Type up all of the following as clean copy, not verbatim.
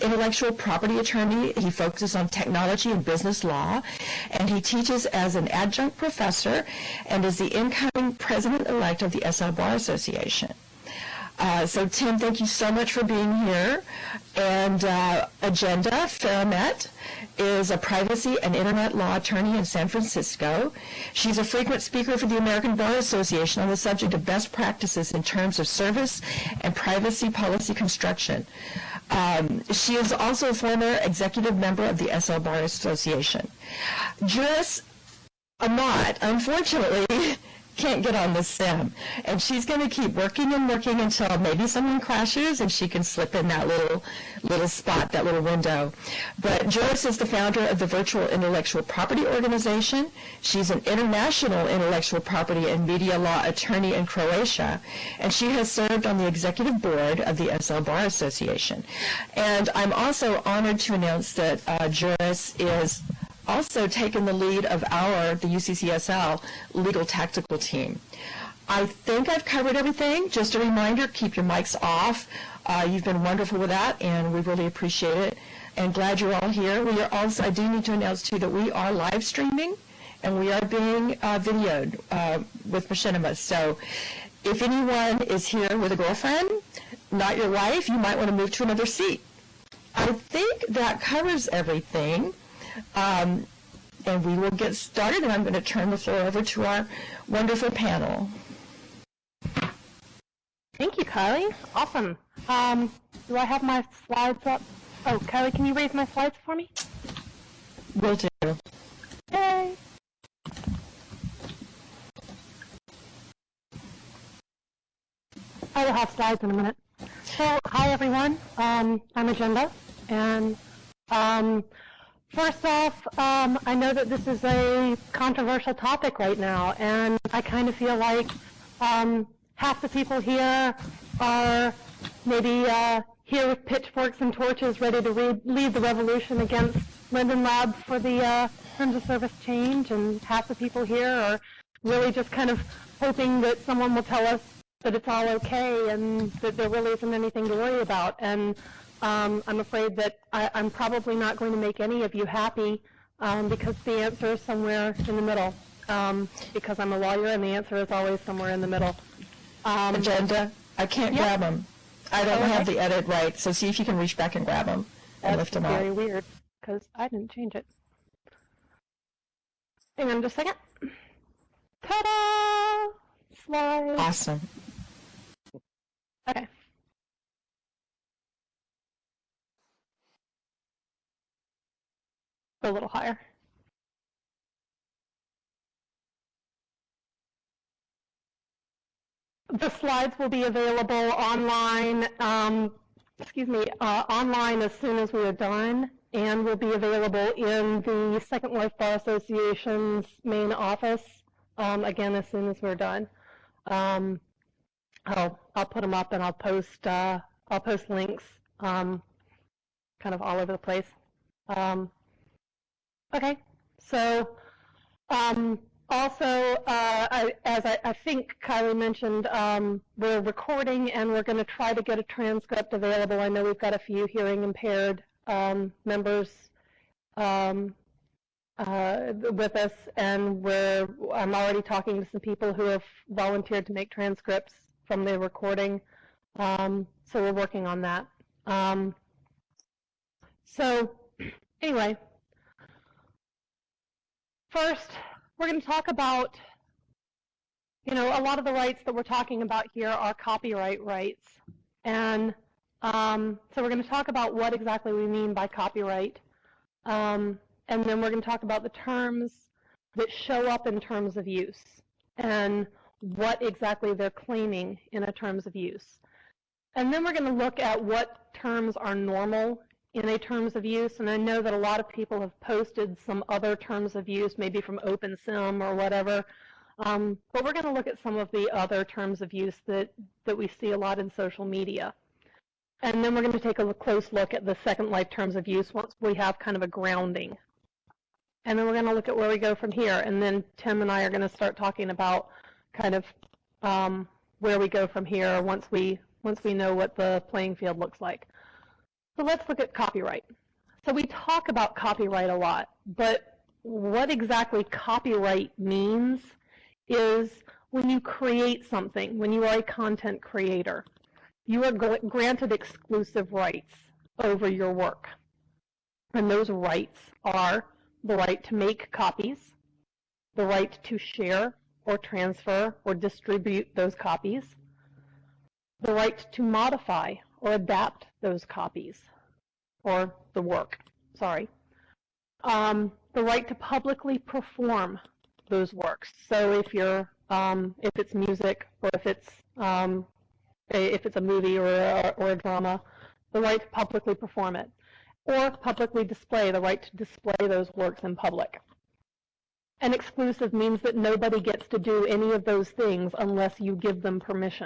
intellectual property attorney. He focuses on technology and business law, and he teaches as an adjunct professor and is the incoming president-elect of the SL Bar Association. So Tim, thank you so much for being here. And Agenda Faramet is a privacy and internet law attorney in San Francisco. She's a frequent speaker for the American Bar Association on the subject of best practices in terms of service and privacy policy construction. She is also a former executive member of the SL Bar Association. Juris Amat, unfortunately, can't get on the sim, and she's going to keep working and working until maybe someone crashes and she can slip in that little spot, that little window. But Joyce is the founder of the Virtual Intellectual Property Organization. She's an international intellectual property and media law attorney in Croatia, and she has served on the executive board of the SL Bar Association. And I'm also honored to announce that Joyce is also taken the lead of the UCCSL legal tactical team. I think I've covered everything. Just a reminder, keep your mics off. You've been wonderful with that, and we really appreciate it. And glad you're all here. We are also, I do need to announce too that we are live streaming, and we are being videoed with Machinima. So if anyone is here with a girlfriend, not your wife, you might want to move to another seat. I think that covers everything. And we will get started, and I'm going to turn the floor over to our wonderful panel. Thank you, Kylie. Awesome. Do I have my slides up? Oh, Kylie, can you raise my slides for me? Will do. Yay. I will have slides in a minute. So, hi everyone. I'm Agenda, and first off, I know that this is a controversial topic right now, and I kind of feel like half the people here are maybe here with pitchforks and torches ready to lead the revolution against Linden Lab for the terms of service change, and half the people here are really just kind of hoping that someone will tell us that it's all okay and that there really isn't anything to worry about. And I'm afraid that I'm probably not going to make any of you happy because the answer is somewhere in the middle. Because I'm a lawyer, and the answer is always somewhere in the middle. Agenda, I can't grab them. I don't have the edit right, so see if you can reach back and grab them and lift them up. That's very weird, because I didn't change it. Hang on just a second. Ta-da! Slide. Awesome. Okay. A little higher. The slides will be available online, online as soon as we are done, and will be available in the Second Life Bar Association's main office, again, as soon as we're done. I'll put them up, and I'll post links, kind of all over the place. Okay, so, also, as I think Kylie mentioned, we're recording, and we're going to try to get a transcript available. I know we've got a few hearing impaired members with us, and I'm already talking to some people who have volunteered to make transcripts from the recording. So we're working on that. So anyway, first, we're going to talk about, a lot of the rights that we're talking about here are copyright rights. And so we're going to talk about what exactly we mean by copyright. And then we're going to talk about the terms that show up in terms of use and what exactly they're claiming in a terms of use. And then we're going to look at what terms are normal in a terms of use, and I know that a lot of people have posted some other terms of use, maybe from OpenSim or whatever, but we're going to look at some of the other terms of use that we see a lot in social media. And then we're going to take a close look at the Second Life terms of use once we have kind of a grounding. And then we're going to look at where we go from here, and then Tim and I are going to start talking about kind of where we go from here once we know what the playing field looks like. So let's look at copyright. So we talk about copyright a lot, but what exactly copyright means is when you create something, when you are a content creator, you are granted exclusive rights over your work. And those rights are the right to make copies, the right to share or transfer or distribute those copies, the right to modify or adapt those copies, or the work, sorry. The right to publicly perform those works. So if it's music, or if it's a movie or a drama, the right to publicly perform it, or publicly display, the right to display those works in public. And exclusive means that nobody gets to do any of those things unless you give them permission.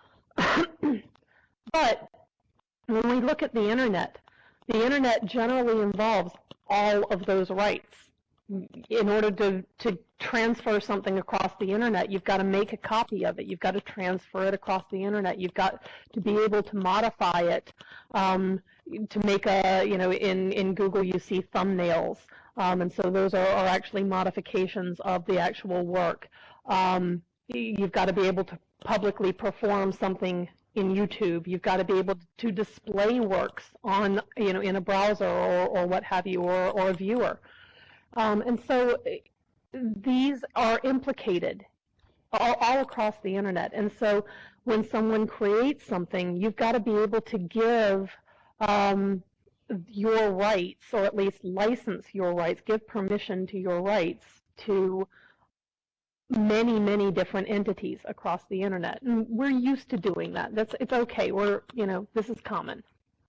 But when we look at the internet generally involves all of those rights. In order to transfer something across the internet, you've got to make a copy of it. You've got to transfer it across the internet. You've got to be able to modify it to make in Google you see thumbnails. And so those are actually modifications of the actual work. You've got to be able to publicly perform something in YouTube. You've got to be able to display works on, in a browser or what have you, or a viewer. And so these are implicated all across the internet. And so when someone creates something, you've got to be able to give your rights, or at least license your rights, give permission to your rights to many, many different entities across the internet. And we're used to doing that. It's okay. This is common.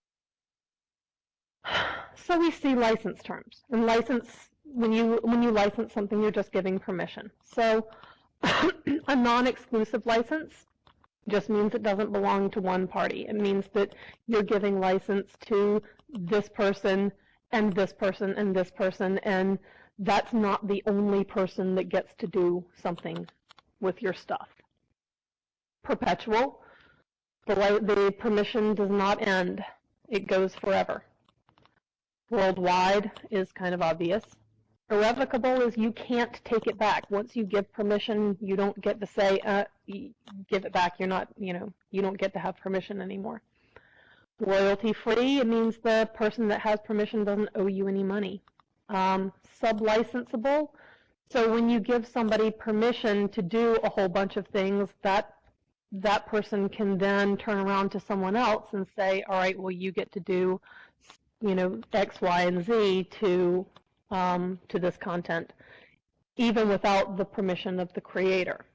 So we see license terms. And when you license something, you're just giving permission. So a non-exclusive license just means it doesn't belong to one party. It means that you're giving license to this person and this person and this person, and that's not the only person that gets to do something with your stuff. Perpetual, the permission does not end. It goes forever. Worldwide is kind of obvious. Irrevocable is you can't take it back. Once you give permission, you don't get to say, give it back. You're not, you don't get to have permission anymore. Royalty-free, it means the person that has permission doesn't owe you any money. Sublicensable, so when you give somebody permission to do a whole bunch of things, that person can then turn around to someone else and say, all right, well, you get to do, X, Y, and Z to this content, even without the permission of the creator.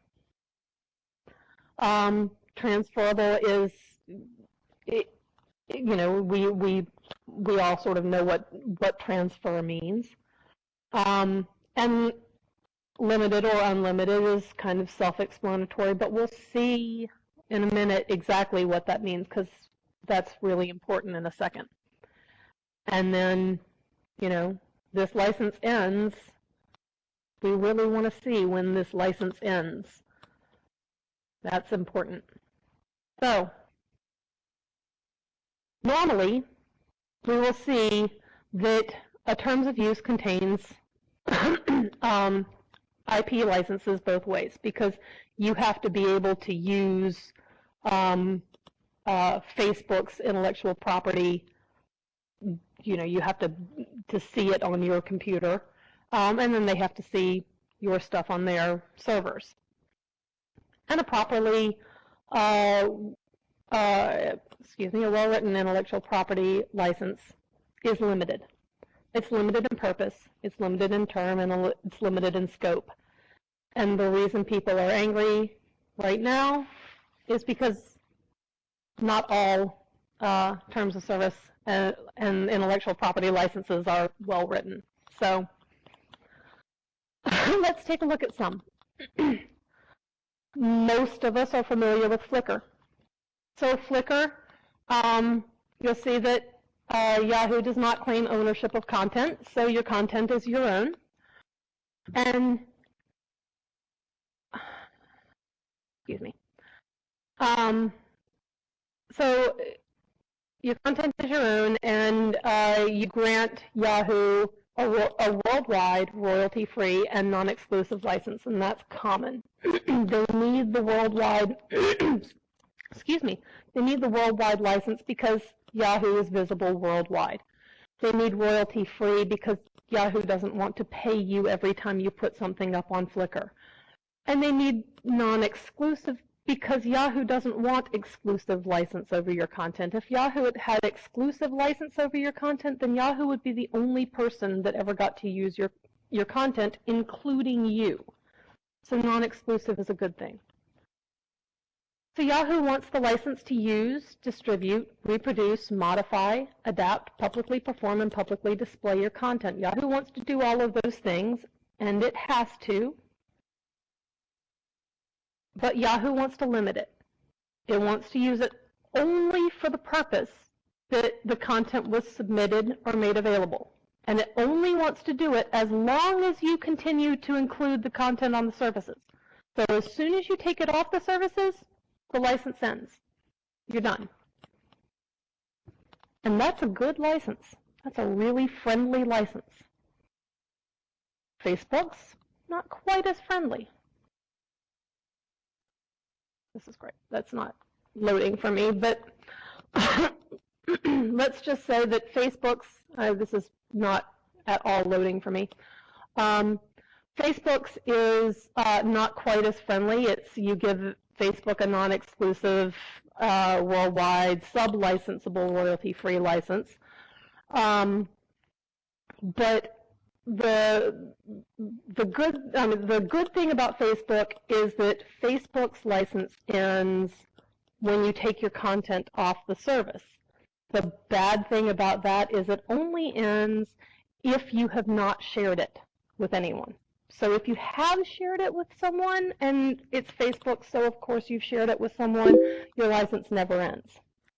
Transferable is, we all sort of know what transfer means. And limited or unlimited is kind of self-explanatory, but we'll see in a minute exactly what that means, because that's really important in a second. And then, this license ends. We really want to see when this license ends. That's important. So, normally, we will see that a terms of use contains IP licenses both ways, because you have to be able to use Facebook's intellectual property. You have to see it on your computer, and then they have to see your stuff on their servers. And a properly, a well-written intellectual property license is limited. It's limited in purpose, it's limited in term, and it's limited in scope. And the reason people are angry right now is because not all terms of service and intellectual property licenses are well written. So let's take a look at some. Most of us are familiar with Flickr. So Flickr, you'll see that Yahoo does not claim ownership of content, so your content is your own. And, excuse me. So your content is your own, and you grant Yahoo a worldwide royalty-free and non-exclusive license, and that's common. They need the worldwide, excuse me, they need the worldwide license because Yahoo is visible worldwide. They need royalty-free because Yahoo doesn't want to pay you every time you put something up on Flickr. And they need non-exclusive because Yahoo doesn't want exclusive license over your content. If Yahoo had exclusive license over your content, then Yahoo would be the only person that ever got to use your content, including you. So non-exclusive is a good thing. So Yahoo wants the license to use, distribute, reproduce, modify, adapt, publicly perform, and publicly display your content. Yahoo wants to do all of those things, and it has to. But Yahoo wants to limit it. It wants to use it only for the purpose that the content was submitted or made available. And it only wants to do it as long as you continue to include the content on the services. So as soon as you take it off the services, the license ends. You're done. And that's a good license. That's a really friendly license. Facebook's not quite as friendly. This is great. That's not loading for me, but let's just say that Facebook's, this is not at all loading for me. Facebook's is not quite as friendly. It's you give Facebook a non-exclusive, worldwide, sub-licensable, royalty-free license. But the good thing about Facebook is that Facebook's license ends when you take your content off the service. The bad thing about that is it only ends if you have not shared it with anyone. So if you have shared it with someone, and it's Facebook, so of course you've shared it with someone, your license never ends.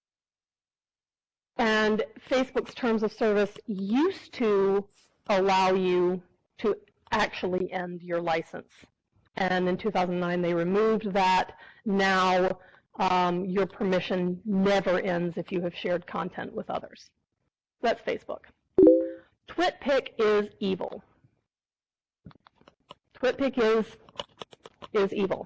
And Facebook's terms of service used to allow you to actually end your license. And in 2009, they removed that. Now, your permission never ends if you have shared content with others. That's Facebook. TwitPic is evil. TwitPic is evil.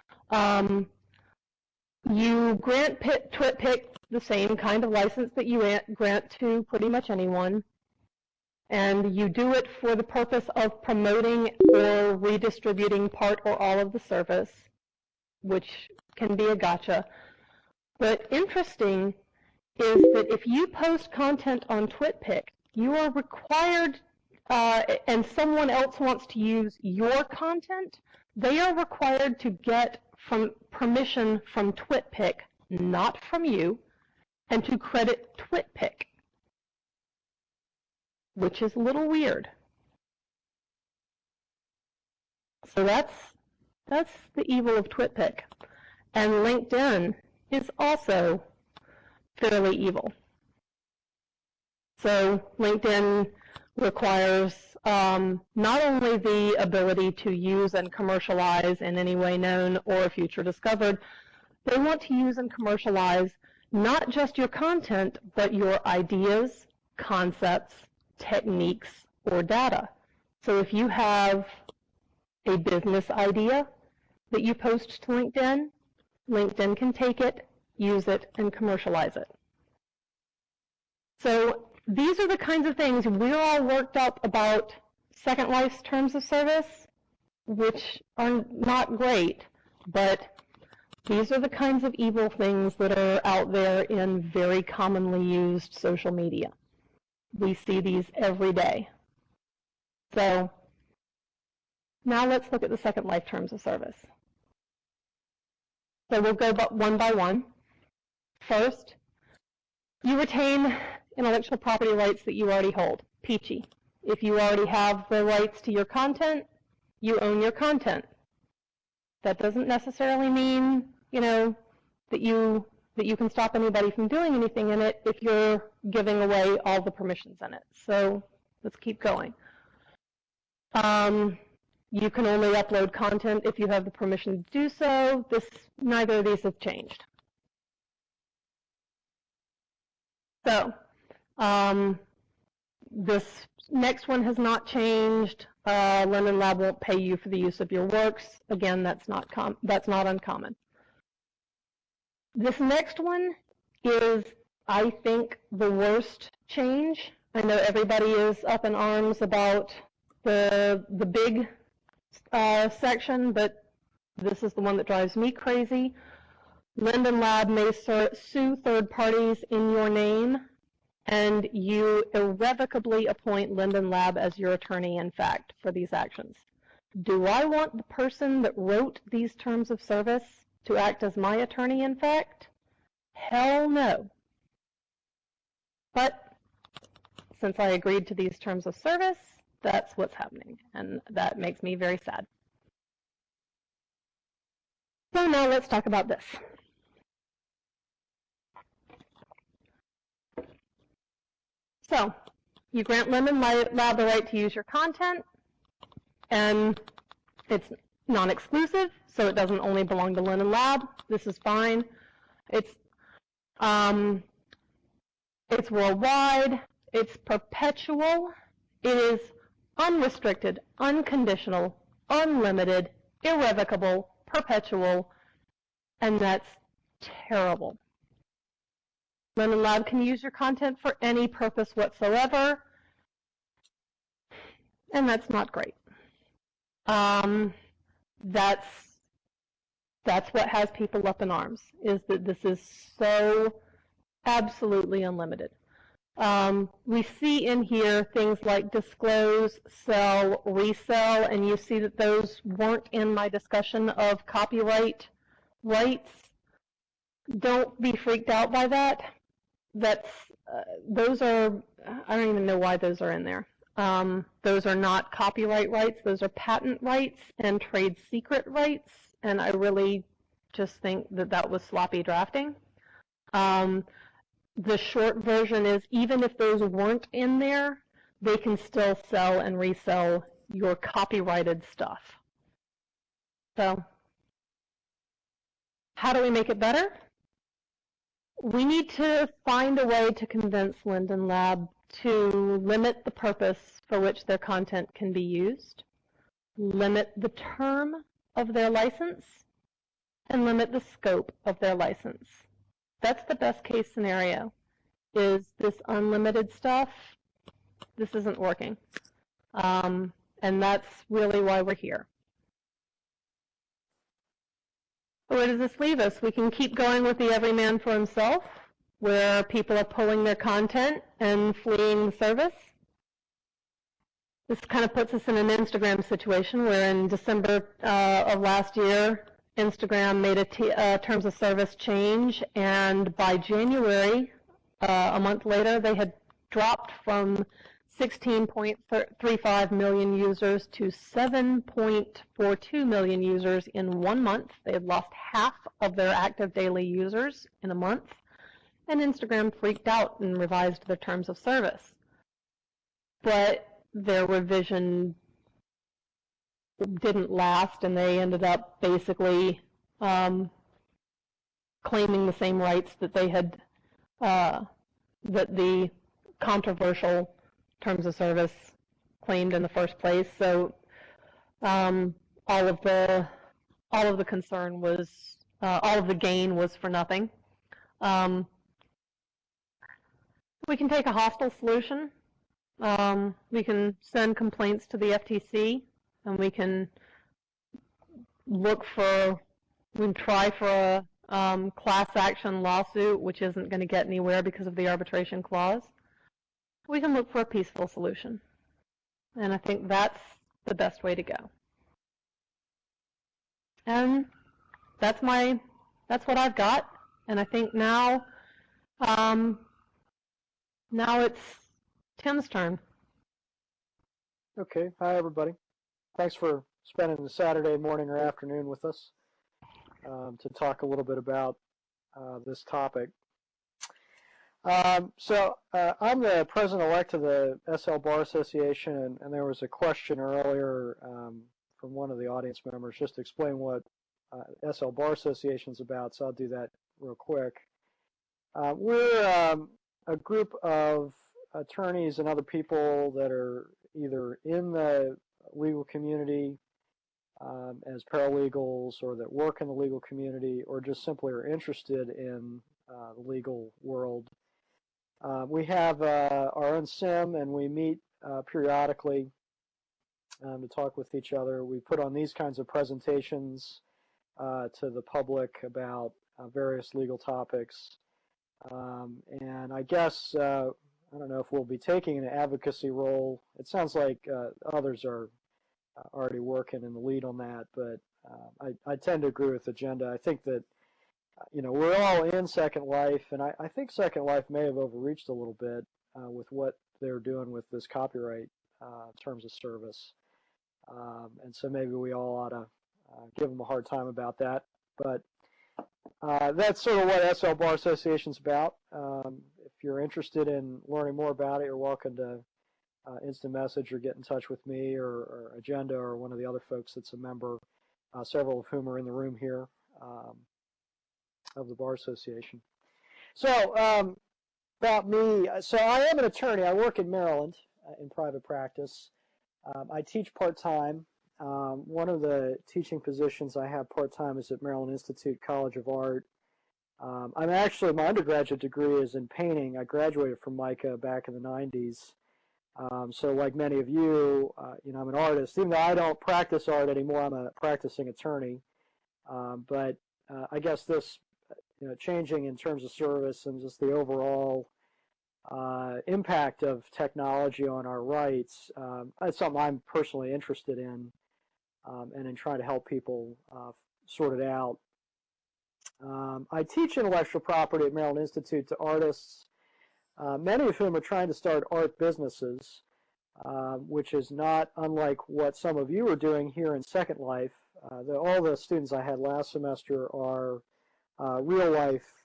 You grant TwitPic the same kind of license that you grant to pretty much anyone, and you do it for the purpose of promoting or redistributing part or all of the service, which can be a gotcha. But interesting is that if you post content on TwitPic, you are required, and someone else wants to use your content, they are required to get permission from TwitPic, not from you, and to credit TwitPic, which is a little weird. So that's the evil of TwitPic. And LinkedIn is also fairly evil. So LinkedIn requires not only the ability to use and commercialize in any way known or future discovered, they want to use and commercialize not just your content, but your ideas, concepts, techniques, or data. So if you have a business idea that you post to LinkedIn, LinkedIn can take it, use it, and commercialize it. So these are the kinds of things we're all worked up about Second Life's terms of service, which are not great, but these are the kinds of evil things that are out there in very commonly used social media. We see these every day. So now let's look at the Second Life terms of service. So we'll go one by one. First, you retain intellectual property rights that you already hold. Peachy. If you already have the rights to your content, you own your content. That doesn't necessarily mean, that you can stop anybody from doing anything in it if you're giving away all the permissions in it. So let's keep going. You can only upload content if you have the permission to do so. Neither of these have changed. So this next one has not changed. Linden Lab won't pay you for the use of your works. Again, that's not uncommon. This next one is, I think, the worst change. I know everybody is up in arms about the big section, but this is the one that drives me crazy. Linden Lab may sue third parties in your name, and you irrevocably appoint Linden Lab as your attorney in fact for these actions. Do I want the person that wrote these terms of service to act as my attorney in fact? Hell no. But since I agreed to these terms of service, that's what's happening, and that makes me very sad. So now let's talk about this. So you grant Linden Lab the right to use your content, and it's non-exclusive, so it doesn't only belong to Linden Lab. This is fine. It's worldwide. It's perpetual. It is unrestricted, unconditional, unlimited, irrevocable, perpetual, and that's terrible. Linden Lab can use your content for any purpose whatsoever, and that's not great. That's what has people up in arms, is that this is so absolutely unlimited. We see in here things like disclose, sell, resell, and you see that those weren't in my discussion of copyright rights. Don't be freaked out by that. Those are, I don't even know why those are in there. Those are not copyright rights, those are patent rights and trade secret rights, and I really just think that that was sloppy drafting. The short version is, even if those weren't in there, they can still sell and resell your copyrighted stuff. So, how do we make it better? We need to find a way to convince Linden Lab to limit the purpose for which their content can be used, limit the term of their license, and limit the scope of their license. That's the best case scenario, is this unlimited stuff. This isn't working. And that's really why we're here. Where does this leave us? We can keep going with the every man for himself, where people are pulling their content and fleeing the service. This kind of puts us in an Instagram situation where in December of last year, Instagram made a terms of service change, and by January, a month later, they had dropped from 16.35 million users to 7.42 million users in 1 month. They had lost half of their active daily users in a month, and Instagram freaked out and revised their terms of service. But their revision didn't last, and they ended up basically claiming the same rights that they had, that the controversial terms of service claimed in the first place. So all of the concern was, all of the gain was for nothing. We can take a hostile solution. We can send complaints to the FTC, and we can try for a class action lawsuit, which isn't going to get anywhere because of the arbitration clause. We can look for a peaceful solution, and I think that's the best way to go. And that's what I've got, and I think now it's Tim's turn. Okay, hi everybody. Thanks for spending the Saturday morning or afternoon with us to talk a little bit about this topic. I'm the president-elect of the SL Bar Association, and there was a question earlier from one of the audience members just to explain what SL Bar Association is about, so I'll do that real quick. We're a group of attorneys and other people that are either in the legal community as paralegals, or that work in the legal community, or just simply are interested in the legal world. We have our own SIM, and we meet periodically to talk with each other. We put on these kinds of presentations to the public about various legal topics. And I guess, I don't know if we'll be taking an advocacy role. It sounds like others are already working in the lead on that, but I tend to agree with Agenda. I think that, we're all in Second Life, and I think Second Life may have overreached a little bit with what they're doing with this copyright terms of service. And so maybe we all ought to give them a hard time about that. But that's sort of what SL Bar Association's about. If you're interested in learning more about it, you're welcome to instant message or get in touch with me or Agenda or one of the other folks that's a member, several of whom are in the room here of the Bar Association. So about me, so I am an attorney. I work in Maryland in private practice. I teach part-time. One of the teaching positions I have part-time is at Maryland Institute College of Art. I'm actually, my undergraduate degree is in painting. I graduated from MICA back in the 90s. So like many of you, I'm an artist. Even though I don't practice art anymore, I'm a practicing attorney. But I guess this, changing in terms of service and just the overall impact of technology on our rights, that's something I'm personally interested in, and in trying to help people sort it out. I teach intellectual property at Maryland Institute to artists, many of whom are trying to start art businesses, which is not unlike what some of you are doing here in Second Life. All the students I had last semester are real-life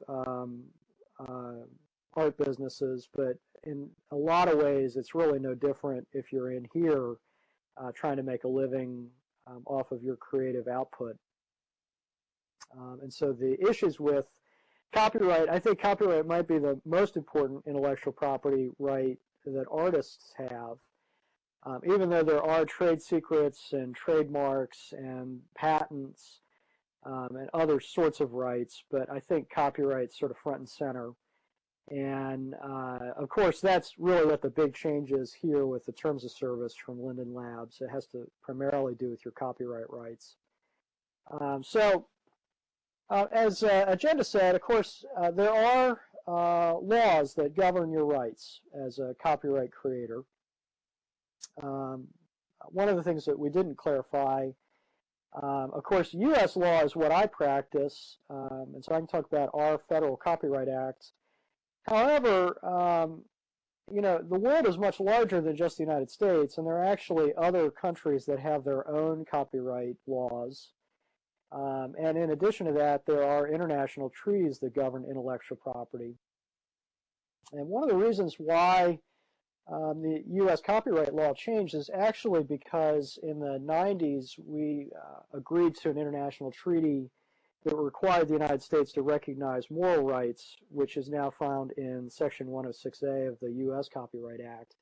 art businesses, but in a lot of ways it's really no different if you're in here trying to make a living off of your creative output. And so the issues with copyright, I think copyright might be the most important intellectual property right that artists have, even though there are trade secrets and trademarks and patents and other sorts of rights, but I think copyright's sort of front and center. And of course, that's really what the big change is here with the terms of service from Linden Labs. It has to primarily do with your copyright rights. As Agenda said, of course, there are laws that govern your rights as a copyright creator. One of the things that we didn't clarify, of course, U.S. law is what I practice, and so I can talk about our Federal Copyright Act. However, the world is much larger than just the United States, and there are actually other countries that have their own copyright laws. And in addition to that, there are international treaties that govern intellectual property. And one of the reasons why the U.S. copyright law changed is actually because in the 90s we agreed to an international treaty that required the United States to recognize moral rights, which is now found in Section 106A of the U.S. Copyright Act.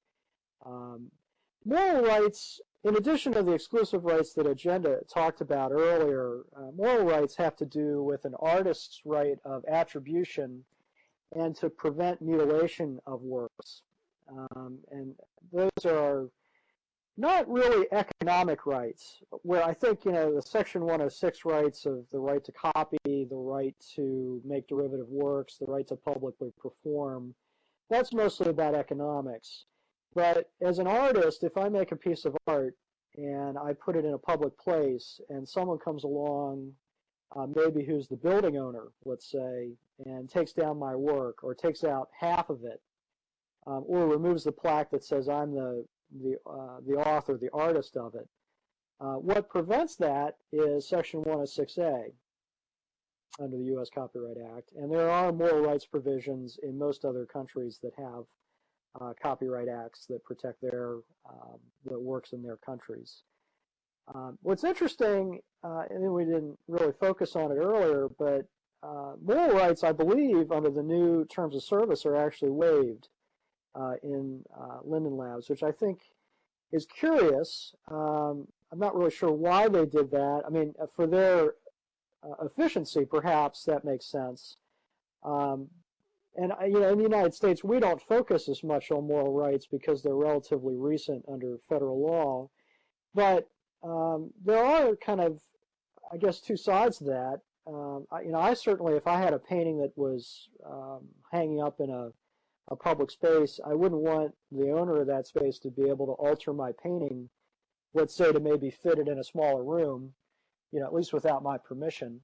Moral rights, in addition to the exclusive rights that Agenda talked about earlier, moral rights have to do with an artist's right of attribution and to prevent mutilation of works. And those are not really economic rights, where I think, the Section 106 rights of the right to copy, the right to make derivative works, the right to publicly perform, that's mostly about economics. But as an artist, if I make a piece of art and I put it in a public place and someone comes along, maybe who's the building owner, let's say, and takes down my work or takes out half of it, or removes the plaque that says I'm the author, the artist of it. What prevents that is Section 106A under the U.S. Copyright Act, and there are moral rights provisions in most other countries that have copyright acts that protect the works in their countries. What's interesting, and we didn't really focus on it earlier, but moral rights, I believe, under the new terms of service are actually waived in Linden Labs, which I think is curious. I'm not really sure why they did that. I mean, for their efficiency, perhaps that makes sense. And in the United States, we don't focus as much on moral rights because they're relatively recent under federal law. But there are kind of, I guess, two sides to that. I certainly, if I had a painting that was hanging up in a public space, I wouldn't want the owner of that space to be able to alter my painting, let's say to maybe fit it in a smaller room, at least without my permission.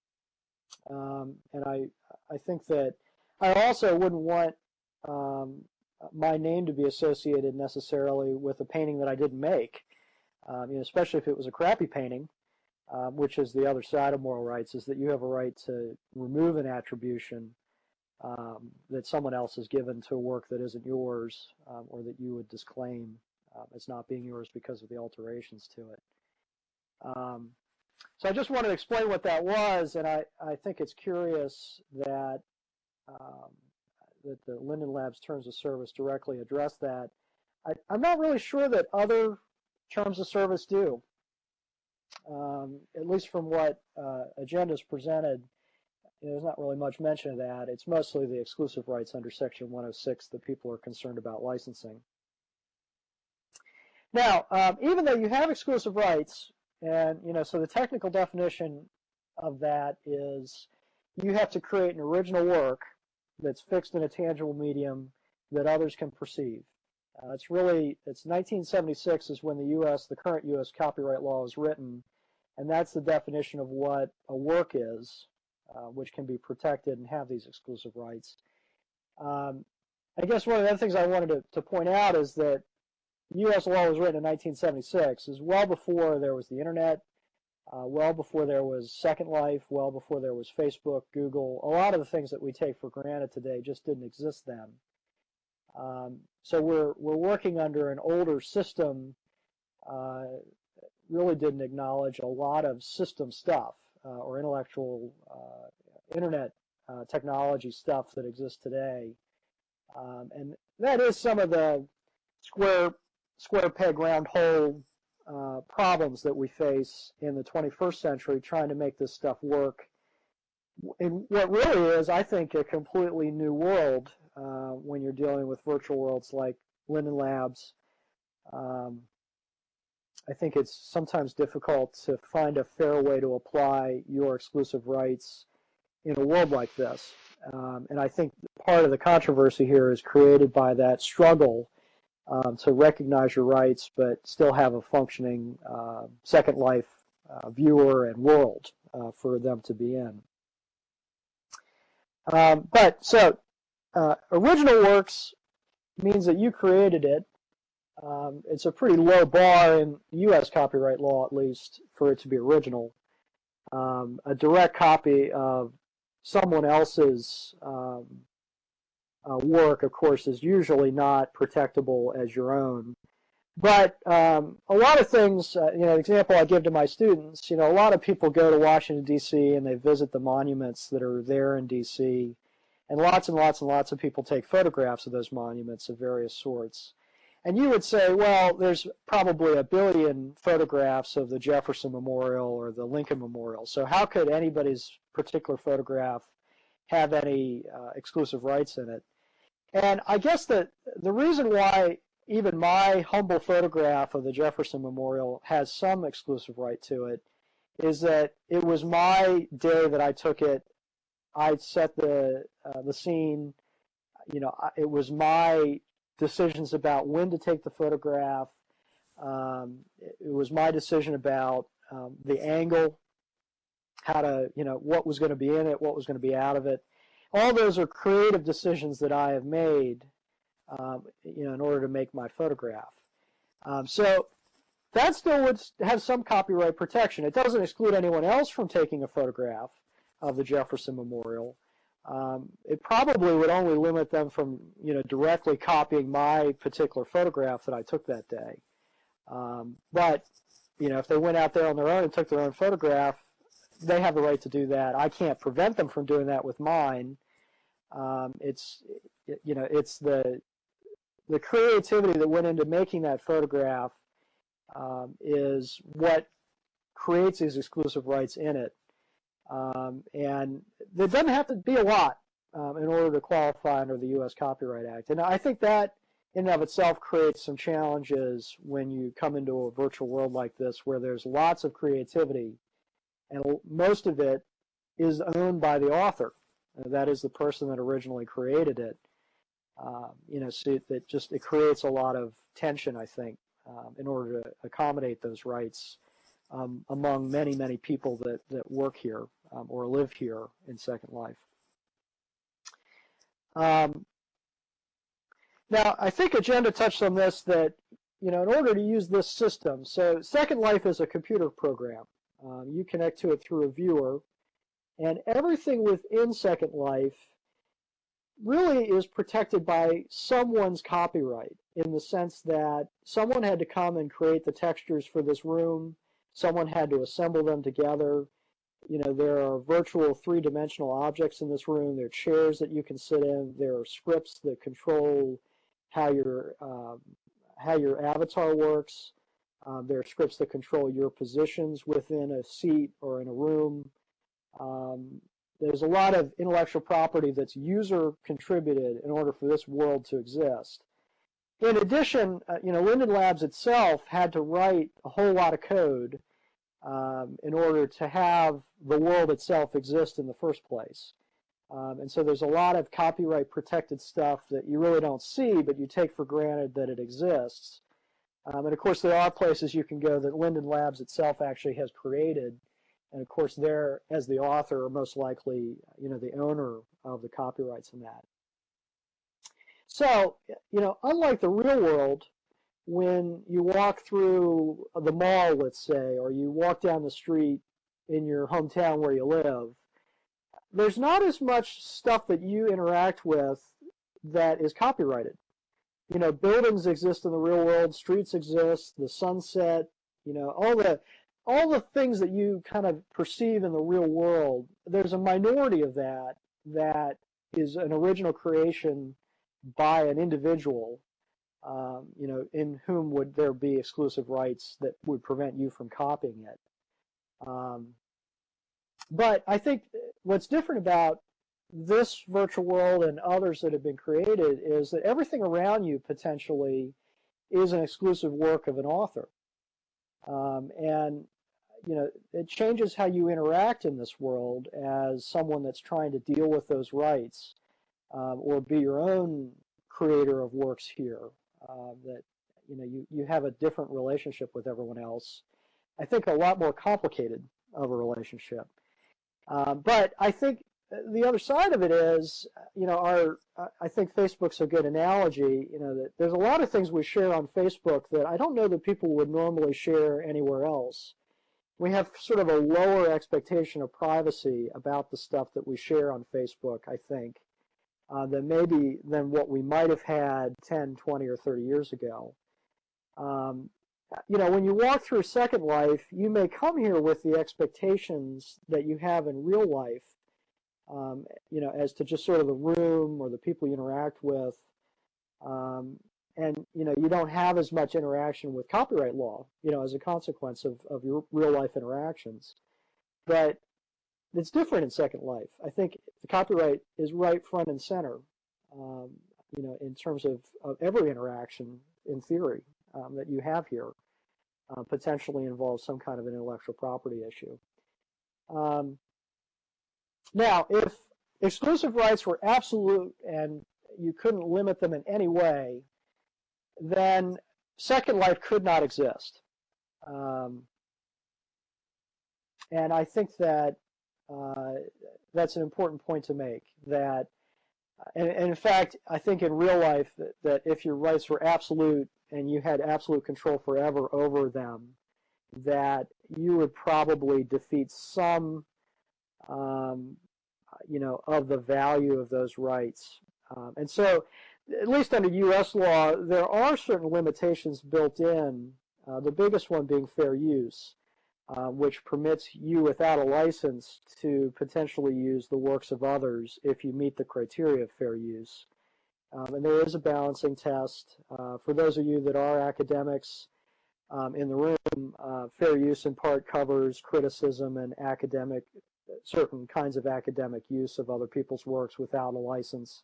And I think that I also wouldn't want my name to be associated necessarily with a painting that I didn't make, especially if it was a crappy painting, which is the other side of moral rights, is that you have a right to remove an attribution that someone else has given to a work that isn't yours, or that you would disclaim as not being yours because of the alterations to it. So I just wanted to explain what that was, and I think it's curious that that the Linden Labs terms of service directly address that. I'm not really sure that other terms of service do. At least from what agendas presented, there's not really much mention of that. It's mostly the exclusive rights under Section 106 that people are concerned about licensing. Now, even though you have exclusive rights, and so the technical definition of that is you have to create an original work that's fixed in a tangible medium that others can perceive. It's 1976 is when the current U.S. copyright law was written, and that's the definition of what a work is, which can be protected and have these exclusive rights. I guess one of the other things I wanted to point out is that U.S. law was written in 1976, is well before there was the internet, well before there was Second Life, well before there was Facebook, Google. A lot of the things that we take for granted today just didn't exist then. So we're working under an older system, really didn't acknowledge a lot of system stuff or intellectual internet technology stuff that exists today. And that is some of the square peg round hole problems that we face in the 21st century trying to make this stuff work in what really is, I think, a completely new world when you're dealing with virtual worlds like Linden Labs. I think it's sometimes difficult to find a fair way to apply your exclusive rights in a world like this. And I think part of the controversy here is created by that struggle to recognize your rights but still have a functioning Second Life viewer and world for them to be in. Original works means that you created it. It's a pretty low bar in U.S. copyright law, at least, for it to be original. A direct copy of someone else's work, of course, is usually not protectable as your own. But a lot of things, the example I give to my students, a lot of people go to Washington, D.C., and they visit the monuments that are there in D.C., and lots and lots and lots of people take photographs of those monuments of various sorts. And you would say, well, there's probably 1 billion photographs of the Jefferson Memorial or the Lincoln Memorial, so how could anybody's particular photograph have any exclusive rights in it? And I guess that the reason why even my humble photograph of the Jefferson Memorial has some exclusive right to it is that it was my day that I took it. I set the scene. It was my decisions about when to take the photograph. It was my decision about the angle, how to, what was going to be in it, what was going to be out of it. All those are creative decisions that I have made, in order to make my photograph. So that still would have some copyright protection. It doesn't exclude anyone else from taking a photograph of the Jefferson Memorial. It probably would only limit them from, directly copying my particular photograph that I took that day. But, if they went out there on their own and took their own photograph, they have the right to do that. I can't prevent them from doing that with mine. It's the creativity that went into making that photograph is what creates these exclusive rights in it. And there doesn't have to be a lot in order to qualify under the U.S. Copyright Act. And I think that in and of itself creates some challenges when you come into a virtual world like this where there's lots of creativity and most of it is owned by the author. That is the person that originally created it. So it creates a lot of tension, I think, in order to accommodate those rights among many, many people that work here or live here in Second Life. Now, I think Agenda touched on this, that in order to use this system, so Second Life is a computer program. You connect to it through a viewer, and everything within Second Life really is protected by someone's copyright, in the sense that someone had to come and create the textures for this room, someone had to assemble them together. There are virtual three-dimensional objects in this room. There are chairs that you can sit in. There are scripts that control how your avatar works. There are scripts that control your positions within a seat or in a room. There's a lot of intellectual property that's user contributed in order for this world to exist. In addition, Linden Labs itself had to write a whole lot of code in order to have the world itself exist in the first place. And so there's a lot of copyright protected stuff that you really don't see, but you take for granted that it exists. And of course there are places you can go that Linden Labs itself actually has created. And of course they're, as the author, are most likely the owner of the copyrights in that. So, unlike the real world, when you walk through the mall, let's say, or you walk down the street in your hometown where you live, there's not as much stuff that you interact with that is copyrighted. Buildings exist in the real world, streets exist, the sunset, all the things that you kind of perceive in the real world. There's a minority of that is an original creation by an individual. In whom would there be exclusive rights that would prevent you from copying it. But I think what's different about this virtual world and others that have been created is that everything around you potentially is an exclusive work of an author. And it changes how you interact in this world as someone that's trying to deal with those rights or be your own creator of works here. That you have a different relationship with everyone else. I think a lot more complicated of a relationship. But I think the other side of it is, I think Facebook's a good analogy. That there's a lot of things we share on Facebook that I don't know that people would normally share anywhere else. We have sort of a lower expectation of privacy about the stuff that we share on Facebook, I think. Than what we might have had 10, 20, or 30 years ago. When you walk through Second Life, you may come here with the expectations that you have in real life, as to just sort of the room or the people you interact with, and you don't have as much interaction with copyright law, as a consequence of your real life interactions. But it's different in Second Life. I think the copyright is right front and center, in terms of every interaction, in theory, that you have here, potentially involves some kind of an intellectual property issue. Now, if exclusive rights were absolute and you couldn't limit them in any way, then Second Life could not exist. And I think that that's an important point to make. That, and in fact, I think in real life that if your rights were absolute and you had absolute control forever over them, that you would probably defeat some, of the value of those rights. And so, at least under U.S. law, there are certain limitations built in. The biggest one being fair use. which permits you without a license to potentially use the works of others if you meet the criteria of fair use. And there is a balancing test. For those of you that are academics in the room, fair use in part covers criticism and certain kinds of academic use of other people's works without a license.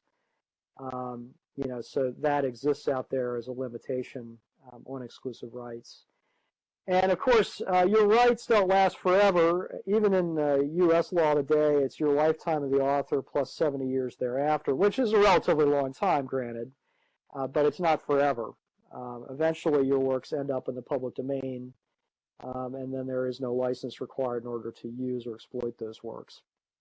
So that exists out there as a limitation on exclusive rights. And of course, your rights don't last forever. Even in U.S. law today, it's your lifetime of the author plus 70 years thereafter, which is a relatively long time, granted, but it's not forever. Eventually, your works end up in the public domain, and then there is no license required in order to use or exploit those works.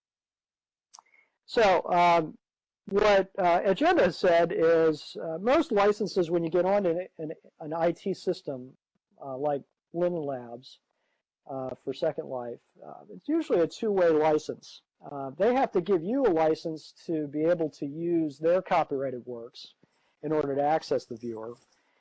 So what Agenda has said is most licenses, when you get onto an IT system like Linden Labs for Second Life, it's usually a two-way license. They have to give you a license to be able to use their copyrighted works in order to access the viewer.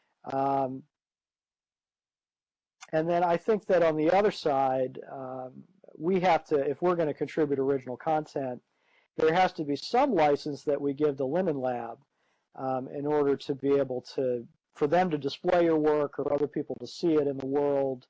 And then I think that on the other side, we have to, if we're going to contribute original content, there has to be some license that we give to Linden Lab in order to be able to, for them to display your work or other people to see it in the world.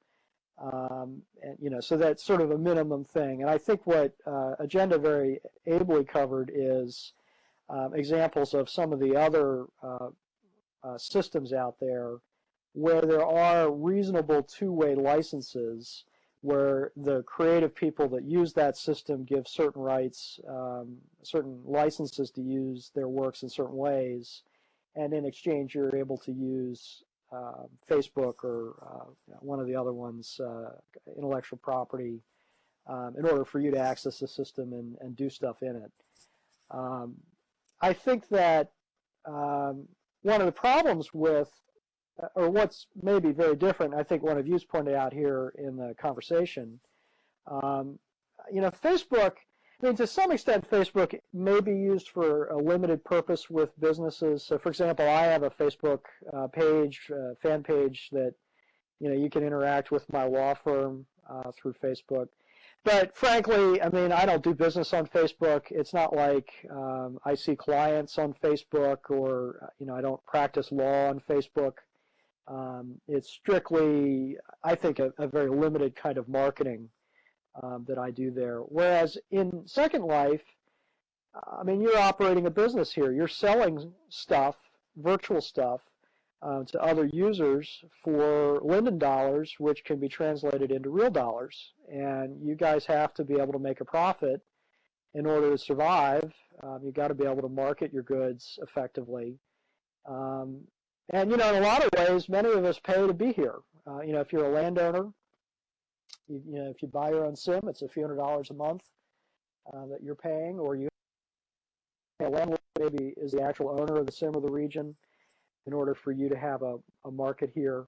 So that's sort of a minimum thing. And I think what Agenda very ably covered is examples of some of the other systems out there where there are reasonable two-way licenses where the creative people that use that system give certain rights, certain licenses to use their works in certain ways, and in exchange you're able to use Facebook or one of the other ones, intellectual property, in order for you to access the system and do stuff in it. I think that one of the problems with, or what's maybe very different, I think one of you's pointed out here in the conversation, Facebook, I mean, to some extent, Facebook may be used for a limited purpose with businesses. So, for example, I have a Facebook page, fan page that, you can interact with my law firm through Facebook. But frankly, I mean, I don't do business on Facebook. It's not like I see clients on Facebook or, I don't practice law on Facebook. It's strictly, I think, a very limited kind of marketing that I do there. Whereas in Second Life, I mean, you're operating a business here. You're selling stuff, virtual stuff, to other users for Linden dollars, which can be translated into real dollars. And you guys have to be able to make a profit in order to survive. You've got to be able to market your goods effectively. And, in a lot of ways, many of us pay to be here. If you're a landowner, if you buy your own SIM, it's a few $100s a month that you're paying, or a landlord maybe is the actual owner of the SIM or the region in order for you to have a market here.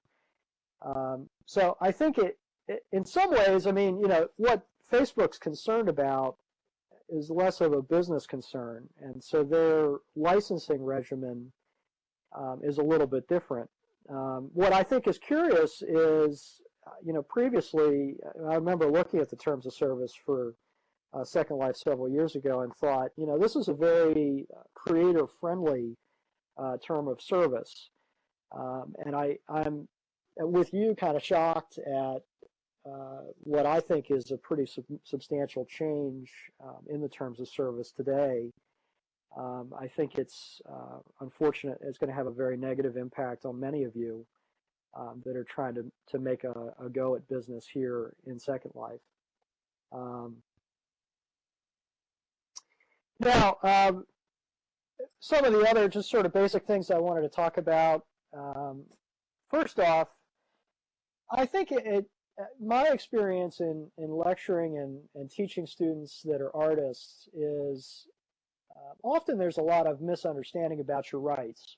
So I think in some ways, I mean, what Facebook's concerned about is less of a business concern, and so their licensing regimen is a little bit different. What I think is curious is, previously, I remember looking at the terms of service for Second Life several years ago and thought, this is a very creator-friendly term of service. And I'm, with you, kind of shocked at what I think is a pretty substantial change in the terms of service today. I think it's unfortunate. It's going to have a very negative impact on many of you that are trying to make a go at business here in Second Life. Now, some of the other just sort of basic things I wanted to talk about. First off, I think my experience in lecturing and teaching students that are artists is often there's a lot of misunderstanding about your rights.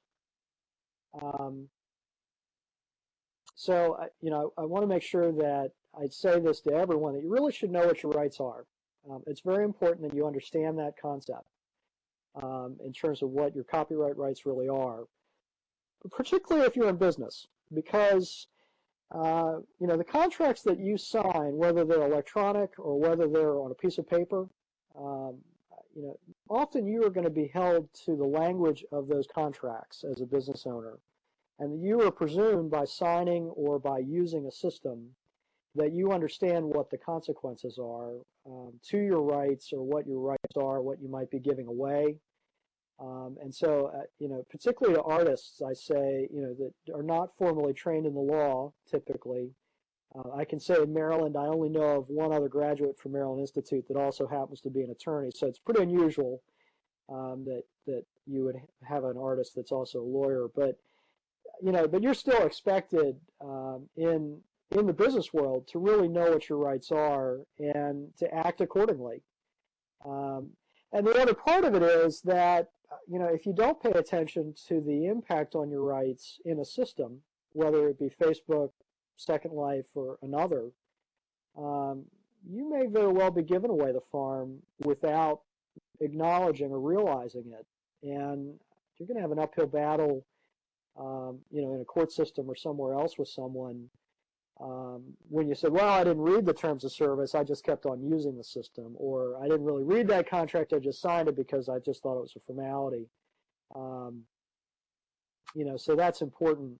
So, I want to make sure that I say this to everyone, that you really should know what your rights are. It's very important that you understand that concept in terms of what your copyright rights really are, particularly if you're in business, because the contracts that you sign, whether they're electronic or whether they're on a piece of paper, um, often you are going to be held to the language of those contracts as a business owner. And you are presumed by signing or by using a system that you understand what the consequences are to your rights or what your rights are, what you might be giving away. And so, particularly to artists, I say, that are not formally trained in the law, typically. I can say in Maryland, I only know of one other graduate from Maryland Institute that also happens to be an attorney. So it's pretty unusual that you would have an artist that's also a lawyer. But you're still expected in the business world to really know what your rights are and to act accordingly. Um, and the other part of it is that, if you don't pay attention to the impact on your rights in a system, whether it be Facebook, Second Life, or another, um, you may very well be giving away the farm without acknowledging or realizing it. And you're going to have an uphill battle, in a court system or somewhere else with someone when you said, well, I didn't read the terms of service, I just kept on using the system, or I didn't really read that contract, I just signed it because I just thought it was a formality. Um, so that's important,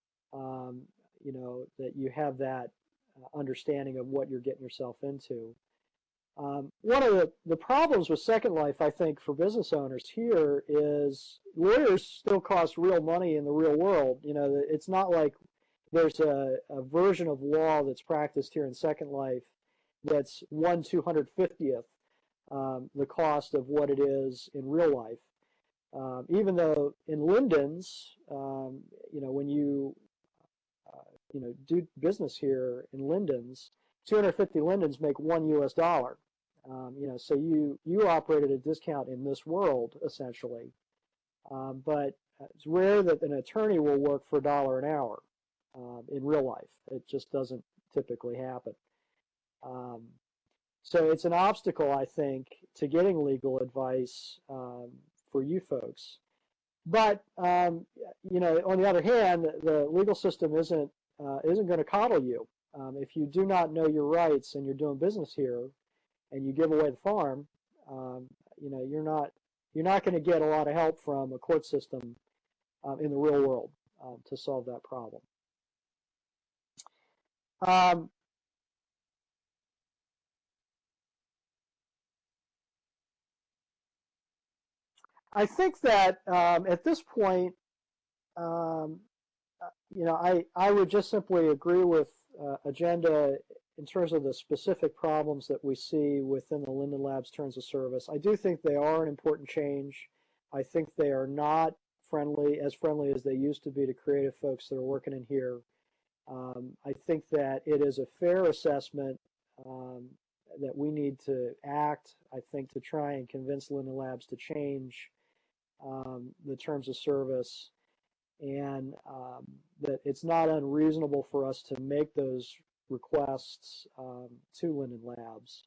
that you have that understanding of what you're getting yourself into. One of the problems with Second Life, I think, for business owners here is lawyers still cost real money in the real world. It's not like there's a version of law that's practiced here in Second Life that's 1/250th the cost of what it is in real life. Even though in Linden's, when you do business here in Linden's, 250 Lindens make $1 US. So you operate at a discount in this world essentially, but it's rare that an attorney will work for $1 an hour in real life. It just doesn't typically happen. So it's an obstacle, I think, to getting legal advice for you folks. But on the other hand, the legal system isn't going to coddle you. If you do not know your rights and you're doing business here, and you give away the farm, you're not going to get a lot of help from a court system in the real world to solve that problem. I think that at this point, um, I would just simply agree with Agenda in terms of the specific problems that we see within the Linden Labs terms of service. I do think they are an important change. I think they are not as friendly as they used to be to creative folks that are working in here. I think that it is a fair assessment that we need to act, I think, to try and convince Linden Labs to change the terms of service, and that it's not unreasonable for us to make those requests to Linden Labs.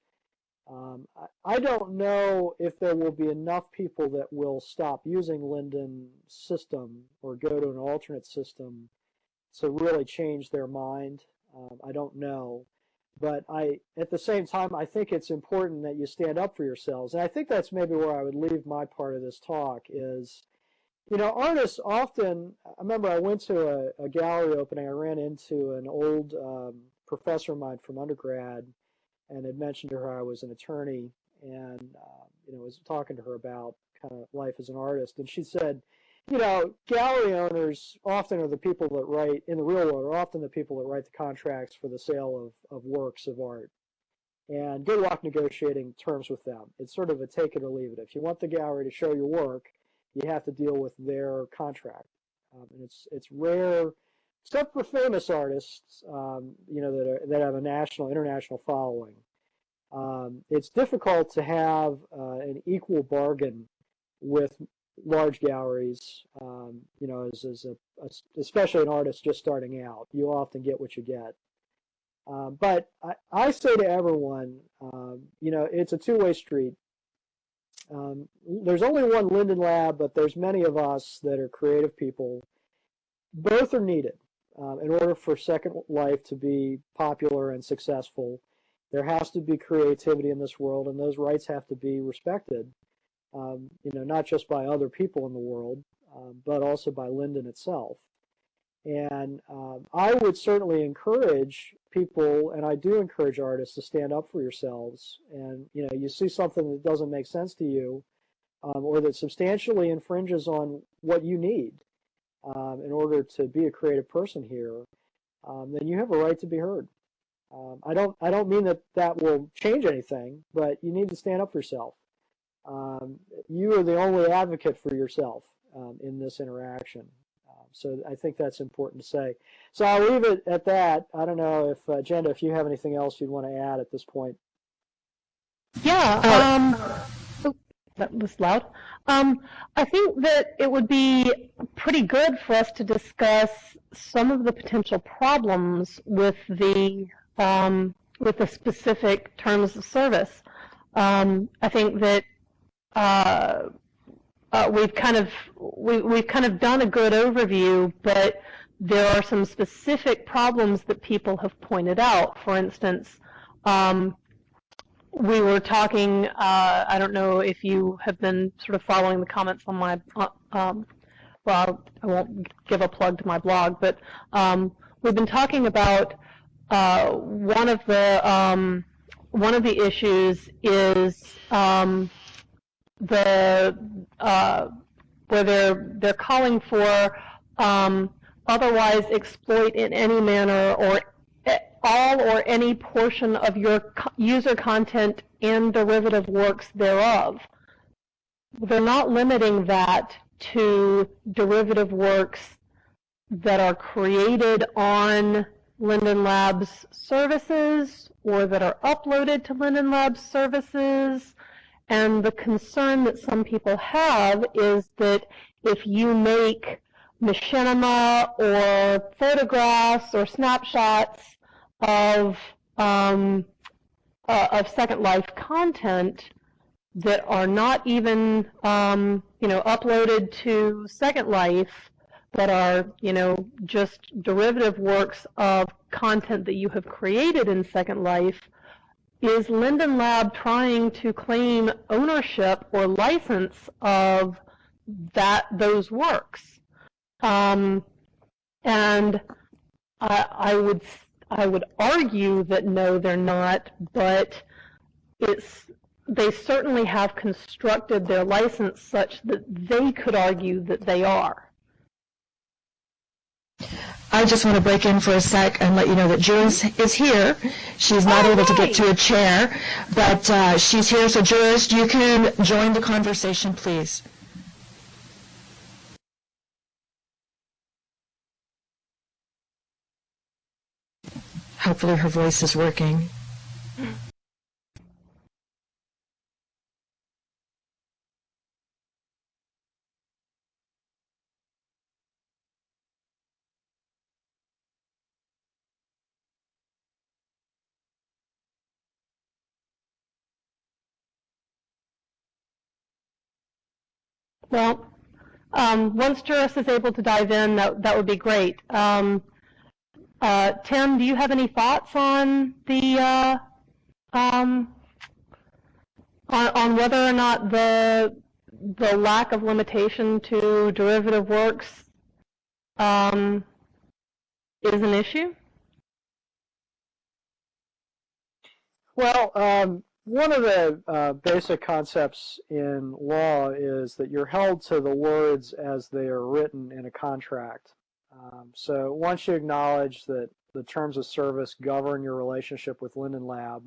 I don't know if there will be enough people that will stop using Linden's system or go to an alternate system to really change their mind. I don't know. But at the same time, I think it's important that you stand up for yourselves. And I think that's maybe where I would leave my part of this talk is, artists often, I remember I went to a gallery opening, I ran into an old professor of mine from undergrad and had mentioned to her I was an attorney and, was talking to her about kind of life as an artist. And she said, gallery owners often are the people that write, in the real world, are often the people that write the contracts for the sale of works of art. And good luck negotiating terms with them. It's sort of a take it or leave it. If you want the gallery to show your work, you have to deal with their contract. And it's rare, except for famous artists, that have a national, international following. It's difficult to have an equal bargain with large galleries, especially an artist just starting out. You often get what you get. But I say to everyone, it's a two-way street. There's only one Linden Lab, but there's many of us that are creative people. Both are needed. in order for Second Life to be popular and successful, there has to be creativity in this world, and those rights have to be respected. Not just by other people in the world, but also by Linden itself. And I would certainly encourage people, and I do encourage artists, to stand up for yourselves. And you see something that doesn't make sense to you, or that substantially infringes on what you need in order to be a creative person here, then you have a right to be heard. I don't mean that will change anything, but you need to stand up for yourself. You are the only advocate for yourself in this interaction. So I think that's important to say. So I'll leave it at that. I don't know if, Jenda, if you have anything else you'd want to add at this point. Yeah, that was loud. I think that it would be pretty good for us to discuss some of the potential problems with the specific terms of service. I think that we've kind of done a good overview, but there are some specific problems that people have pointed out. For instance, we were talking, I don't know if you have been sort of following the comments on my, well, I won't give a plug to my blog, but we've been talking about one of the issues is where they're calling for otherwise exploit in any manner or all or any portion of your user content and derivative works thereof. They're not limiting that to derivative works that are created on Linden Labs services or that are uploaded to Linden Labs services. And the concern that some people have is that if you make machinima or photographs or snapshots of Second Life content that are not even uploaded to Second Life, but are just derivative works of content that you have created in Second Life, is Linden Lab trying to claim ownership or license of those works? And I would argue that no, they're not, but they certainly have constructed their license such that they could argue that they are. I just want to break in for a sec and let you know that Juris is here. She's not able to get to a chair, but she's here. So Juris, you can join the conversation, please. Hopefully her voice is working. Well, once Juris is able to dive in, that would be great. Tim, do you have any thoughts on the on whether or not the lack of limitation to derivative works is an issue? Well, one of the basic concepts in law is that you're held to the words as they are written in a contract. So once you acknowledge that the terms of service govern your relationship with Linden Lab,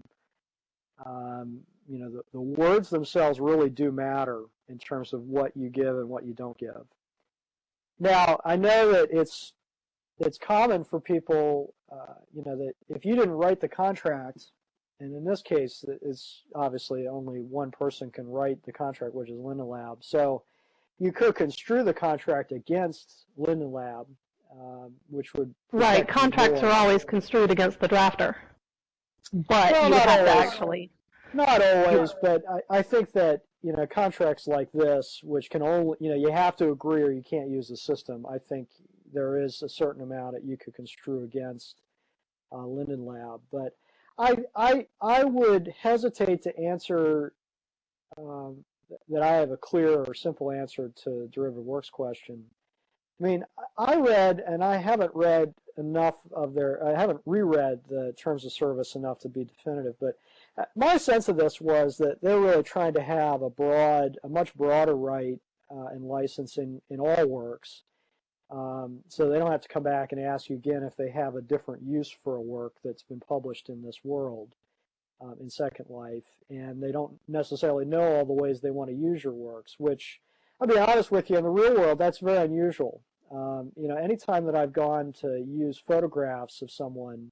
the words themselves really do matter in terms of what you give and what you don't give. Now, I know that it's common for people, that if you didn't write the contract, and in this case, it's obviously only one person can write the contract, which is Linden Lab. So you could construe the contract against Linden Lab, which would right. Contracts are always construed against the drafter, but well, you would have always. to actually. Not always, but I think that contracts like this, which can only you have to agree or you can't use the system. I think there is a certain amount that you could construe against Linden Lab. But I would hesitate to answer that I have a clear or simple answer to derivative works question. I mean, I read, and I haven't read enough of I haven't reread the terms of service enough to be definitive, but my sense of this was that they're really trying to have a much broader right and licensing in all works. So they don't have to come back and ask you again if they have a different use for a work that's been published in this world in Second Life, and they don't necessarily know all the ways they want to use your works, which, I'll be honest with you, in the real world, that's very unusual. You know, anytime that I've gone to use photographs of someone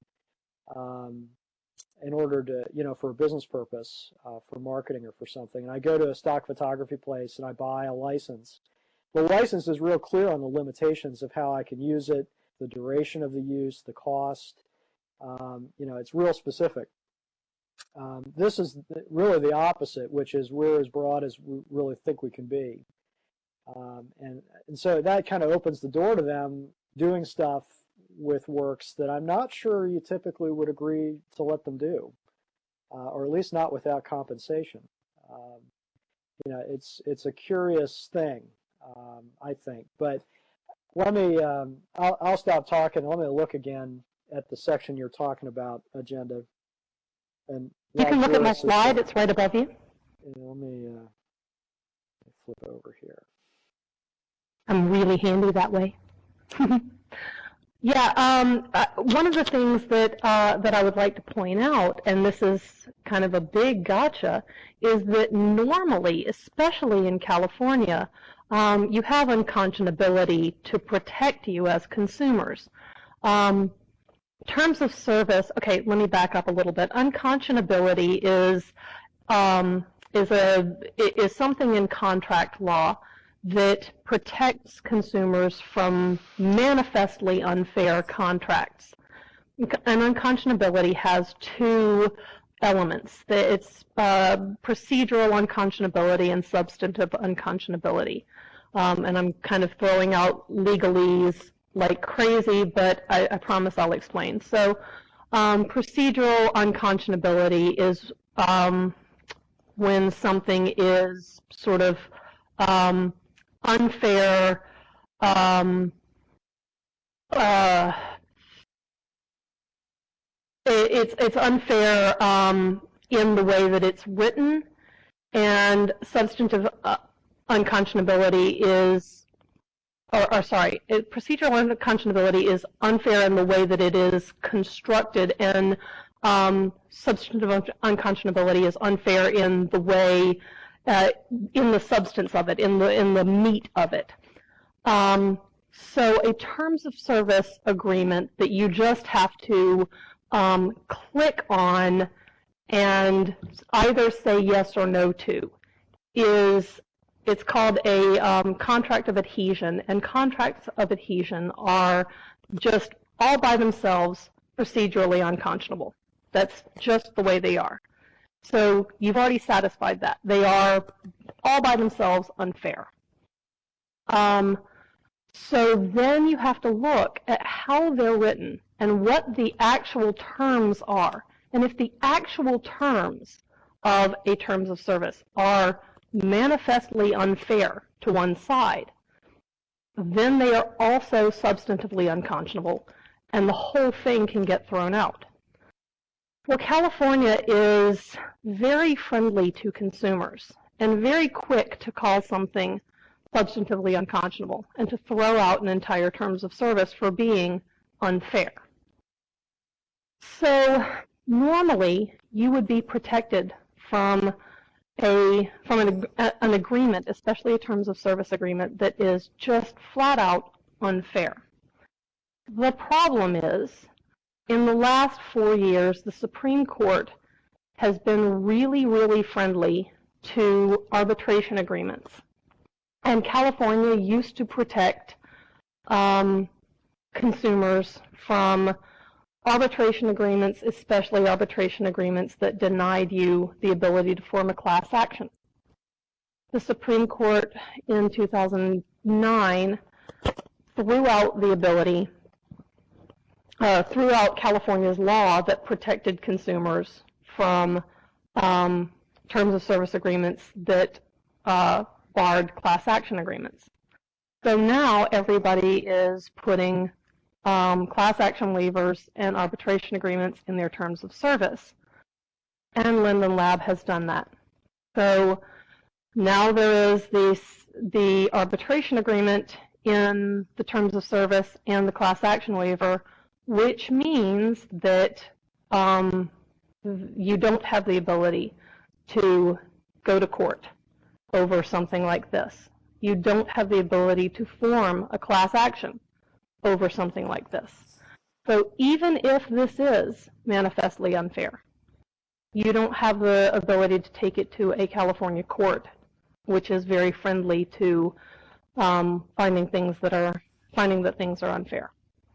in order to, you know, for a business purpose, for marketing or for something, and I go to a stock photography place and I buy a license, the license is real clear on the limitations of how I can use it, the duration of the use, the cost. You know, it's real specific. This is really the opposite, which is we're as broad as we really think we can be. And so that kind of opens the door to them doing stuff with works that I'm not sure you typically would agree to let them do, or at least not without compensation. You know, it's a curious thing, I think. But let me, I'll stop talking. Let me look again at the section you're talking about, agenda. And you can look at my slide. It's right above you. Let me flip over here. I'm really handy that way. Yeah, one of the things that that I would like to point out, and this is kind of a big gotcha, is that normally, especially in California, you have unconscionability to protect you as consumers. Terms of service. Okay, let me back up a little bit. Unconscionability is something in contract law that protects consumers from manifestly unfair contracts. And unconscionability has two elements. It's procedural unconscionability and substantive unconscionability. And I'm kind of throwing out legalese like crazy, but I promise I'll explain. So procedural unconscionability is when something is sort of unfair, it's unfair in the way that it's written, and substantive unconscionability is, procedural unconscionability is unfair in the way that it is constructed, and substantive unconscionability is unfair in the way, in the substance of it, in the meat of it. So a terms of service agreement that you just have to click on and either say yes or no to it's called a contract of adhesion, and contracts of adhesion are just all by themselves procedurally unconscionable. That's just the way they are. So you've already satisfied that. They are all by themselves unfair. So then you have to look at how they're written and what the actual terms are. And if the actual terms of a terms of service are manifestly unfair to one side, then they are also substantively unconscionable, and the whole thing can get thrown out. Well, California is very friendly to consumers and very quick to call something substantively unconscionable and to throw out an entire terms of service for being unfair. So normally you would be protected from an agreement, especially a terms of service agreement, that is just flat out unfair. The problem is, in the last 4 years, the Supreme Court has been really, really friendly to arbitration agreements. And California used to protect consumers from arbitration agreements, especially arbitration agreements that denied you the ability to form a class action. The Supreme Court in 2009 throughout the ability, throughout California's law that protected consumers from terms of service agreements that barred class action agreements. So now everybody is putting class action waivers and arbitration agreements in their terms of service. And Linden Lab has done that. So now there is the arbitration agreement in the terms of service and the class action waiver, which means that you don't have the ability to go to court over something like this. You don't have the ability to form a class action over something like this. So even if this is manifestly unfair, you don't have the ability to take it to a California court, which is very friendly to finding that things are unfair.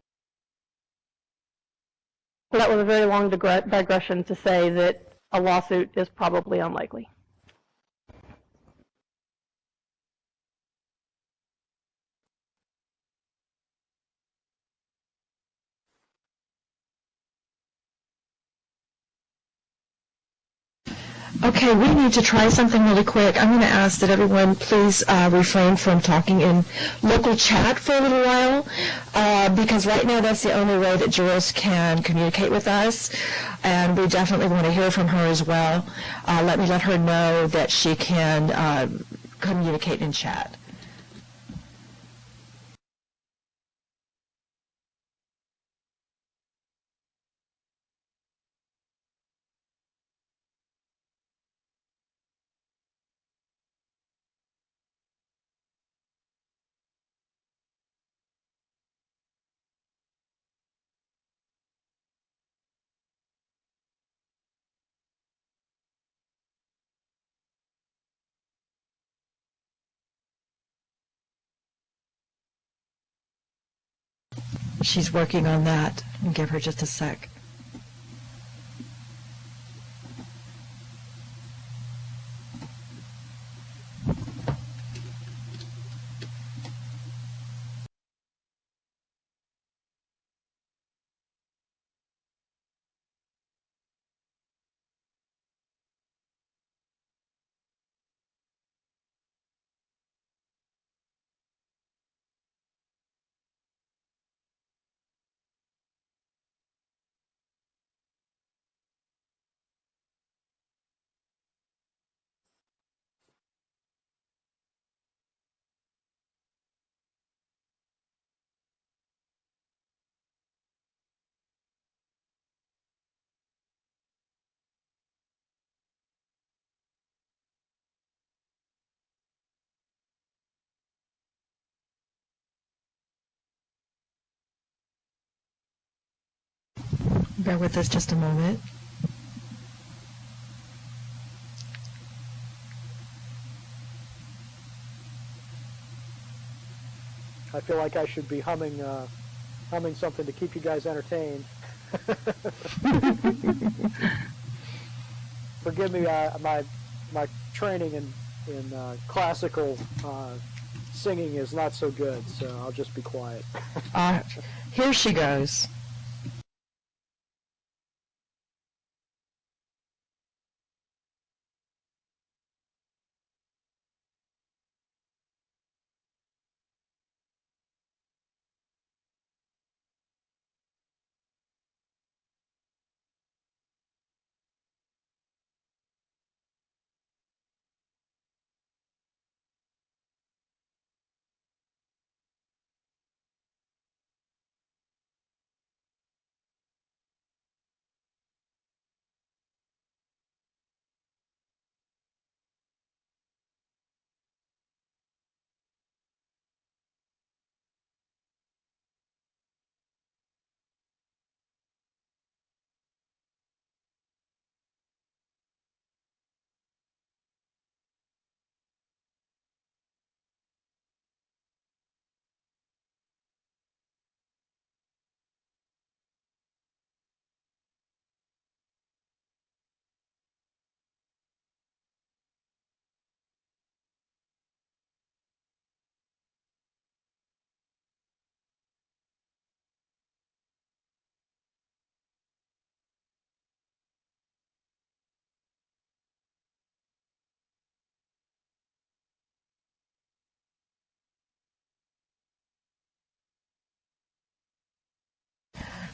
So that was a very long digression to say that a lawsuit is probably unlikely. Okay, we need to try something really quick. I'm going to ask that everyone please refrain from talking in local chat for a little while, because right now that's the only way that Joyce can communicate with us, and we definitely want to hear from her as well. Let me let her know that she can communicate in chat. She's working on that. I'll give her just a sec. Bear with us just a moment. I feel like I should be humming something to keep you guys entertained. Forgive me, my training in classical singing is not so good, so I'll just be quiet. Here she goes.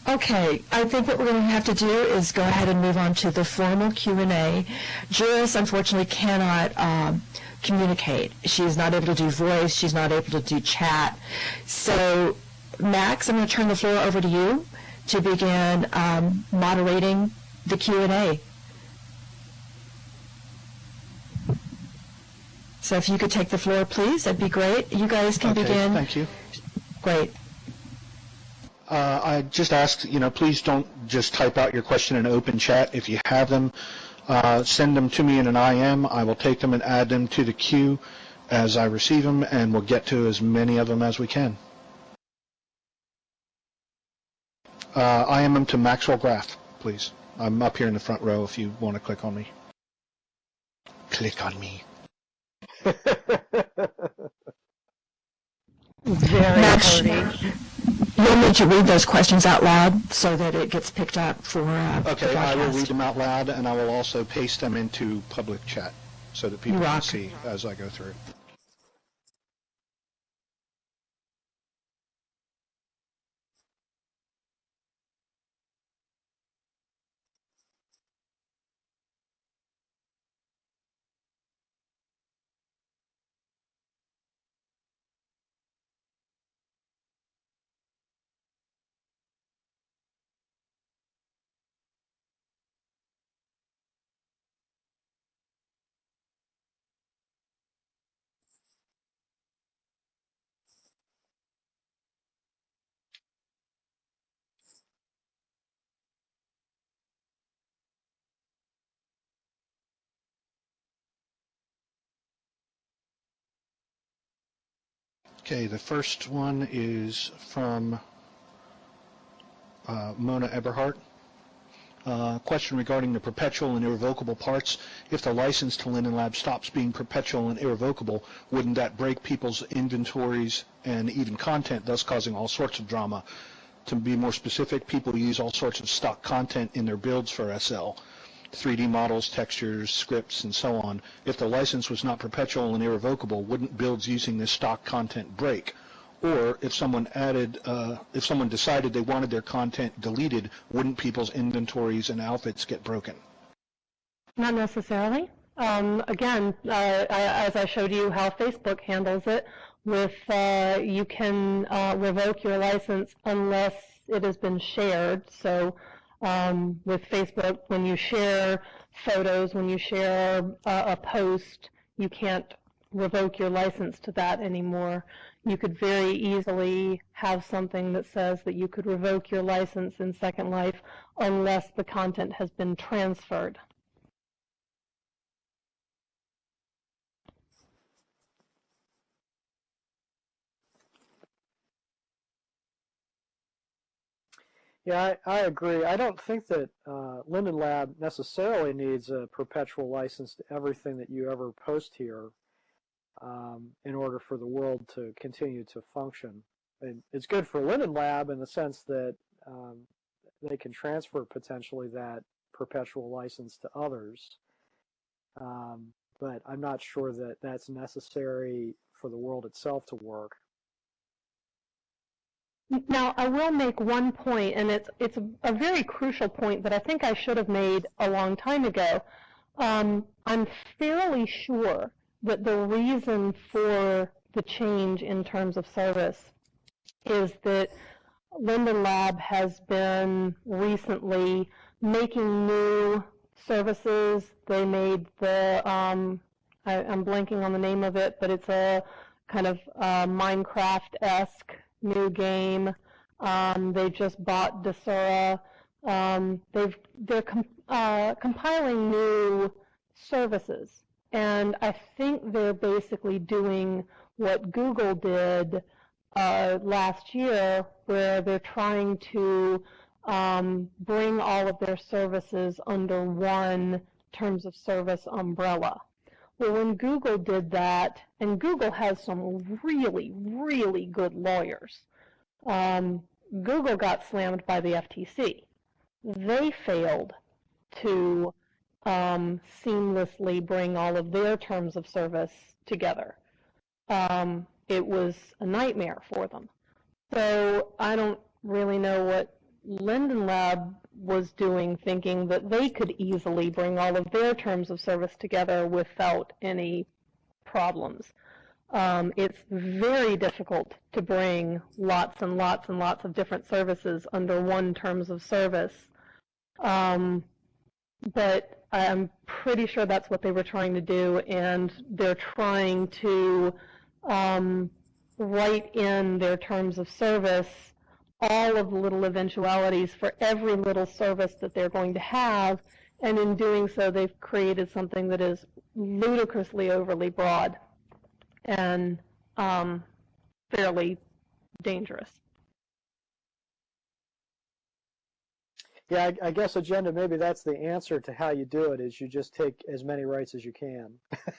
Okay, I think what we're going to have to do is go ahead and move on to the formal Q&A. Juris, unfortunately, cannot communicate. She's not able to do voice. She's not able to do chat. So, Max, I'm going to turn the floor over to you to begin moderating the Q&A. So if you could take the floor, please, that'd be great. You guys can begin. Thank you. Great. I just asked, please don't just type out your question in open chat. If you have them, send them to me in an IM. I will take them and add them to the queue as I receive them, and we'll get to as many of them as we can. IM them to Maxwell Graf, please. I'm up here in the front row if you want to click on me. Click on me. Very Max, dirty. you'll need to read those questions out loud so that it gets picked up for the Okay, I will broadcast. read them out loud, and I will also paste them into public chat so that people can see as I go through. Okay, the first one is from Mona Eberhardt. Question regarding the perpetual and irrevocable parts. If the license to Linden Lab stops being perpetual and irrevocable, wouldn't that break people's inventories and even content, thus causing all sorts of drama? To be more specific, people use all sorts of stock content in their builds for SL. 3D models, textures, scripts, and so on. If the license was not perpetual and irrevocable, wouldn't builds using this stock content break? Or if someone decided they wanted their content deleted, wouldn't people's inventories and outfits get broken? Not necessarily. Again, as I showed you how Facebook handles it, with you can revoke your license unless it has been shared. So with Facebook, when you share photos, when you share a post, you can't revoke your license to that anymore. You could very easily have something that says that you could revoke your license in Second Life unless the content has been transferred. Yeah, I agree. I don't think that Linden Lab necessarily needs a perpetual license to everything that you ever post here in order for the world to continue to function. And it's good for Linden Lab in the sense that they can transfer potentially that perpetual license to others. But I'm not sure that that's necessary for the world itself to work. Now, I will make one point, and it's a very crucial point that I think I should have made a long time ago. I'm fairly sure that the reason for the change in terms of service is that Linden Lab has been recently making new services. They made the, I'm blanking on the name of it, but it's a kind of Minecraft-esque new game. They just bought Desura. They're compiling new services, and I think they're basically doing what Google did last year, where they're trying to bring all of their services under one terms of service umbrella. Well, when Google did that, and Google has some really, really good lawyers, Google got slammed by the FTC. They failed to seamlessly bring all of their terms of service together. It was a nightmare for them. So I don't really know what Linden Lab was doing, thinking that they could easily bring all of their terms of service together without any problems. It's very difficult to bring lots and lots and lots of different services under one terms of service. But I'm pretty sure that's what they were trying to do, and they're trying to write in their terms of service all of the little eventualities for every little service that they're going to have, and in doing so, they've created something that is ludicrously overly broad and fairly dangerous. Yeah, I guess, Agenda, maybe that's the answer to how you do it, is you just take as many rights as you can.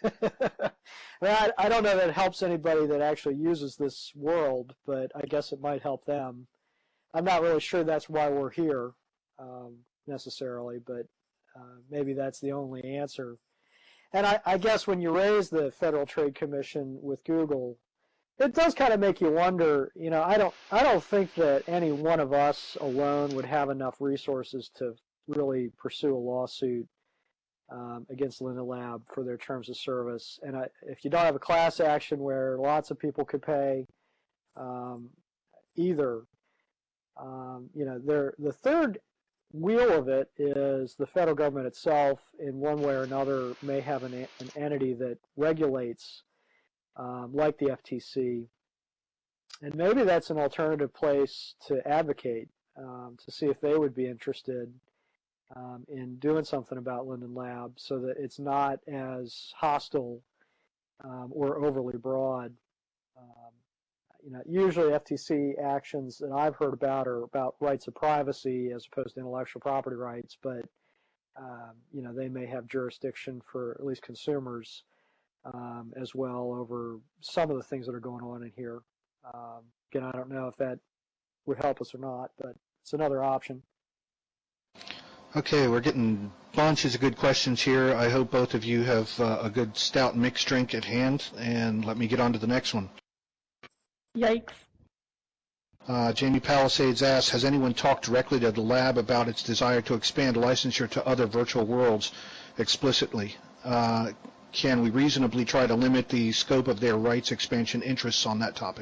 I don't know that it helps anybody that actually uses this world, but I guess it might help them. I'm not really sure that's why we're here necessarily, but maybe that's the only answer. And I guess when you raise the Federal Trade Commission with Google, it does kind of make you wonder. You know, I don't think that any one of us alone would have enough resources to really pursue a lawsuit against Linden Lab for their terms of service. And if you don't have a class action where lots of people could pay, either, you know, the third wheel of it is the federal government itself, in one way or another, may have an entity that regulates, like the FTC, and maybe that's an alternative place to advocate, to see if they would be interested in doing something about Linden Lab, so that it's not as hostile or overly broad. You know, usually FTC actions that I've heard about are about rights of privacy as opposed to intellectual property rights, but you know, they may have jurisdiction for at least consumers as well over some of the things that are going on in here. Again, I don't know if that would help us or not, but it's another option. Okay, we're getting bunches of good questions here. I hope both of you have a good stout mixed drink at hand, and let me get on to the next one. Yikes. Jamie Palisades asks, has anyone talked directly to the lab about its desire to expand licensure to other virtual worlds explicitly? Can we reasonably try to limit the scope of their rights expansion interests on that topic?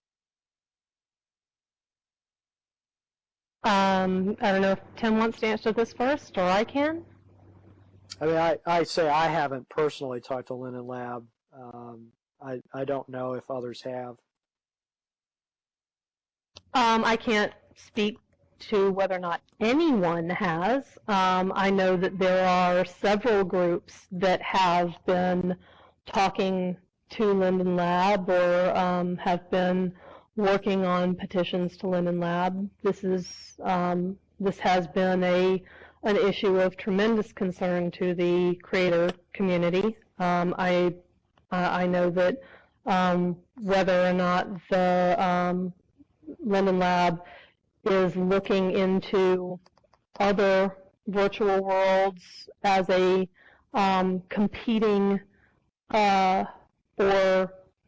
I don't know if Tim wants to answer this first, or I can. I mean, I say I haven't personally talked to Linden Lab. I don't know if others have. I can't speak to whether or not anyone has. I know that there are several groups that have been talking to Linden Lab, or have been working on petitions to Linden Lab. This has been an issue of tremendous concern to the creator community. I know that whether or not the Linden Lab is looking into other virtual worlds as a competing or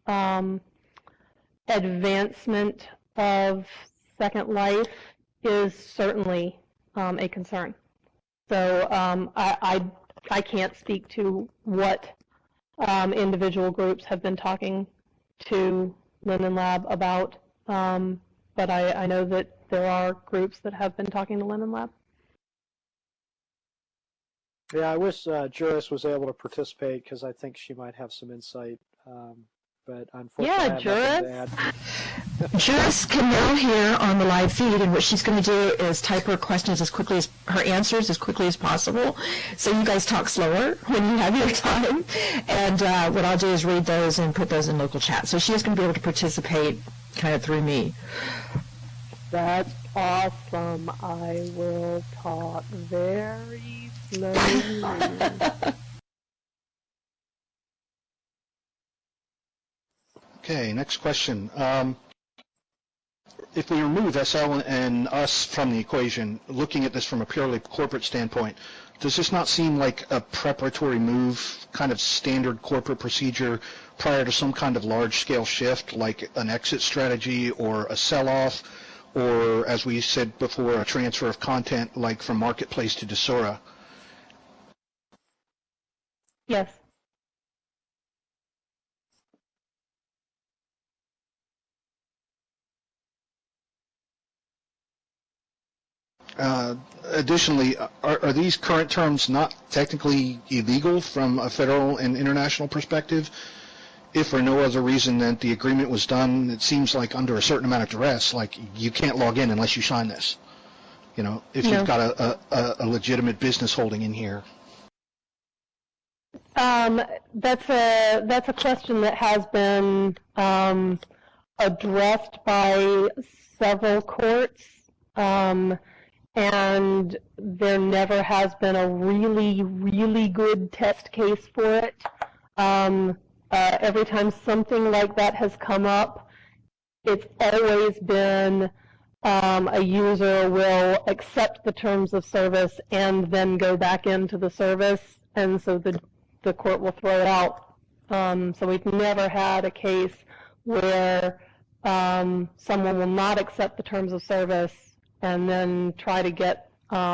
advancement of Second Life is certainly a concern. So I can't speak to what individual groups have been talking to Linden Lab about, but I know that there are groups that have been talking to Linden Lab. Yeah, I wish Juris was able to participate, because I think she might have some insight. But unfortunately, I have nothing to add. Juris can now hear on the live feed, and what she's going to do is type her questions her answers as quickly as possible. So you guys talk slower when you have your time, and what I'll do is read those and put those in local chat. So she's going to be able to participate kind of through me. That's awesome. I will talk very slowly. Okay, next question. If we remove SL and us from the equation, looking at this from a purely corporate standpoint, does this not seem like a preparatory move, kind of standard corporate procedure prior to some kind of large-scale shift, like an exit strategy or a sell-off, or, as we said before, a transfer of content like from Marketplace to Desora? Yes. Additionally, are these current terms not technically illegal from a federal and international perspective? If for no other reason than the agreement was done, it seems like under a certain amount of duress, like you can't log in unless you sign this. You know, if No. you've got a legitimate business holding in here. That's a question that has been addressed by several courts, and there never has been a really, really good test case for it. Every time something like that has come up, it's always been a user will accept the terms of service and then go back into the service, and so the court will throw it out. So we've never had a case where someone will not accept the terms of service and then try to get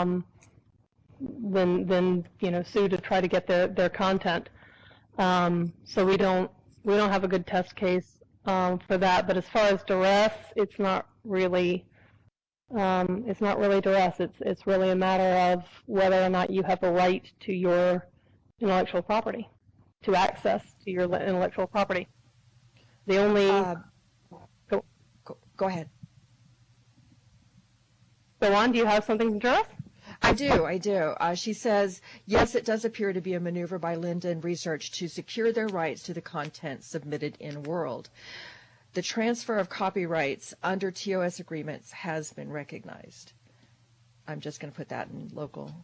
then sue to try to get their content. So we don't have a good test case for that. But as far as duress, it's not really duress. It's really a matter of whether or not you have a right to your intellectual property, to access to your intellectual property. The only Go ahead. Go on. Do you have something to address? I do. She says, yes, it does appear to be a maneuver by Linden Research to secure their rights to the content submitted in World. The transfer of copyrights under TOS agreements has been recognized. I'm just going to put that in local.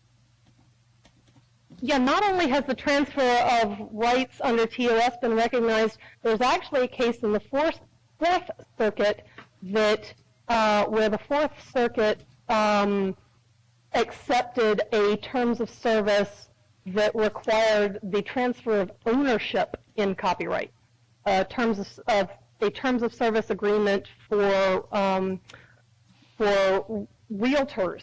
Yeah, not only has the transfer of rights under TOS been recognized, there's actually a case in the Fourth Circuit that where the Fourth Circuit accepted a terms of service that required the transfer of ownership in copyright. A terms of service agreement for realtors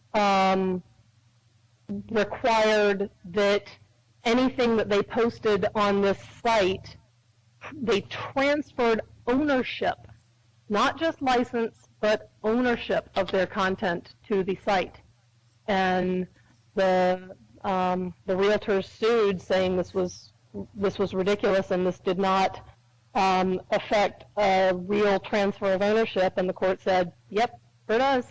required that anything that they posted on this site, they transferred ownership, not just license, but ownership of their content to the site. And the realtors sued, saying this was ridiculous and this did not affect a real transfer of ownership. And the court said, "Yep, it does."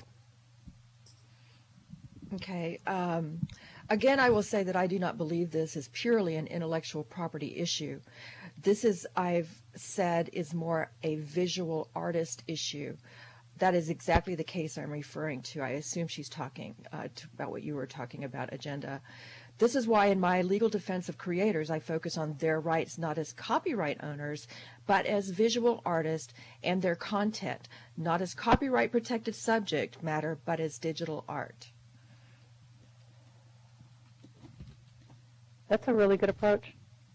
Okay. Again, I will say that I do not believe this is purely an intellectual property issue. This is, I've said, is more a visual artist issue. That is exactly the case I'm referring to. I assume she's talking about what you were talking about, Agenda. This is why in my legal defense of creators, I focus on their rights not as copyright owners, but as visual artists and their content, not as copyright protected subject matter, but as digital art. That's a really good approach.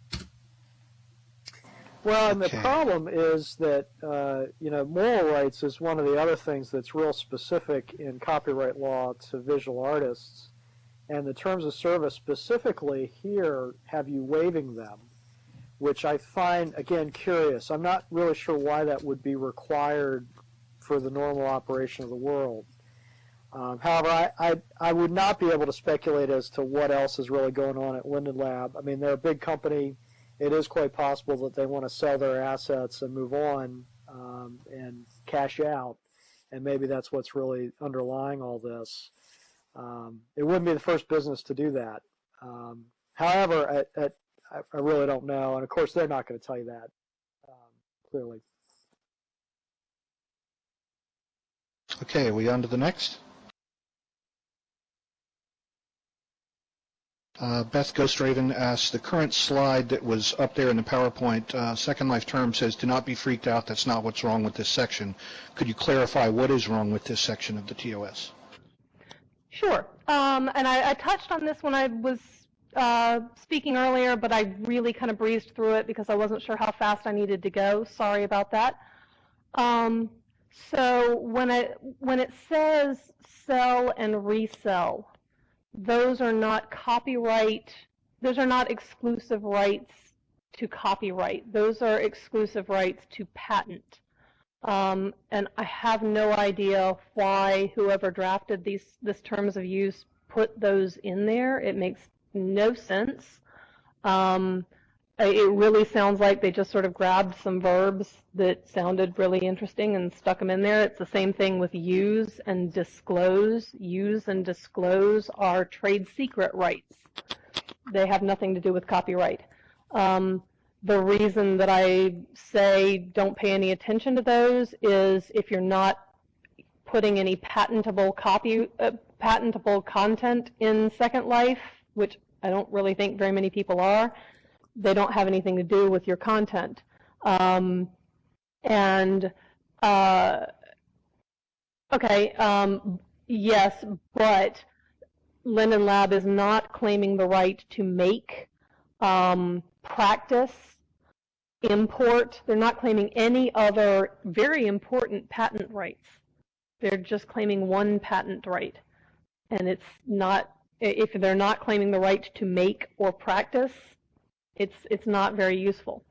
Well, and the problem is that, moral rights is one of the other things that's real specific in copyright law to visual artists. And the terms of service specifically here have you waiving them, which I find, again, curious. I'm not really sure why that would be required for the normal operation of the world. However, I would not be able to speculate as to what else is really going on at Linden Lab. I mean, they're a big company. It is quite possible that they want to sell their assets and move on and cash out, and maybe that's what's really underlying all this. It wouldn't be the first business to do that. However, I really don't know, and of course they're not going to tell you that clearly. Okay, are we on to the next? Beth Ghostraven asks, the current slide that was up there in the PowerPoint, Second Life Term says, do not be freaked out, that's not what's wrong with this section. Could you clarify what is wrong with this section of the TOS? Sure. And I touched on this when I was speaking earlier, but I really kind of breezed through it because I wasn't sure how fast I needed to go. Sorry about that. So when it says sell and resell, those are not exclusive rights to copyright. Those are exclusive rights to patent. And I have no idea why whoever drafted this terms of use put those in there. It makes no sense. It really sounds like they just sort of grabbed some verbs that sounded really interesting and stuck them in there. It's the same thing with use and disclose. Use and disclose are trade secret rights. They have nothing to do with copyright. The reason that I say don't pay any attention to those is if you're not putting any patentable content in Second Life, which I don't really think very many people are, they don't have anything to do with your content. Yes, but Linden Lab is not claiming the right to make, practice, import. They're not claiming any other very important patent rights. They're just claiming one patent right. And it's not, if they're not claiming the right to make or practice, it's not very useful.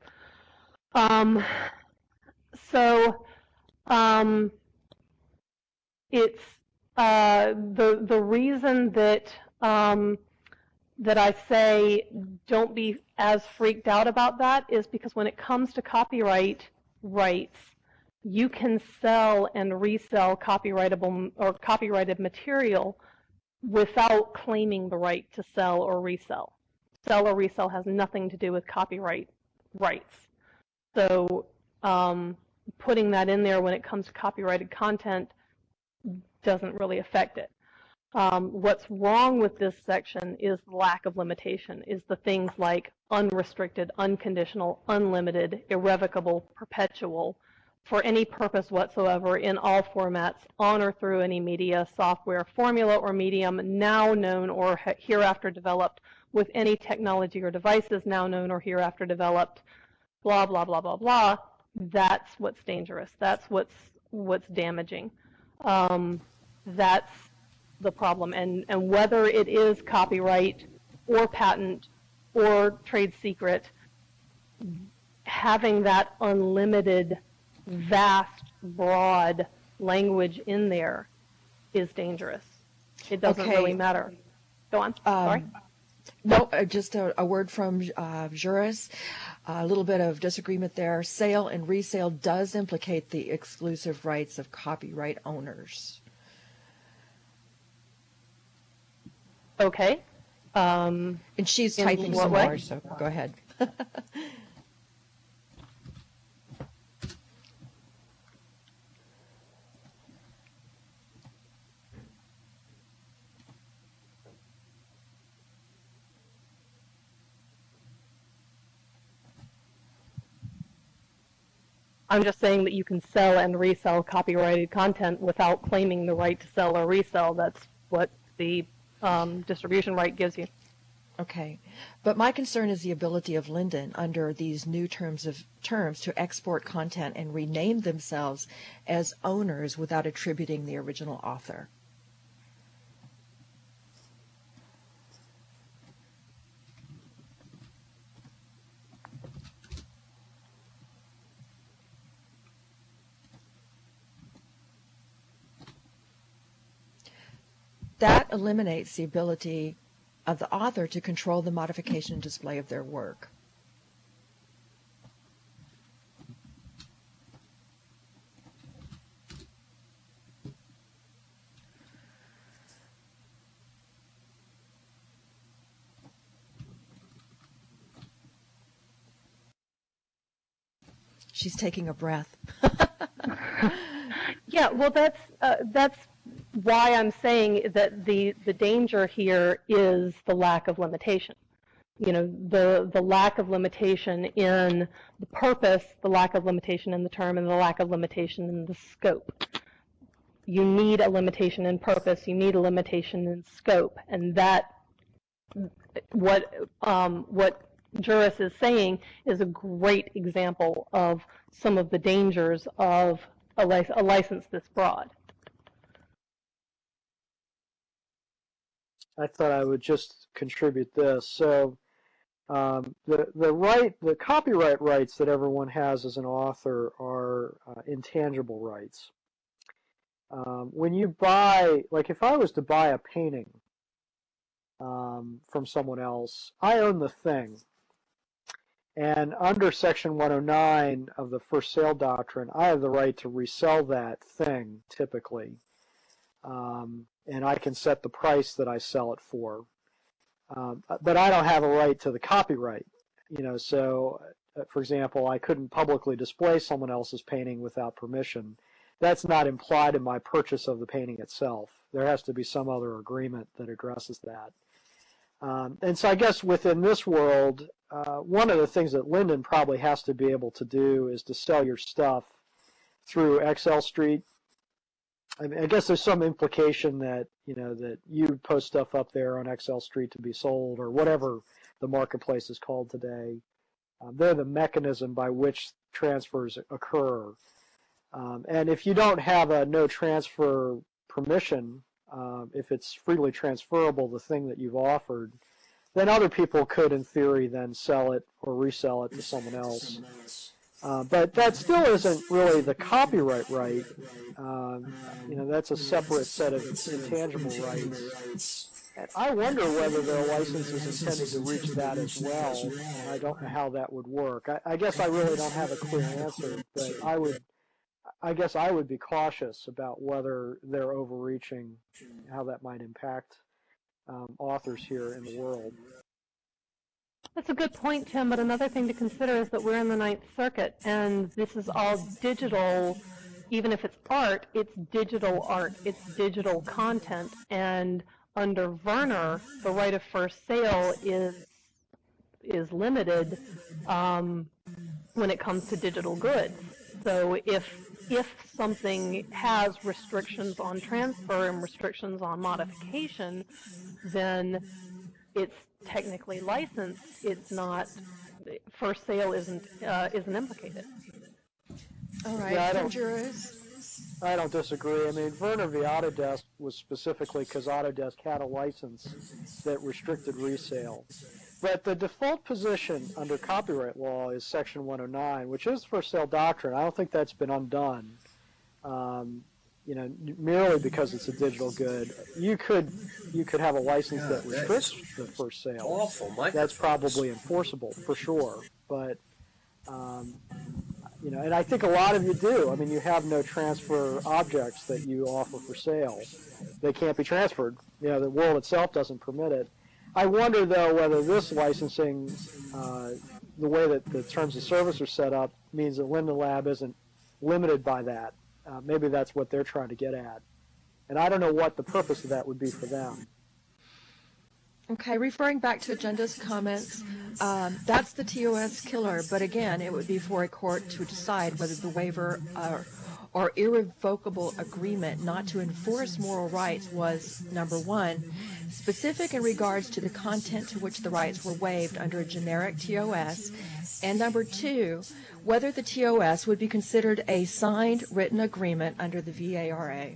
It's the reason that that I say don't be as freaked out about that is because when it comes to copyright rights, you can sell and resell copyrightable or copyrighted material without claiming the right to sell or resell. Sell or resell has nothing to do with copyright rights. So putting that in there when it comes to copyrighted content doesn't really affect it. What's wrong with this section is lack of limitation, is the things like unrestricted, unconditional, unlimited, irrevocable, perpetual, for any purpose whatsoever in all formats, on or through any media, software, formula, or medium now known or hereafter developed with any technology or devices now known or hereafter developed, blah, blah, blah, blah, blah. That's what's dangerous. That's what's damaging. That's the problem. And whether it is copyright or patent or trade secret, having that unlimited, vast, broad language in there is dangerous. It doesn't really matter. Go on. Sorry. No, just a word from Juris. A little bit of disagreement there. Sale and resale does implicate the exclusive rights of copyright owners. Okay. And she's typing some more, so go ahead. I'm just saying that you can sell and resell copyrighted content without claiming the right to sell or resell. That's what the distribution right gives you. Okay. But my concern is the ability of Linden under these new terms to export content and rename themselves as owners without attributing the original author. That eliminates the ability of the author to control the modification and display of their work. She's taking a breath. Yeah, well, that's why I'm saying that the danger here is the lack of limitation. You know, the lack of limitation in the purpose, the lack of limitation in the term, and the lack of limitation in the scope. You need a limitation in purpose. You need a limitation in scope, and that what Juris is saying is a great example of some of the dangers of a license this broad. I thought I would just contribute this. So the copyright rights that everyone has as an author are intangible rights. When you buy, like if I was to buy a painting from someone else, I own the thing. And under Section 109 of the First Sale Doctrine, I have the right to resell that thing typically. And I can set the price that I sell it for. But I don't have a right to the copyright. So for example, I couldn't publicly display someone else's painting without permission. That's not implied in my purchase of the painting itself. There has to be some other agreement that addresses that. And so I guess within this world, one of the things that Linden probably has to be able to do is to sell your stuff through XL Street. I mean, I guess there's some implication that that you post stuff up there on XL Street to be sold or whatever the marketplace is called today. They're the mechanism by which transfers occur. And if you don't have a no transfer permission, if it's freely transferable, the thing that you've offered, then other people could, in theory, then sell it or resell it to someone else. But that still isn't really the copyright right. That's a separate set of intangible rights. And I wonder whether there are licenses intended to reach that as well, and I don't know how that would work. I guess I really don't have a clear answer, but I guess I would be cautious about whether they're overreaching, how that might impact authors here in the world. That's a good point, Tim, but another thing to consider is that we're in the Ninth Circuit, and this is all digital. Even if it's art, it's digital art. It's digital content, and under Verner, the right of first sale is limited when it comes to digital goods. So if something has restrictions on transfer and restrictions on modification, then it's technically licensed. It's not, first sale isn't implicated. All right, Yeah, Tim Juris. I don't disagree. I mean, Verner v. Autodesk was specifically because Autodesk had a license that restricted resale. But the default position under copyright law is Section 109, which is first sale doctrine. I don't think that's been undone. Merely because it's a digital good. You could have a license that restricts the first sale. That's probably enforceable for sure. But and I think a lot of you do. I mean, you have no transfer objects that you offer for sale. They can't be transferred. The world itself doesn't permit it. I wonder, though, whether this licensing, the way that the terms of service are set up, means that Linden Lab isn't limited by that. Maybe that's what they're trying to get at. And I don't know what the purpose of that would be for them. Okay, referring back to agenda's comments, that's the TOS killer, but again, it would be for a court to decide whether the waiver or irrevocable agreement not to enforce moral rights was, number one, specific in regards to the content to which the rights were waived under a generic TOS, and number two, whether the TOS would be considered a signed written agreement under the VARA.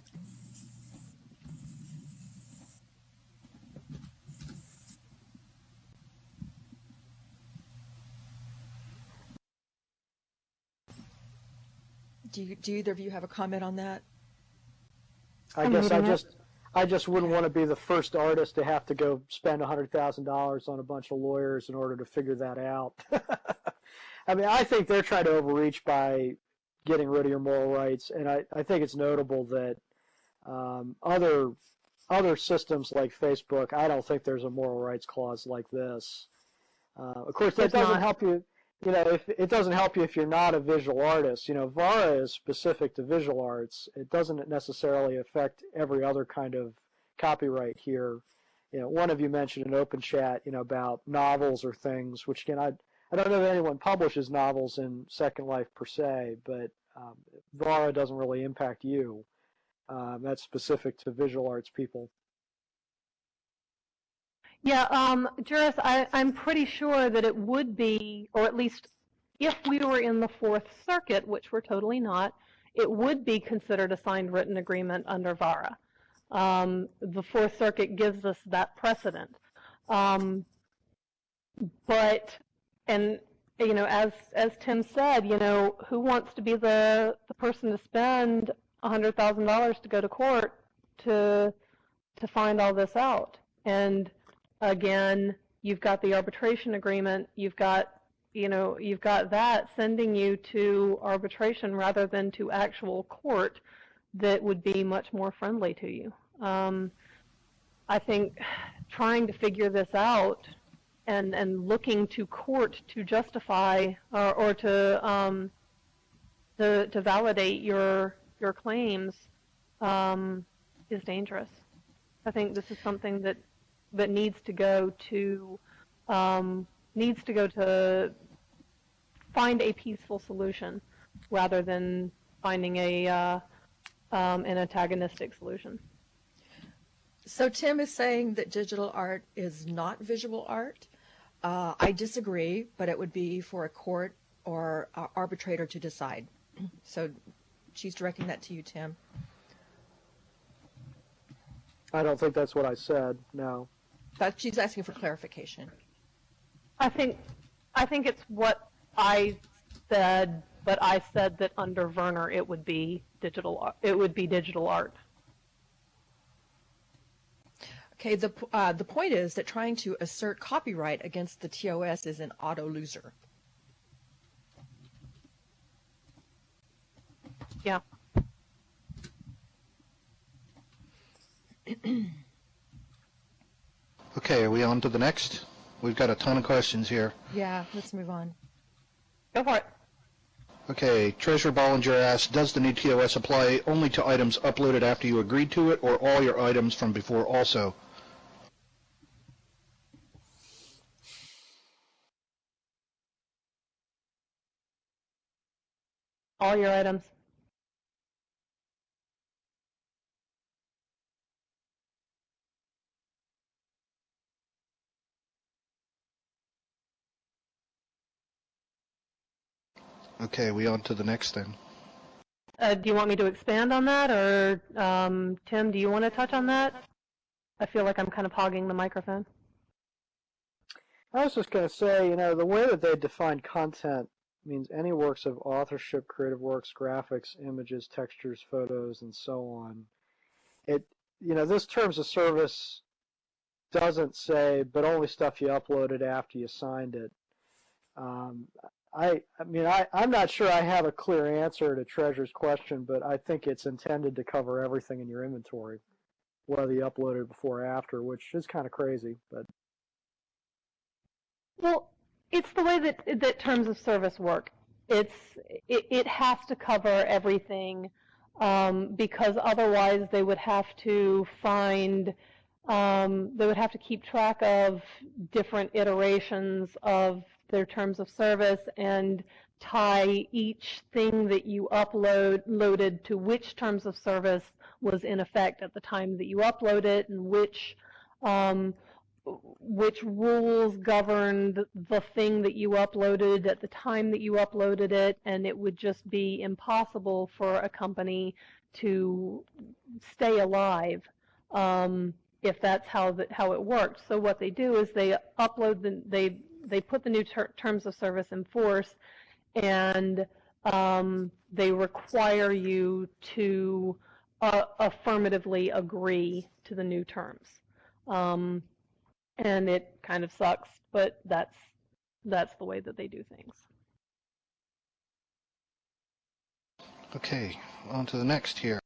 Do either of you have a comment on that? I guess I just wouldn't want to be the first artist to have to go spend $100,000 on a bunch of lawyers in order to figure that out. I mean, I think they're trying to overreach by getting rid of your moral rights, and I think it's notable that other systems like Facebook, I don't think there's a moral rights clause like this. Of course, that doesn't help you. If it doesn't help you if you're not a visual artist. VARA is specific to visual arts. It doesn't necessarily affect every other kind of copyright here. One of you mentioned in open chat, about novels or things, which again, I don't know that anyone publishes novels in Second Life per se, but VARA doesn't really impact you. That's specific to visual arts people. Yeah, Juris, I'm pretty sure that it would be, or at least if we were in the Fourth Circuit, which we're totally not, it would be considered a signed written agreement under VARA. The Fourth Circuit gives us that precedent. But, and you know, as Tim said, you know, who wants to be the person to spend $100,000 to go to court to find all this out? And again, you've got the arbitration agreement, you've got, you know, you've got that sending you to arbitration rather than to actual court that would be much more friendly to you. I think trying to figure this out and looking to court to justify or to validate your claims is dangerous. I think this is something that needs to go to find a peaceful solution rather than finding an antagonistic solution. So Tim is saying that digital art is not visual art. I disagree, but it would be for a court or arbitrator to decide. So she's directing that to you, Tim. I don't think that's what I said, no. But she's asking for clarification. I think it's what I said, but I said that under Verner it would be digital art. Okay, the point is that trying to assert copyright against the TOS is an auto loser. Yeah. Okay, are we on to the next? We've got a ton of questions here. Yeah, let's move on. Go for it. Okay, Treasurer Bollinger asks, does the new TOS apply only to items uploaded after you agreed to it, or all your items from before also? All your items. Okay, we on to the next then. Do you want me to expand on that, or Tim, do you want to touch on that? I feel like I'm kind of hogging the microphone. I was just going to say, you know, the way that they define content means any works of authorship, creative works, graphics, images, textures, photos, and so on. You know, this terms of service doesn't say, but only stuff you uploaded after you signed it. I'm not sure I have a clear answer to Treasurer's question, but I think it's intended to cover everything in your inventory, whether you uploaded before or after, which is kind of crazy, but. Well, it's the way that terms of service work. It has to cover everything because otherwise they would have to keep track of different iterations of their terms of service and tie each thing that you loaded to which terms of service was in effect at the time that you upload it, and which rules governed the thing that you uploaded at the time that you uploaded it, and it would just be impossible for a company to stay alive if that's how it worked. So what they do is they they put the new terms of service in force, and they require you to affirmatively agree to the new terms. And it kind of sucks, but that's the way that they do things. Okay, on to the next here.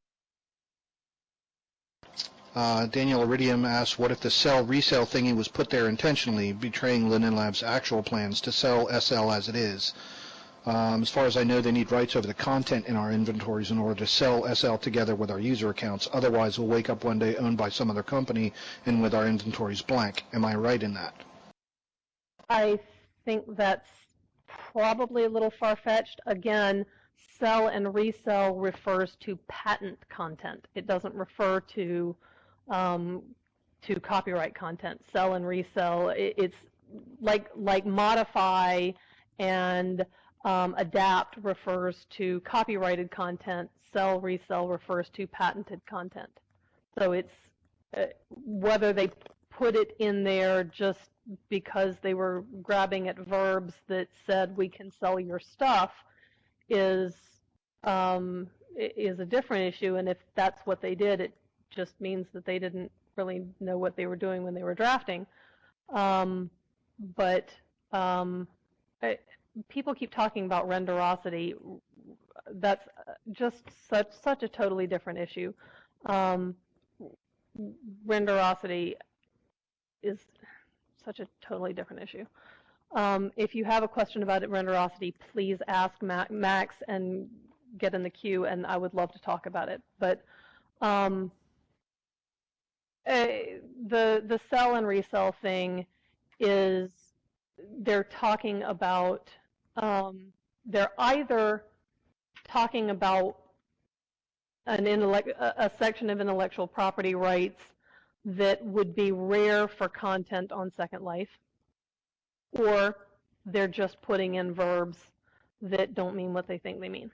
Daniel Iridium asks, what if the sell-resell thingy was put there intentionally, betraying Linden Labs' actual plans to sell SL as it is? As far as I know, they need rights over the content in our inventories in order to sell SL together with our user accounts. Otherwise, we'll wake up one day owned by some other company and with our inventories blank. Am I right in that? I think that's probably a little far-fetched. Again, sell and resell refers to patent content. It doesn't refer to copyright content. Sell and resell, it's like modify and Adapt refers to copyrighted content. Sell, resell refers to patented content. So it's whether they put it in there just because they were grabbing at verbs that said we can sell your stuff is a different issue. And if that's what they did, it just means that they didn't really know what they were doing when they were drafting. People keep talking about renderosity. That's just such a totally different issue. Renderosity is such a totally different issue. If you have a question about renderosity, please ask Max and get in the queue, and I would love to talk about it. But the sell and resell thing is they're talking about they're either talking about a section of intellectual property rights that would be rare for content on Second Life, or they're just putting in verbs that don't mean what they think they mean.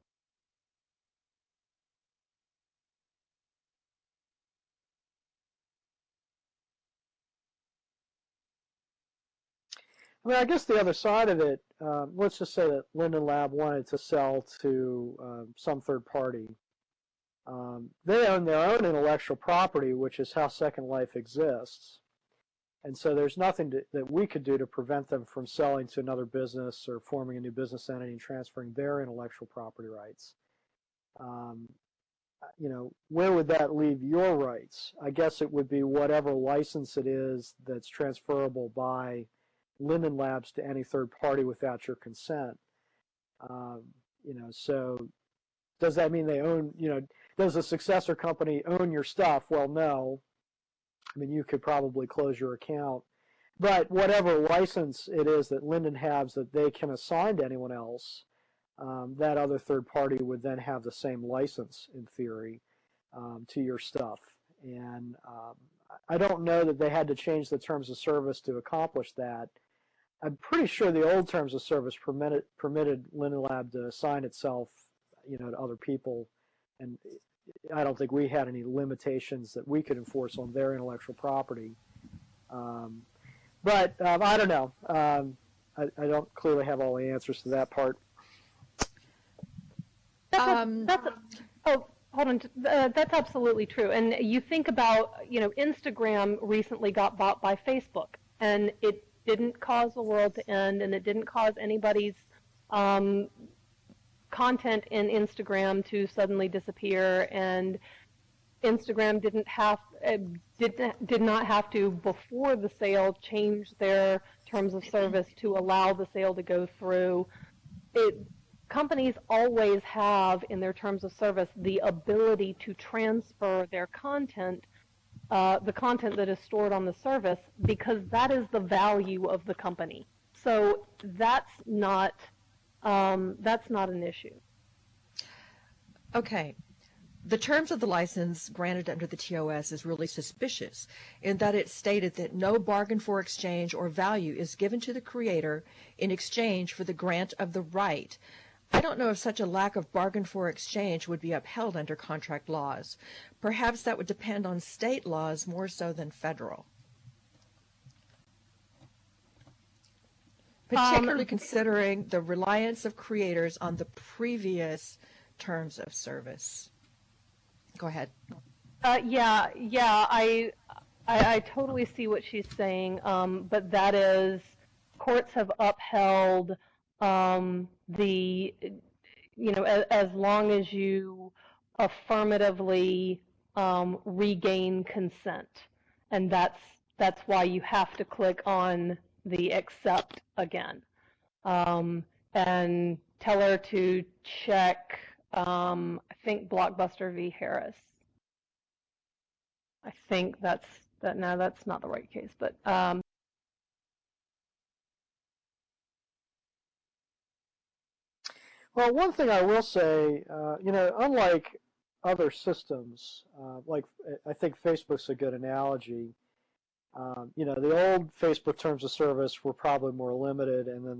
I mean, I guess the other side of it, let's just say that Linden Lab wanted to sell to some third party. They own their own intellectual property, which is how Second Life exists. And so there's nothing that we could do to prevent them from selling to another business or forming a new business entity and transferring their intellectual property rights. Where would that leave your rights? I guess it would be whatever license it is that's transferable by Linden Labs to any third party without your consent. So does that mean they own, does a successor company own your stuff? Well, no. I mean, you could probably close your account. But whatever license it is that Linden has that they can assign to anyone else, that other third party would then have the same license, in theory, to your stuff. And I don't know that they had to change the terms of service to accomplish that. I'm pretty sure the old terms of service permitted Linden Lab to assign itself, to other people, and I don't think we had any limitations that we could enforce on their intellectual property. But I don't know. I don't clearly have all the answers to that part. Hold on. That's absolutely true. And you think about, Instagram recently got bought by Facebook, and it didn't cause the world to end, and it didn't cause anybody's content in Instagram to suddenly disappear, and Instagram did not have to, before the sale, change their terms of service to allow the sale to go through. Companies always have in their terms of service the ability to transfer their content, the content that is stored on the service, because that is the value of the company. So that's not an issue. Okay. The terms of the license granted under the TOS is really suspicious in that it stated that no bargain for exchange or value is given to the creator in exchange for the grant of the right. I don't know if such a lack of bargain for exchange would be upheld under contract laws. Perhaps that would depend on state laws more so than federal. Particularly considering the reliance of creators on the previous terms of service. Go ahead. I totally see what she's saying, but that is, courts have upheld as long as you affirmatively regain consent, and that's why you have to click on the accept again, and tell her to check. I think Blockbuster v. Harris. I think that's that. No, that's not the right case, but. Well, one thing I will say, unlike other systems, like I think Facebook's a good analogy. The old Facebook terms of service were probably more limited, and then they've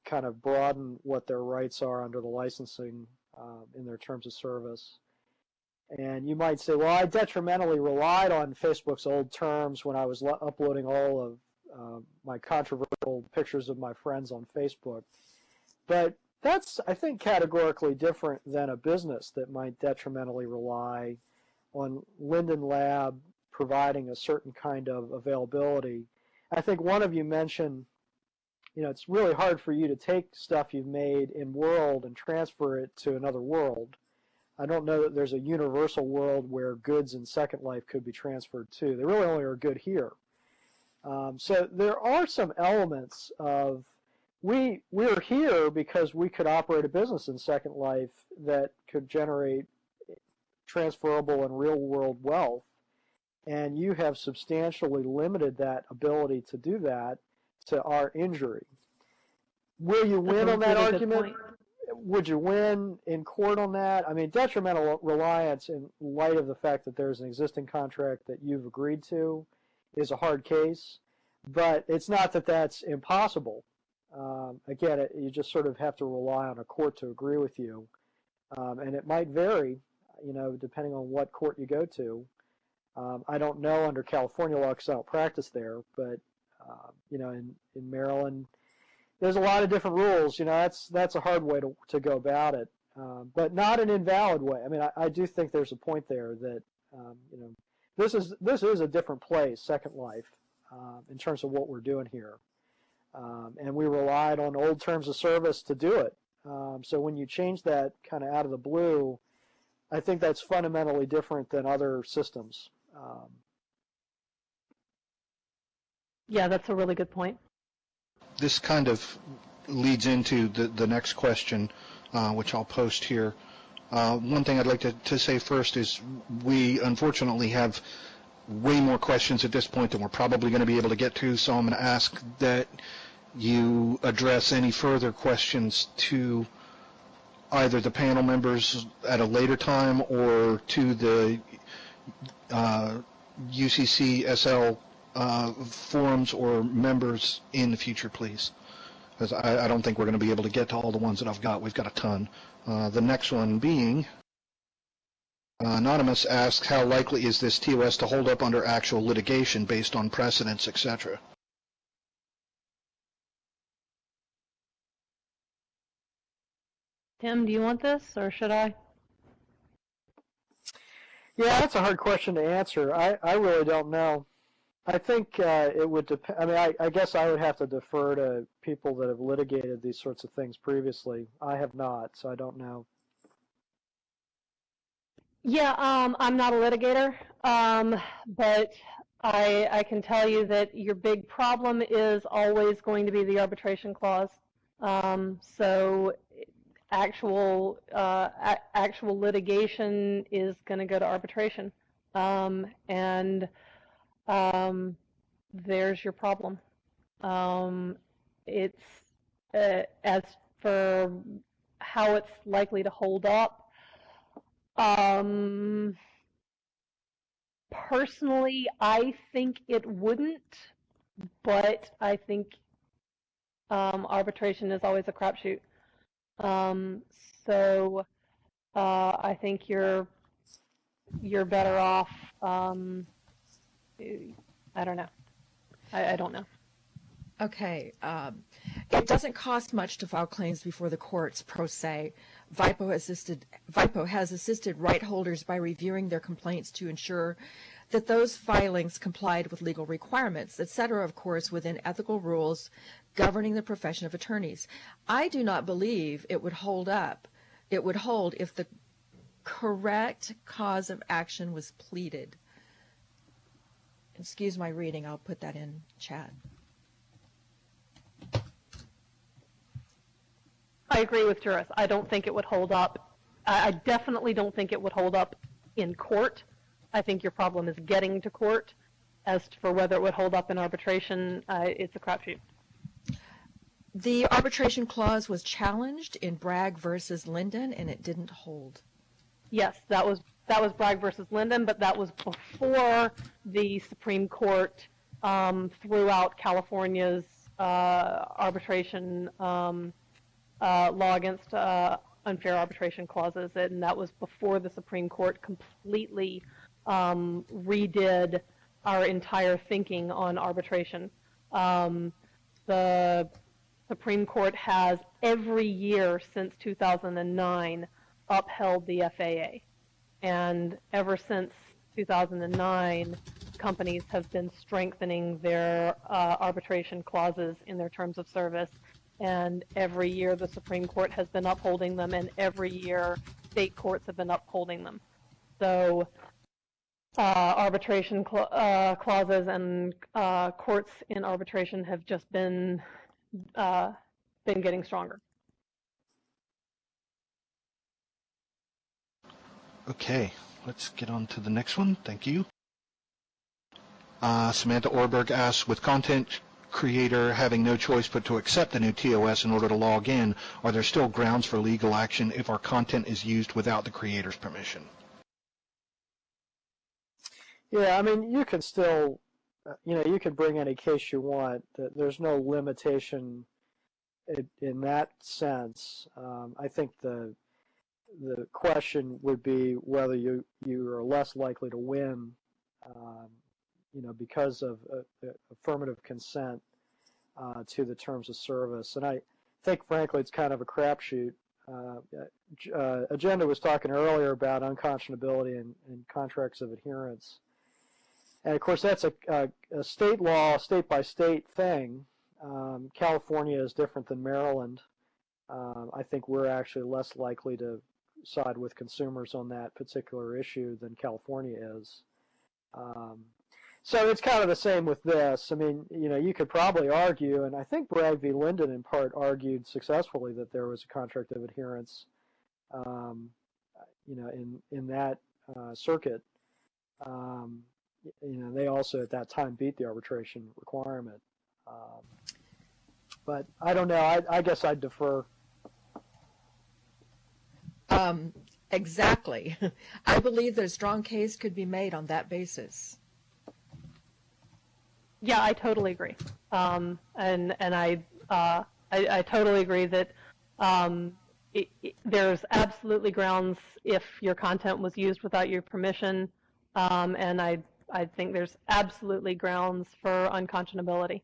kind of broaden what their rights are under the licensing in their terms of service. And you might say, well, I detrimentally relied on Facebook's old terms when I was uploading all of my controversial pictures of my friends on Facebook. But that's, I think, categorically different than a business that might detrimentally rely on Linden Lab providing a certain kind of availability. I think one of you mentioned, it's really hard for you to take stuff you've made in World and transfer it to another world. I don't know that there's a universal world where goods in Second Life could be transferred to. They really only are good here. So there are some elements of, we're here because we could operate a business in Second Life that could generate transferable and real-world wealth, and you have substantially limited that ability to do that to our injury. Will you win on that argument? Would you win in court on that? I mean, detrimental reliance in light of the fact that there's an existing contract that you've agreed to is a hard case, but it's not that that's impossible. Again, you just sort of have to rely on a court to agree with you, and it might vary, depending on what court you go to. I don't know under California law because I don't practice there, but in Maryland, there's a lot of different rules. That's a hard way to go about it, but not an invalid way. I mean, I do think there's a point there that this is a different place, Second Life, in terms of what we're doing here, and we relied on old terms of service to do it. So when you change that kind of out of the blue, I think that's fundamentally different than other systems. Yeah, that's a really good point. This kind of leads into the next question, which I'll post here. One thing I'd like to say first is we unfortunately have way more questions at this point than we're probably going to be able to get to, so I'm going to ask that you address any further questions to either the panel members at a later time or to the UCC-SL forums or members in the future, please. Because I don't think we're going to be able to get to all the ones that I've got. We've got a ton. The next one being, Anonymous asks, how likely is this TOS to hold up under actual litigation based on precedents, etc.? Tim, do you want this, or should I? Yeah, that's a hard question to answer. I really don't know. I think it would depend. I mean, I guess I would have to defer to people that have litigated these sorts of things previously. I have not, so I don't know. Yeah, I'm not a litigator, but I can tell you that your big problem is always going to be the arbitration clause. So actual litigation is going to go to arbitration, and there's your problem. It's as for how it's likely to hold up. Personally, I think it wouldn't, but I think arbitration is always a crapshoot. So I think you're better off. I don't know. I don't know. Okay. It doesn't cost much to file claims before the courts, pro se. VIPO has assisted right holders by reviewing their complaints to ensure that those filings complied with legal requirements, etc., of course, within ethical rules governing the profession of attorneys. I do not believe it would hold up. It would hold if the correct cause of action was pleaded. Excuse my reading. I'll put that in chat. I agree with Juris. I don't think it would hold up. I definitely don't think it would hold up in court. I think your problem is getting to court. As for whether it would hold up in arbitration, it's a crapshoot. The arbitration clause was challenged in Bragg versus Linden, and it didn't hold. Yes, that was Bragg versus Linden, but that was before the Supreme Court threw out California's arbitration law against unfair arbitration clauses, and that was before the Supreme Court completely redid our entire thinking on arbitration. The Supreme Court has every year since 2009 upheld the FAA, and ever since 2009, companies have been strengthening their arbitration clauses in their terms of service, and every year the Supreme Court has been upholding them, and every year state courts have been upholding them. So arbitration clauses and courts in arbitration have just been getting stronger. Okay, let's get on to the next one. Thank you. Samantha Orberg asks, with content creator having no choice but to accept the new TOS in order to log in, are there still grounds for legal action if our content is used without the creator's permission? Yeah, I mean, you can still, you can bring any case you want. There's no limitation in that sense. I think the question would be whether you are less likely to win, because of affirmative consent to the terms of service. And I think, frankly, it's kind of a crapshoot. Agenda was talking earlier about unconscionability and contracts of adherence. And, of course, that's a state law, state-by-state thing. California is different than Maryland. I think we're actually less likely to side with consumers on that particular issue than California is. So it's kind of the same with this. I mean, you could probably argue, and I think Bragg v. Linden in part argued successfully that there was a contract of adherence, in that circuit. They also at that time beat the arbitration requirement. But I don't know. I guess I'd defer. Exactly. I believe that a strong case could be made on that basis. Yeah, I totally agree. And I totally agree that there's absolutely grounds if your content was used without your permission, and I think there's absolutely grounds for unconscionability.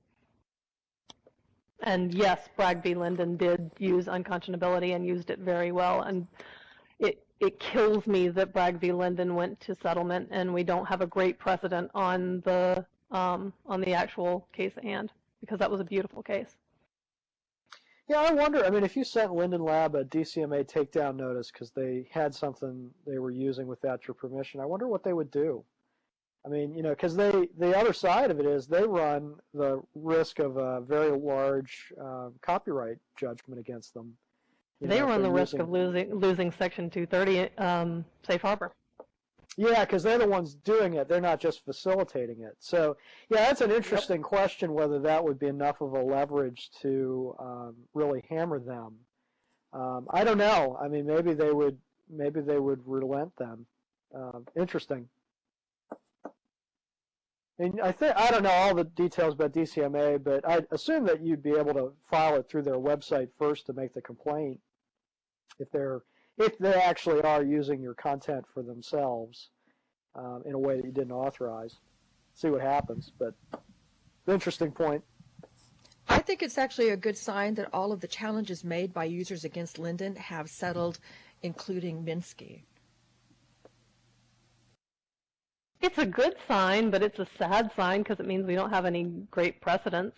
And yes, Bragg v. Linden did use unconscionability and used it very well. And it kills me that Bragg v. Linden went to settlement, and we don't have a great precedent on the actual case at hand, because that was a beautiful case. Yeah, I wonder, I mean, if you sent Linden Lab a DCMA takedown notice because they had something they were using without your permission, I wonder what they would do. I mean, because the other side of it is they run the risk of a very large copyright judgment against them. They run the risk of losing Section 230 safe harbor. Yeah, because they're the ones doing it. They're not just facilitating it. So, yeah, that's an interesting question whether that would be enough of a leverage to really hammer them. I don't know. I mean, maybe they would relent them. Interesting. And I don't know all the details about DCMA, but I assume that you'd be able to file it through their website first to make the complaint if they actually are using your content for themselves in a way that you didn't authorize. See what happens, but interesting point. I think it's actually a good sign that all of the challenges made by users against Linden have settled, including Minsky. It's a good sign, but it's a sad sign because it means we don't have any great precedents.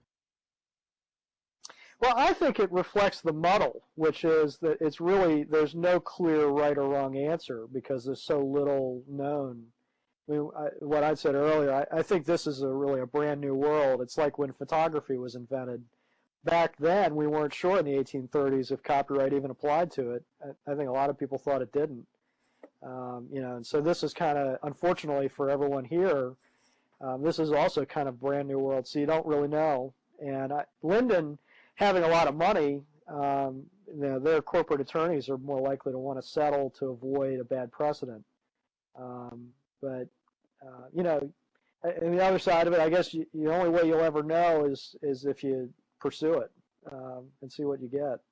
Well, I think it reflects the muddle, which is that there's no clear right or wrong answer because there's so little known. I mean, what I said earlier, I think this is really a brand new world. It's like when photography was invented. Back then, we weren't sure in the 1830s if copyright even applied to it. I think a lot of people thought it didn't. And so this is kind of, unfortunately for everyone here, this is also kind of brand new world, so you don't really know. And Linden, having a lot of money, their corporate attorneys are more likely to want to settle to avoid a bad precedent. But and the other side of it, I guess the only way you'll ever know is if you pursue it and see what you get.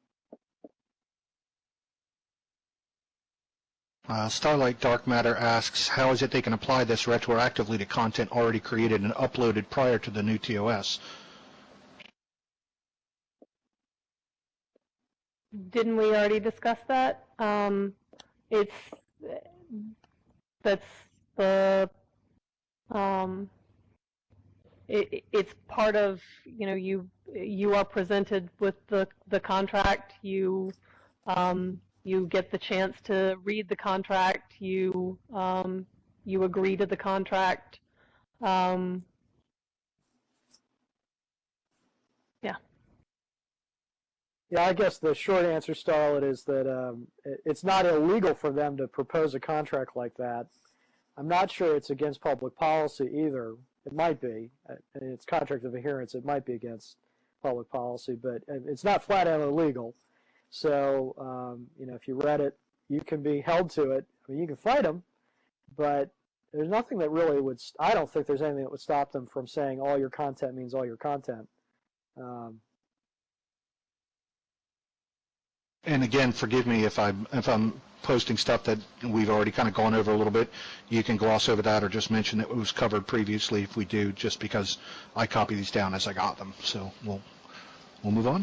Starlight Dark Matter asks, how is it they can apply this retroactively to content already created and uploaded prior to the new TOS? Didn't we already discuss that? That's the it's part of, you are presented with the contract. You get the chance to read the contract. You agree to the contract. Yeah. Yeah, I guess the short answer, Starlet, is that it's not illegal for them to propose a contract like that. I'm not sure it's against public policy either. It might be. It's contract of adherence. It might be against public policy, but it's not flat out illegal. So, if you read it, you can be held to it. I mean, you can fight them, but there's nothing that really would. I don't think there's anything that would stop them from saying all your content means all your content. And again, forgive me if I'm posting stuff that we've already kind of gone over a little bit. You can gloss over that or just mention that it was covered previously if we do, just because I copy these down as I got them. So we'll move on.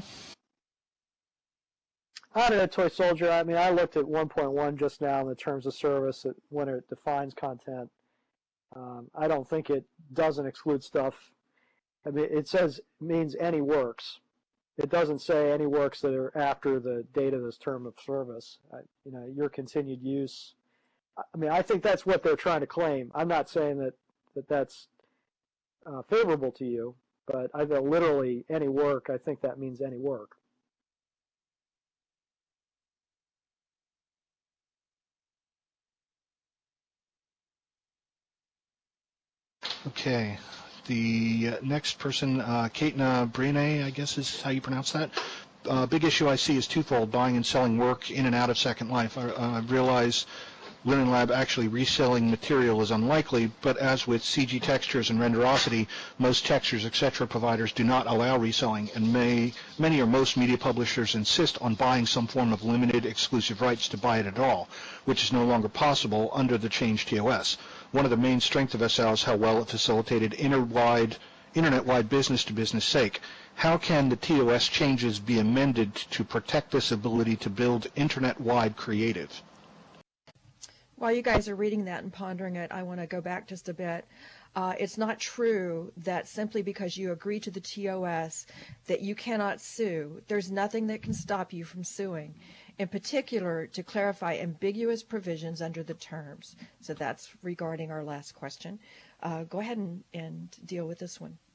I don't know, Toy Soldier. I mean, I looked at 1.1 just now in the terms of service when it defines content. I don't think it doesn't exclude stuff. I mean, it says means any works. It doesn't say any works that are after the date of this term of service. Your continued use. I mean, I think that's what they're trying to claim. I'm not saying that's favorable to you, but I know literally any work. I think that means any work. Okay. The next person, Kaitna Brine, I guess is how you pronounce that. Big issue I see is twofold: buying and selling work in and out of Second Life. I realize Learning Lab actually reselling material is unlikely, but as with CG Textures and Renderosity, most textures, etc. providers do not allow reselling, and many or most media publishers insist on buying some form of limited exclusive rights to buy it at all, which is no longer possible under the changed TOS. One of the main strengths of SL is how well it facilitated internet-wide business-to-business sake. How can the TOS changes be amended to protect this ability to build internet-wide creative? While you guys are reading that and pondering it, I want to go back just a bit. It's not true that simply because you agree to the TOS that you cannot sue. There's nothing that can stop you from suing. In particular, to clarify ambiguous provisions under the terms. So that's regarding our last question. Go ahead and deal with this one.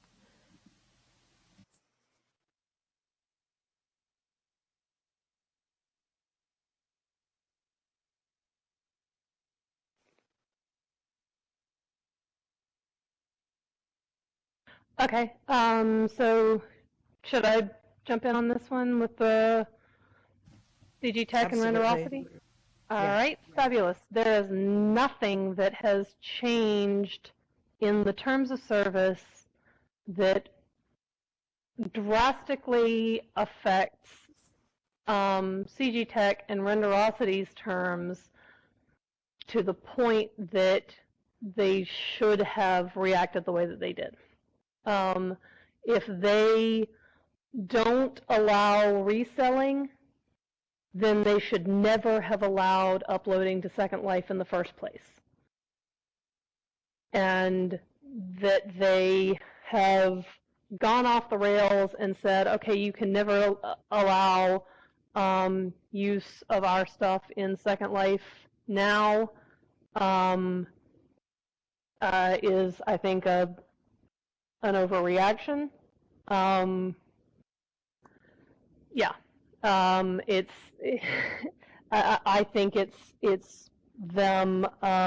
Okay. So should I jump in on this one with the CG Tech and Renderosity? All right, fabulous. There is nothing that has changed in the terms of service that drastically affects CG Tech and Renderosity's terms to the point that they should have reacted the way that they did. If they don't allow reselling, then they should never have allowed uploading to Second Life in the first place. And that they have gone off the rails and said, okay, you can never allow use of our stuff in Second Life now, is, I think, an overreaction. Yeah. It's. I think it's them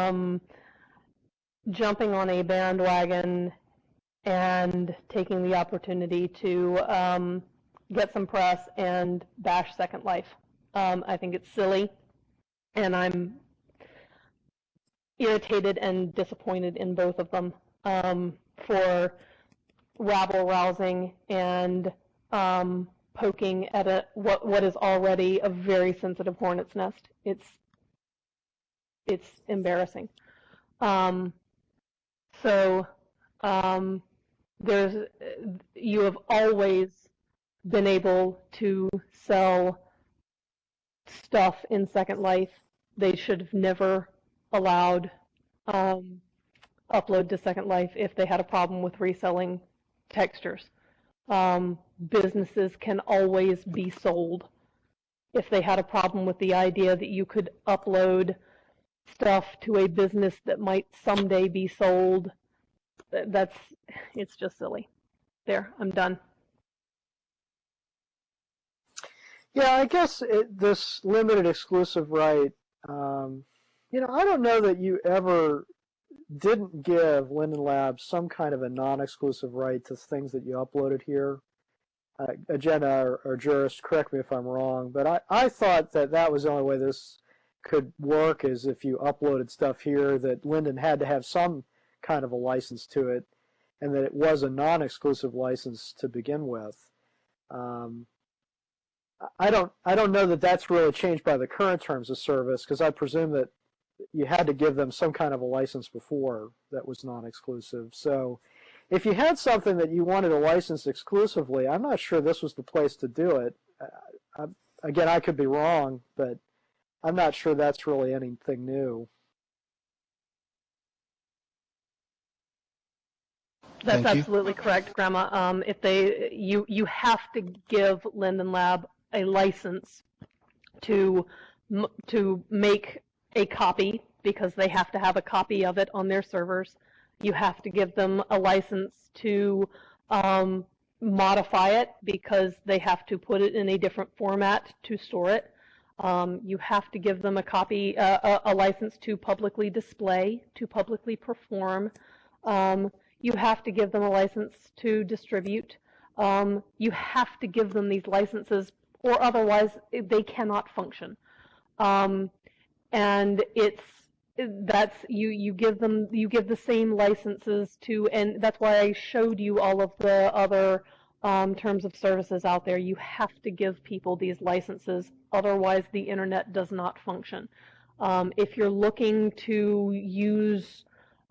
jumping on a bandwagon and taking the opportunity to get some press and bash Second Life. I think it's silly, and I'm irritated and disappointed in both of them. for rabble rousing and poking at what is already a very sensitive hornet's nest. It's embarrassing. So you have always been able to sell stuff in Second Life. They should have never allowed upload to Second Life if they had a problem with reselling textures. Businesses can always be sold. If they had a problem with the idea that you could upload stuff to a business that might someday be sold, it's just silly. There, I'm done. Yeah, I guess this limited exclusive right, I don't know that you ever didn't give Linden Labs some kind of a non-exclusive right to things that you uploaded here. Jenna or Juris, correct me if I'm wrong, but I thought that was the only way this could work is if you uploaded stuff here that Linden had to have some kind of a license to it, and that it was a non-exclusive license to begin with. I don't know that that's really changed by the current terms of service, because I presume that you had to give them some kind of a license before that was non-exclusive. So if you had something that you wanted to license exclusively, I'm not sure this was the place to do it. Again, I could be wrong, but I'm not sure that's really anything new. That's absolutely correct, Grandma. You have to give Linden Lab a license to make a copy, because they have to have a copy of it on their servers. You have to give them a license to modify it, because they have to put it in a different format to store it. You have to give them a license to publicly display, to publicly perform. You have to give them a license to distribute. You have to give them these licenses, or otherwise they cannot function. And you give the same licenses to, and that's why I showed you all of the other terms of services out there. You have to give people these licenses, otherwise the internet does not function. If you're looking to use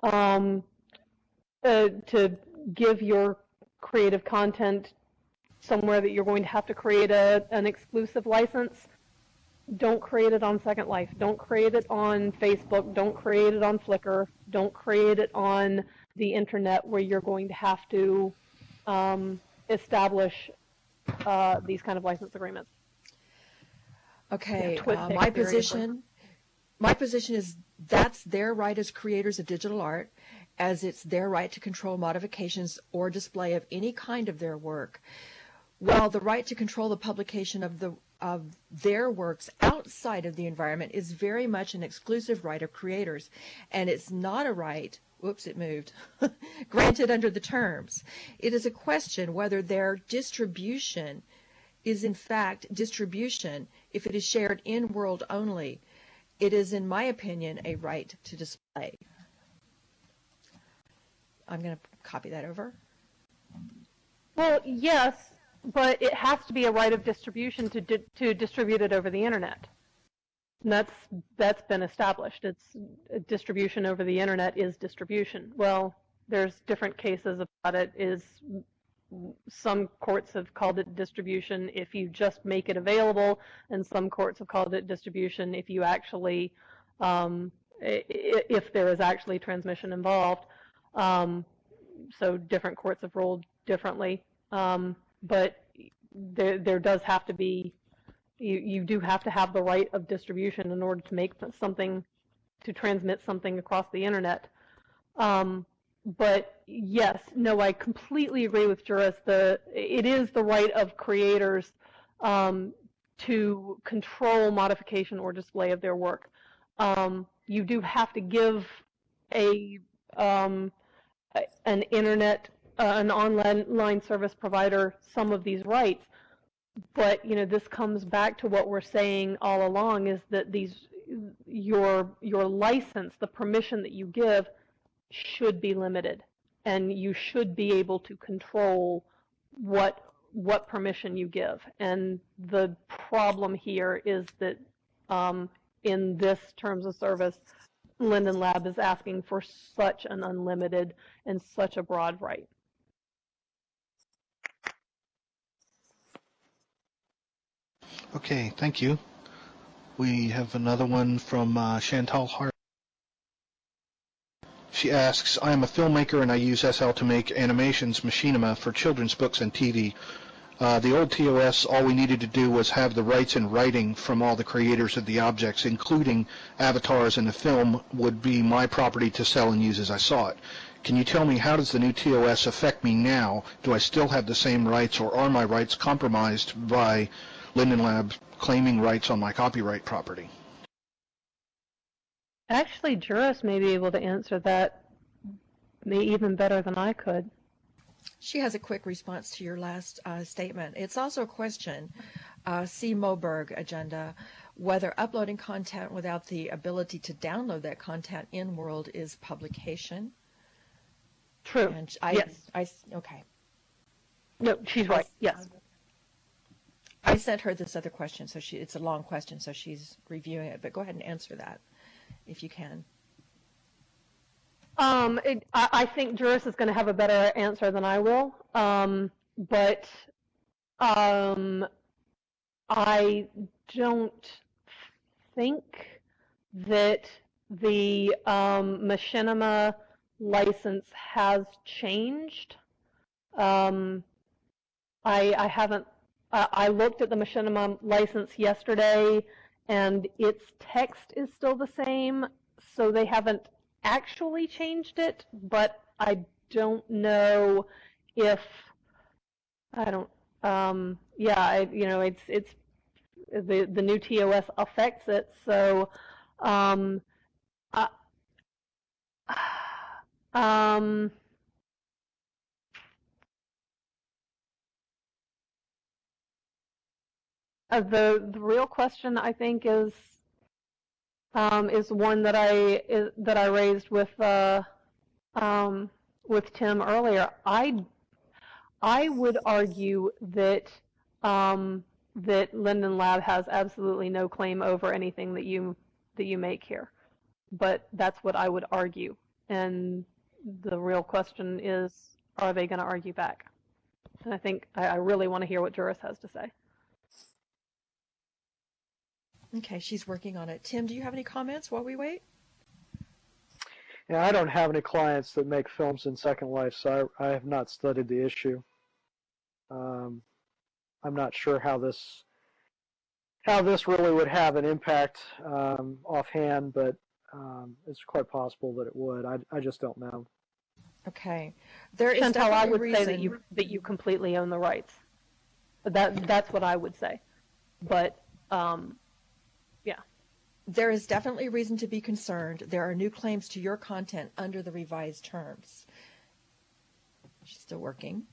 to give your creative content somewhere that you're going to have to create an exclusive license, don't create it on Second Life. Don't create it on Facebook. Don't create it on Flickr. Don't create it on the internet, where you're going to have to establish these kind of license agreements. Okay, my position is that's their right as creators of digital art, as it's their right to control modifications or display of any kind of their work. While the right to control the publication of their works outside of the environment is very much an exclusive right of creators, and it's not a right, whoops, it moved, granted under the terms. It is a question whether their distribution is in fact distribution if it is shared in world only. It is, in my opinion, a right to display. I'm going to copy that over. Well, yes, but it has to be a right of distribution to distribute it over the internet. And that's been established. It's distribution over the internet is distribution. Well, there's different cases about it. Some courts have called it distribution if you just make it available, and some courts have called it distribution if you actually, if there is actually transmission involved. So different courts have ruled differently, but there does have to be, you do have to have the right of distribution in order to make something, to transmit something across the internet. But yes, no, I completely agree with Juris. It is the right of creators to control modification or display of their work. You do have to give an internet, an online service provider some of these rights. But this comes back to what we're saying all along: is that your license, the permission that you give, should be limited. and you should be able to control what permission you give. And the problem here is that in this terms of service, Linden Lab is asking for such an unlimited and such a broad right. Okay, thank you. We have another one from Chantal Hart. She asks, I am a filmmaker and I use SL to make animations, machinima, for children's books and TV. The old TOS, all we needed to do was have the rights in writing from all the creators of the objects, including avatars in the film, would be my property to sell and use as I saw it. Can you tell me, how does the new TOS affect me now? Do I still have the same rights, or are my rights compromised by Linden Lab claiming rights on my copyright property? Actually, Juris may be able to answer that even better than I could. She has a quick response to your last statement. It's also a question, C. Moberg agenda, whether uploading content without the ability to download that content in World is publication. True. And Yes. Okay. No, she's right. Yes. I sent her this other question, so it's a long question, so she's reviewing it. But go ahead and answer that, if you can. I think Juris is going to have a better answer than I will, but I don't think that the machinima license has changed. I haven't. I looked at the machinima license yesterday, and its text is still the same, so they haven't actually changed it, but I don't know if I don't. Yeah, it's the new TOS affects it, so uh, um, the real question, I think, is one that I raised with Tim earlier. I would argue that that Linden Lab has absolutely no claim over anything that you make here, but that's what I would argue. And the real question is, are they going to argue back? And I think I really want to hear what Juris has to say. Okay, she's working on it. Tim, do you have any comments while we wait? Yeah, I don't have any clients that make films in Second Life, so I have not studied the issue. I'm not sure how this really would have an impact offhand, but it's quite possible that it would. I just don't know. Okay, there is Chantal, definitely I would reason say that you completely own the rights. That's what I would say. But yeah. there is definitely reason to be concerned. There are new claims to your content under the revised terms. She's still working.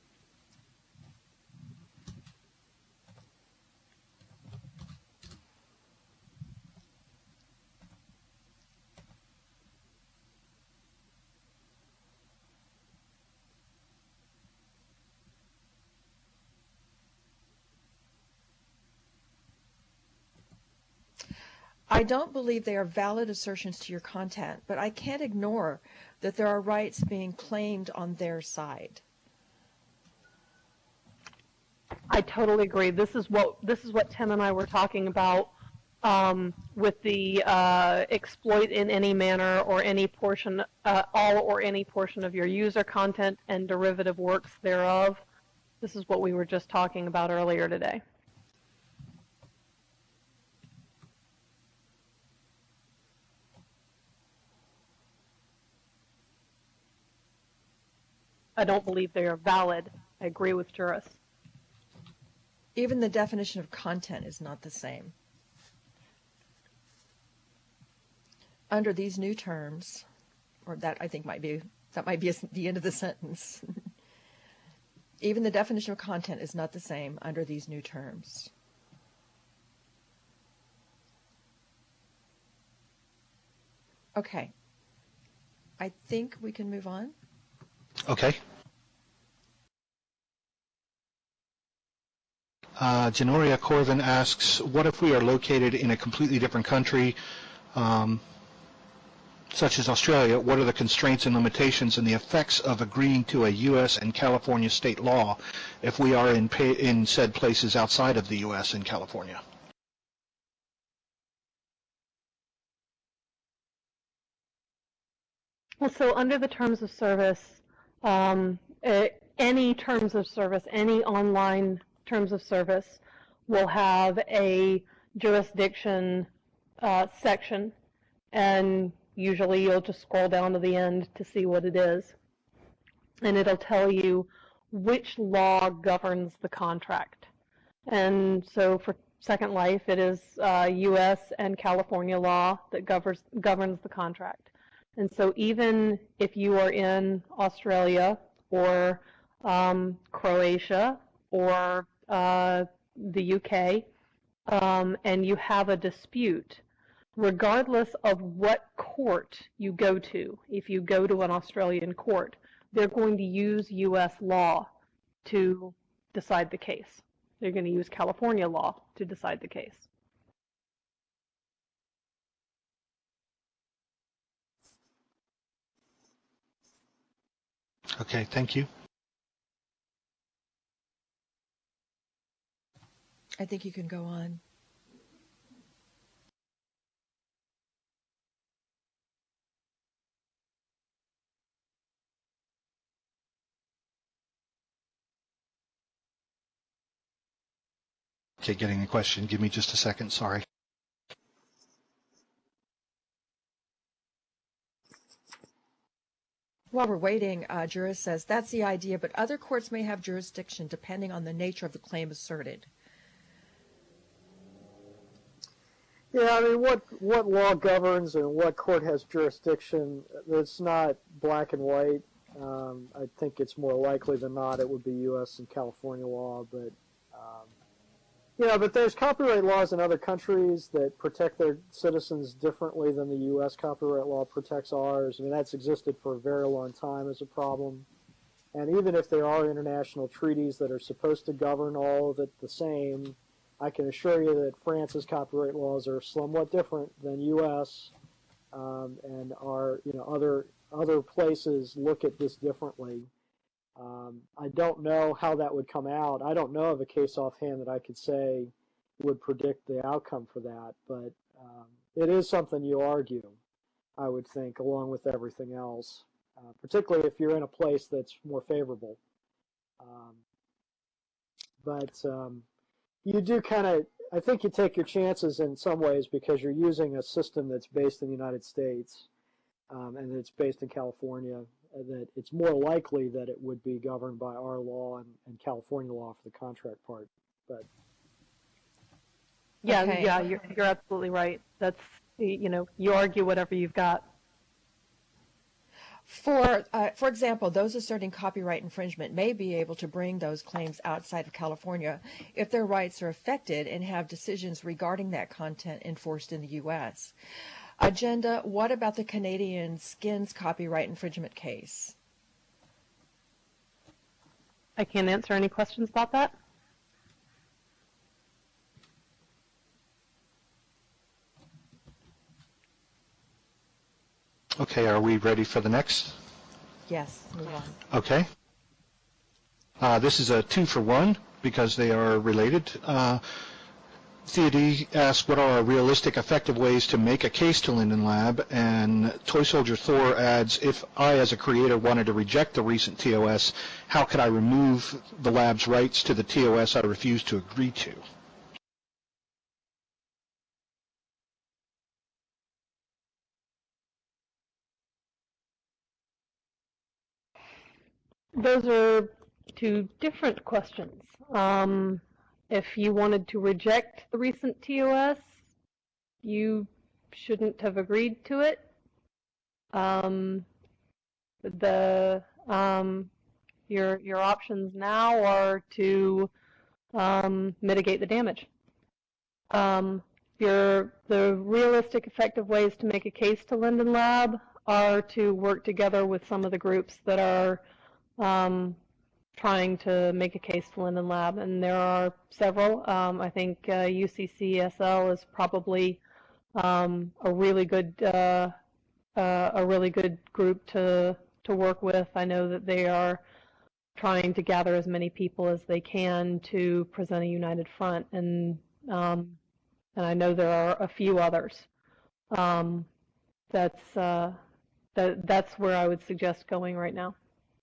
I don't believe they are valid assertions to your content, but I can't ignore that there are rights being claimed on their side. I totally agree. This is what Tim and I were talking about with the exploit in any manner or any portion, all or any portion of your user content and derivative works thereof. This is what we were just talking about earlier today. I don't believe they are valid. I agree with Juris. Even the definition of content is not the same. Under these new terms, or that I think might be the end of the sentence. Even the definition of content is not the same under these new terms. Okay. I think we can move on. Okay. Janoria Corvin asks, what if we are located in a completely different country, such as Australia? What are the constraints and limitations and the effects of agreeing to a U.S. and California state law if we are in said places outside of the U.S. and California? Well, so under the terms of service, any terms of service, any online terms of service will have a jurisdiction section, and usually you'll just scroll down to the end to see what it is, and it'll tell you which law governs the contract. And so for Second Life, it is U.S. and California law that governs the contract. And so even if you are in Australia or Croatia or the UK and you have a dispute, regardless of what court you go to, if you go to an Australian court, they're going to use U.S. law to decide the case. They're going to use California law to decide the case. Okay, thank you. I think you can go on. Okay, getting a question. Give me just a second. Sorry. While we're waiting, Juris says, that's the idea, but other courts may have jurisdiction depending on the nature of the claim asserted. Yeah, I mean, what law governs and what court has jurisdiction, it's not black and white. I think it's more likely than not it would be U.S. and California law, but but there's copyright laws in other countries that protect their citizens differently than the U.S. copyright law protects ours. I mean, that's existed for a very long time as a problem. And even if there are international treaties that are supposed to govern all of it the same, I can assure you that France's copyright laws are somewhat different than U.S. And are other places look at this differently. I don't know how that would come out. I don't know of a case offhand that I could say would predict the outcome for that, but it is something you argue, I would think, along with everything else, particularly if you're in a place that's more favorable. But you do I think you take your chances in some ways because you're using a system that's based in the United States and it's based in California, that it's more likely that it would be governed by our law and California law for the contract part. But yeah, you're absolutely right. That's you argue whatever you've got. For example, those asserting copyright infringement may be able to bring those claims outside of California if their rights are affected and have decisions regarding that content enforced in the U.S. Agenda, what about the Canadian Skins copyright infringement case? I can't answer any questions about that. Okay, are we ready for the next? Yes, move on. Okay. This is a 2-for-1 because they are related. Thea D asks, what are realistic, effective ways to make a case to Linden Lab? And Toy Soldier Thor adds, if I, as a creator, wanted to reject the recent TOS, how could I remove the lab's rights to the TOS I refuse to agree to? Those are two different questions. If you wanted to reject the recent TOS, you shouldn't have agreed to it. Your options now are to mitigate the damage. The realistic, effective ways to make a case to Linden Lab are to work together with some of the groups that are trying to make a case to Linden Lab, and there are several. I think UCCSL is probably a really good group to work with. I know that they are trying to gather as many people as they can to present a united front, and I know there are a few others. That's where I would suggest going right now.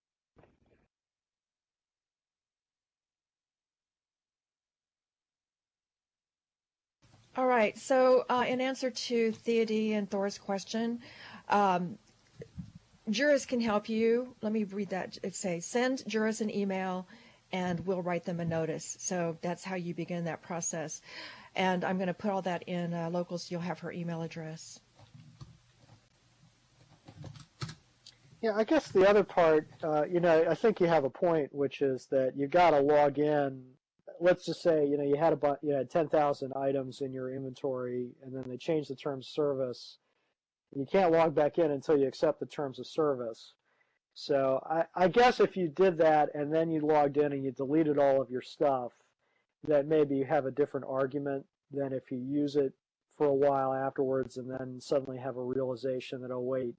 All right. So in answer to Theodie and Thor's question, Juris can help you. Let me read that. It says, send Juris an email and we'll write them a notice. So that's how you begin that process. And I'm going to put all that in local so you'll have her email address. Yeah, I guess the other part, I think you have a point, which is that you got to log in. Let's just say, you had 10,000 items in your inventory, and then they changed the terms of service. You can't log back in until you accept the terms of service. So I guess if you did that and then you logged in and you deleted all of your stuff, that maybe you have a different argument than if you use it for a while afterwards and then suddenly have a realization that, oh, wait,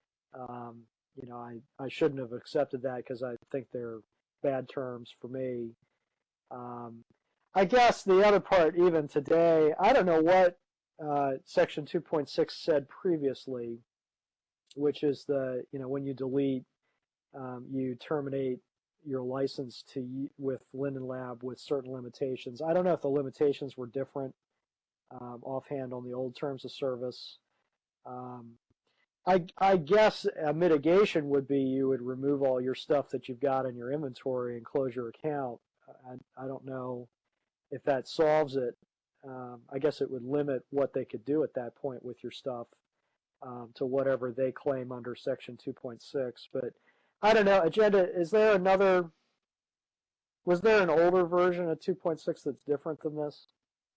I shouldn't have accepted that because I think they're bad terms for me. I guess the other part, even today, I don't know what Section 2.6 said previously, which is when you delete, you terminate your license with Linden Lab with certain limitations. I don't know if the limitations were different offhand on the old terms of service. I guess a mitigation would be you would remove all your stuff that you've got in your inventory and close your account. I don't know if that solves it. I guess it would limit what they could do at that point with your stuff to whatever they claim under Section 2.6. But I don't know. Agenda, was there an older version of 2.6 that's different than this?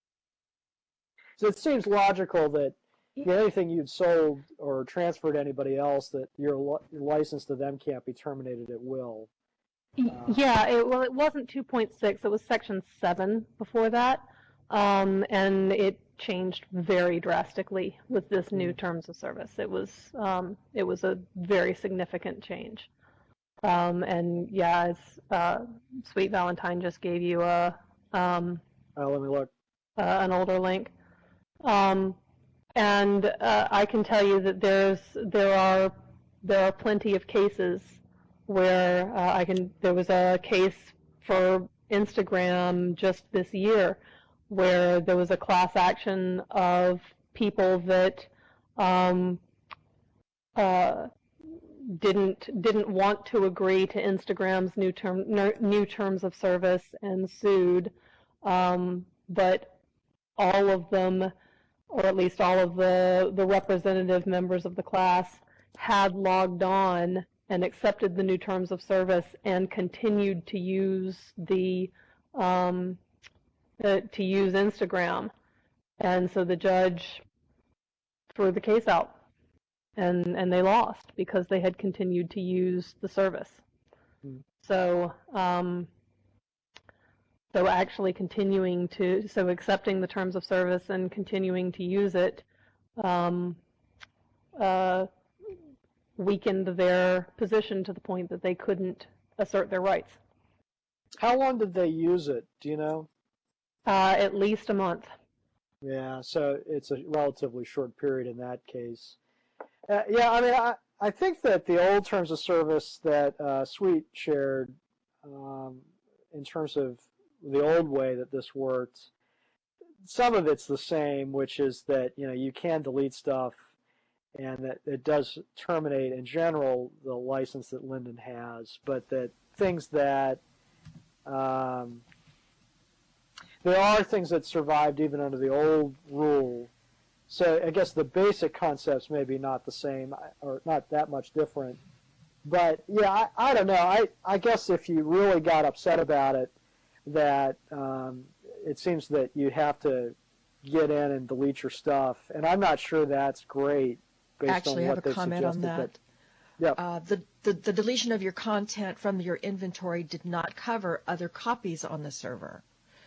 So it seems logical that anything you'd sold or transferred to anybody else, that your license to them can't be terminated at will. Yeah, it wasn't 2.6. It was Section 7 before that, and it changed very drastically with this new terms of service. It was a very significant change. And yeah, as Sweet Valentine just gave you a let me look. An older link. And I can tell you that there are plenty of cases where there was a case for Instagram just this year where there was a class action of people that didn't want to agree to Instagram's new terms of service and sued, but all of them, or at least all of the representative members of the class, had logged on and accepted the new terms of service and continued to use Instagram, and so the judge threw the case out, and they lost because they had continued to use the service. So actually accepting the terms of service and continuing to use it weakened their position to the point that they couldn't assert their rights. How long did they use it? Do you know? At least a month. Yeah, so it's a relatively short period in that case. Yeah, I mean, I think that the old terms of service that Sweet shared in terms of the old way that this worked, some of it's the same, which is that you can delete stuff and that it does terminate in general the license that Linden has, but that things that there are things that survived even under the old rule. So I guess the basic concepts may be not the same or not that much different. But yeah, I don't know. I guess if you really got upset about it, that it seems that you have to get in and delete your stuff. And I'm not sure that's great based Actually, on I what have a they've comment on suggested. that. Yep. The deletion of your content from your inventory did not cover other copies on the server.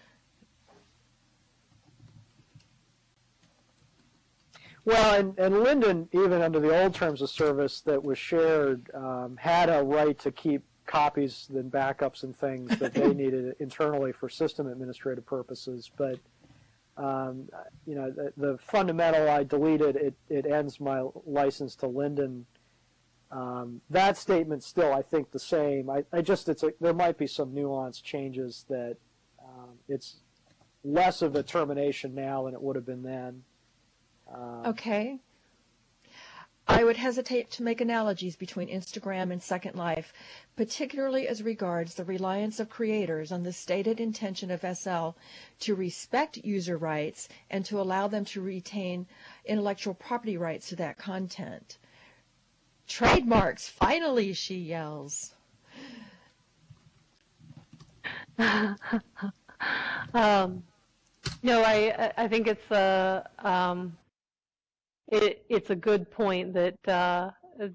Well, and Linden, even under the old terms of service that was shared, had a right to keep copies and backups and things that they needed internally for system administrative purposes. But the fundamental, I deleted it ends my license to Linden. That statement's still, I think, the same. There might be some nuanced changes that it's less of a termination now than it would have been then. Okay. I would hesitate to make analogies between Instagram and Second Life, particularly as regards the reliance of creators on the stated intention of SL to respect user rights and to allow them to retain intellectual property rights to that content. Trademarks, finally, she yells. No, I think it's a good point that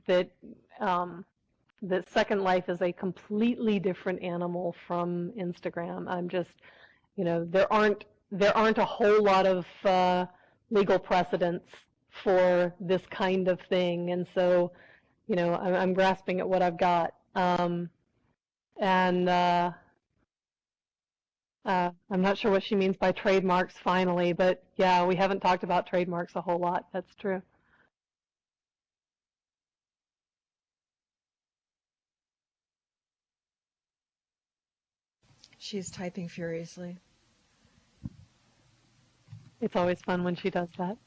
that Second Life is a completely different animal from Instagram. I'm just, there aren't a whole lot of legal precedents for this kind of thing, and so, I'm grasping at what I've got, and I'm not sure what she means by trademarks finally, but yeah, we haven't talked about trademarks a whole lot. That's true. She's typing furiously. It's always fun when she does that.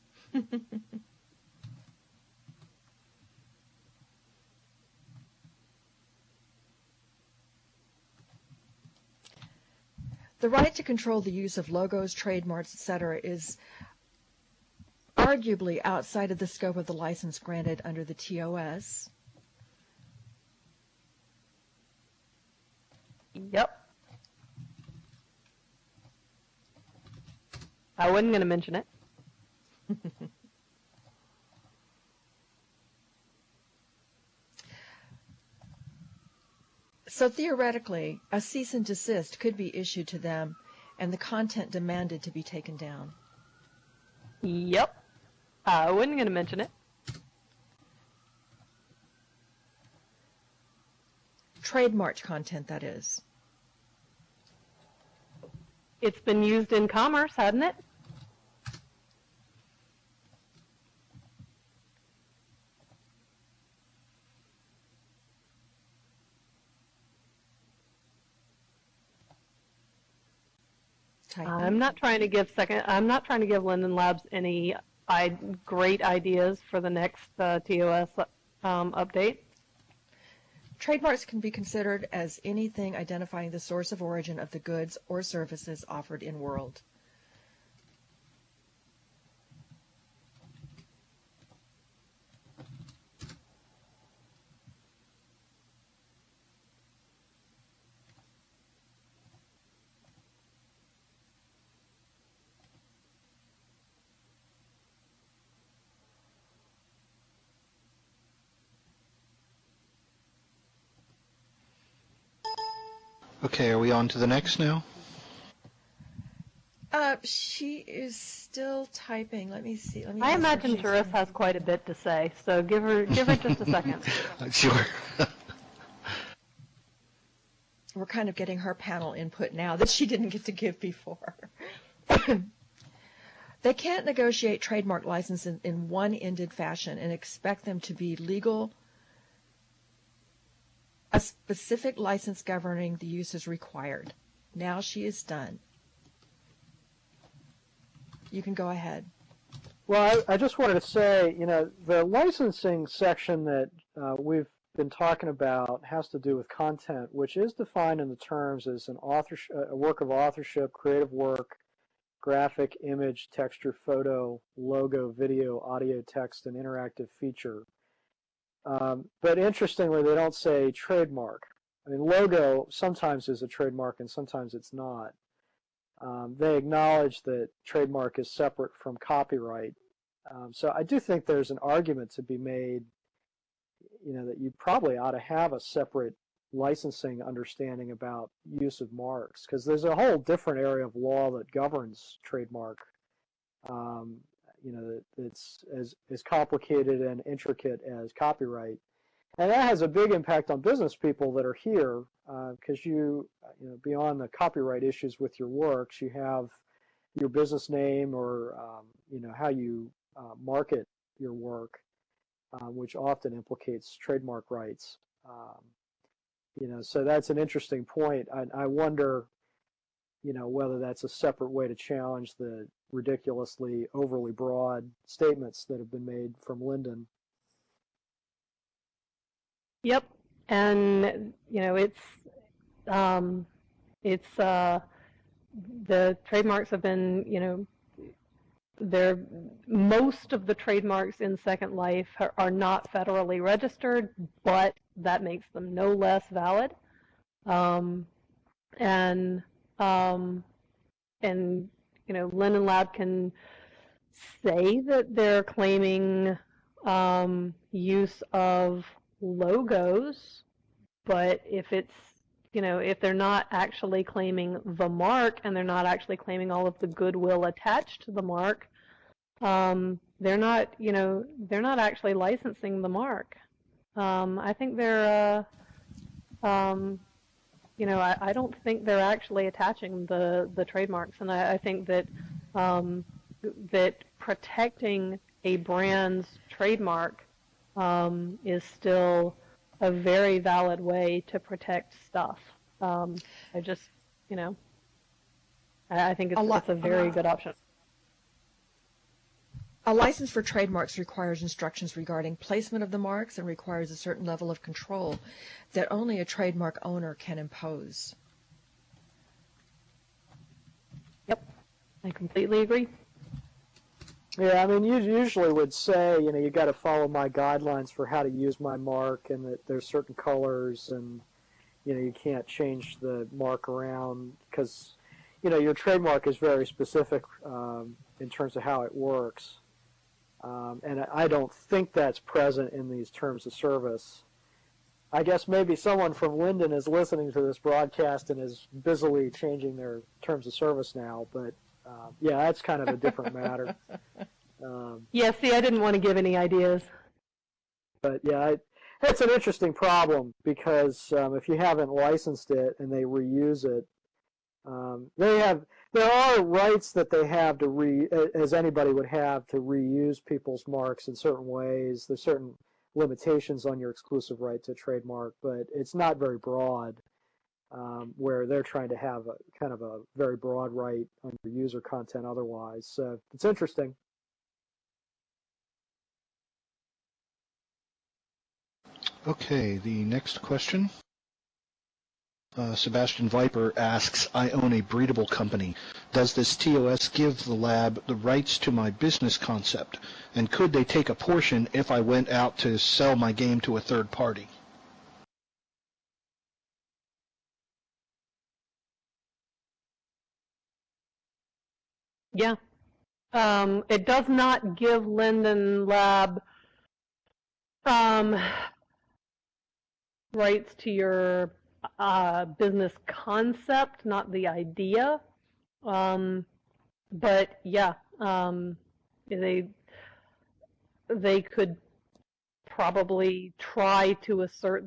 The right to control the use of logos, trademarks, etc. is arguably outside of the scope of the license granted under the TOS. Yep. I wasn't going to mention it. So theoretically, a cease and desist could be issued to them and the content demanded to be taken down. Yep. I wasn't going to mention it. Trademarked content, that is. It's been used in commerce, hasn't it? I'm not trying to give Linden Labs any great ideas for the next TOS update. Trademarks can be considered as anything identifying the source of origin of the goods or services offered in world. Okay, are we on to the next now? She is still typing. Let me see. I imagine Juris has quite a bit to say, so give her just a second. Sure. We're kind of getting her panel input now that she didn't get to give before. They can't negotiate trademark licenses in one-ended fashion and expect them to be legal. A specific license governing the use is required. Now she is done. You can go ahead. Well, I just wanted to say, the licensing section that we've been talking about has to do with content, which is defined in the terms as a work of authorship, creative work, graphic, image, texture, photo, logo, video, audio, text, and interactive feature. But interestingly, they don't say trademark. I mean, logo sometimes is a trademark and sometimes it's not. They acknowledge that trademark is separate from copyright. So I do think there's an argument to be made that you probably ought to have a separate licensing understanding about use of marks, because there's a whole different area of law that governs trademark. It's as complicated and intricate as copyright, and that has a big impact on business people that are here, because beyond the copyright issues with your works, you have your business name or how you market your work, which often implicates trademark rights. So that's an interesting point. I wonder, whether that's a separate way to challenge the ridiculously overly broad statements that have been made from Linden. Yep, and the trademarks have been, most of the trademarks in Second Life are not federally registered, but that makes them no less valid. And Linden Lab can say that they're claiming use of logos, but if they're not actually claiming the mark and they're not actually claiming all of the goodwill attached to the mark, they're not actually licensing the mark. I think they're I don't think they're actually attaching the trademarks, and I think that that protecting a brand's trademark is still a very valid way to protect stuff. I think it's a very good option. A license for trademarks requires instructions regarding placement of the marks and requires a certain level of control that only a trademark owner can impose. Yep, I completely agree. Yeah, I mean, you usually would say, you got to follow my guidelines for how to use my mark, and that there's certain colors, and you can't change the mark around because your trademark is very specific in terms of how it works. And I don't think that's present in these terms of service. I guess maybe someone from Linden is listening to this broadcast and is busily changing their terms of service now, but yeah, that's kind of a different matter. Yeah, see, I didn't want to give any ideas. But yeah, it's an interesting problem because if you haven't licensed it and they reuse it, there are rights that they have to as anybody would have to reuse people's marks in certain ways. There's certain limitations on your exclusive right to trademark, but it's not very broad, where they're trying to have a kind of a very broad right on your user content otherwise. So it's interesting. Okay, the next question. Sebastian Viper asks, I own a breedable company. Does this TOS give the lab the rights to my business concept? And could they take a portion if I went out to sell my game to a third party? Yeah. It does not give Linden Lab rights to your business concept, not the idea. But yeah, they could probably try to assert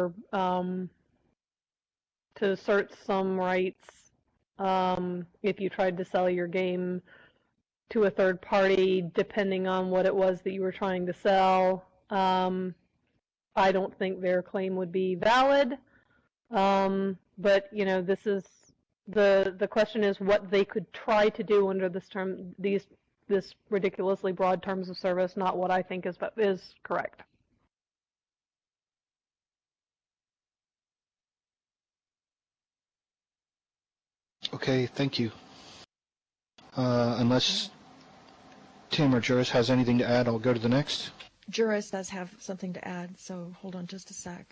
some rights if you tried to sell your game to a third party, depending on what it was that you were trying to sell. I don't think their claim would be valid, but this is the question is what they could try to do under this ridiculously broad terms of service, not what I think is correct. Okay, thank you. Unless Tim or Juris has anything to add, I'll go to the next. Juris does have something to add, so hold on just a sec.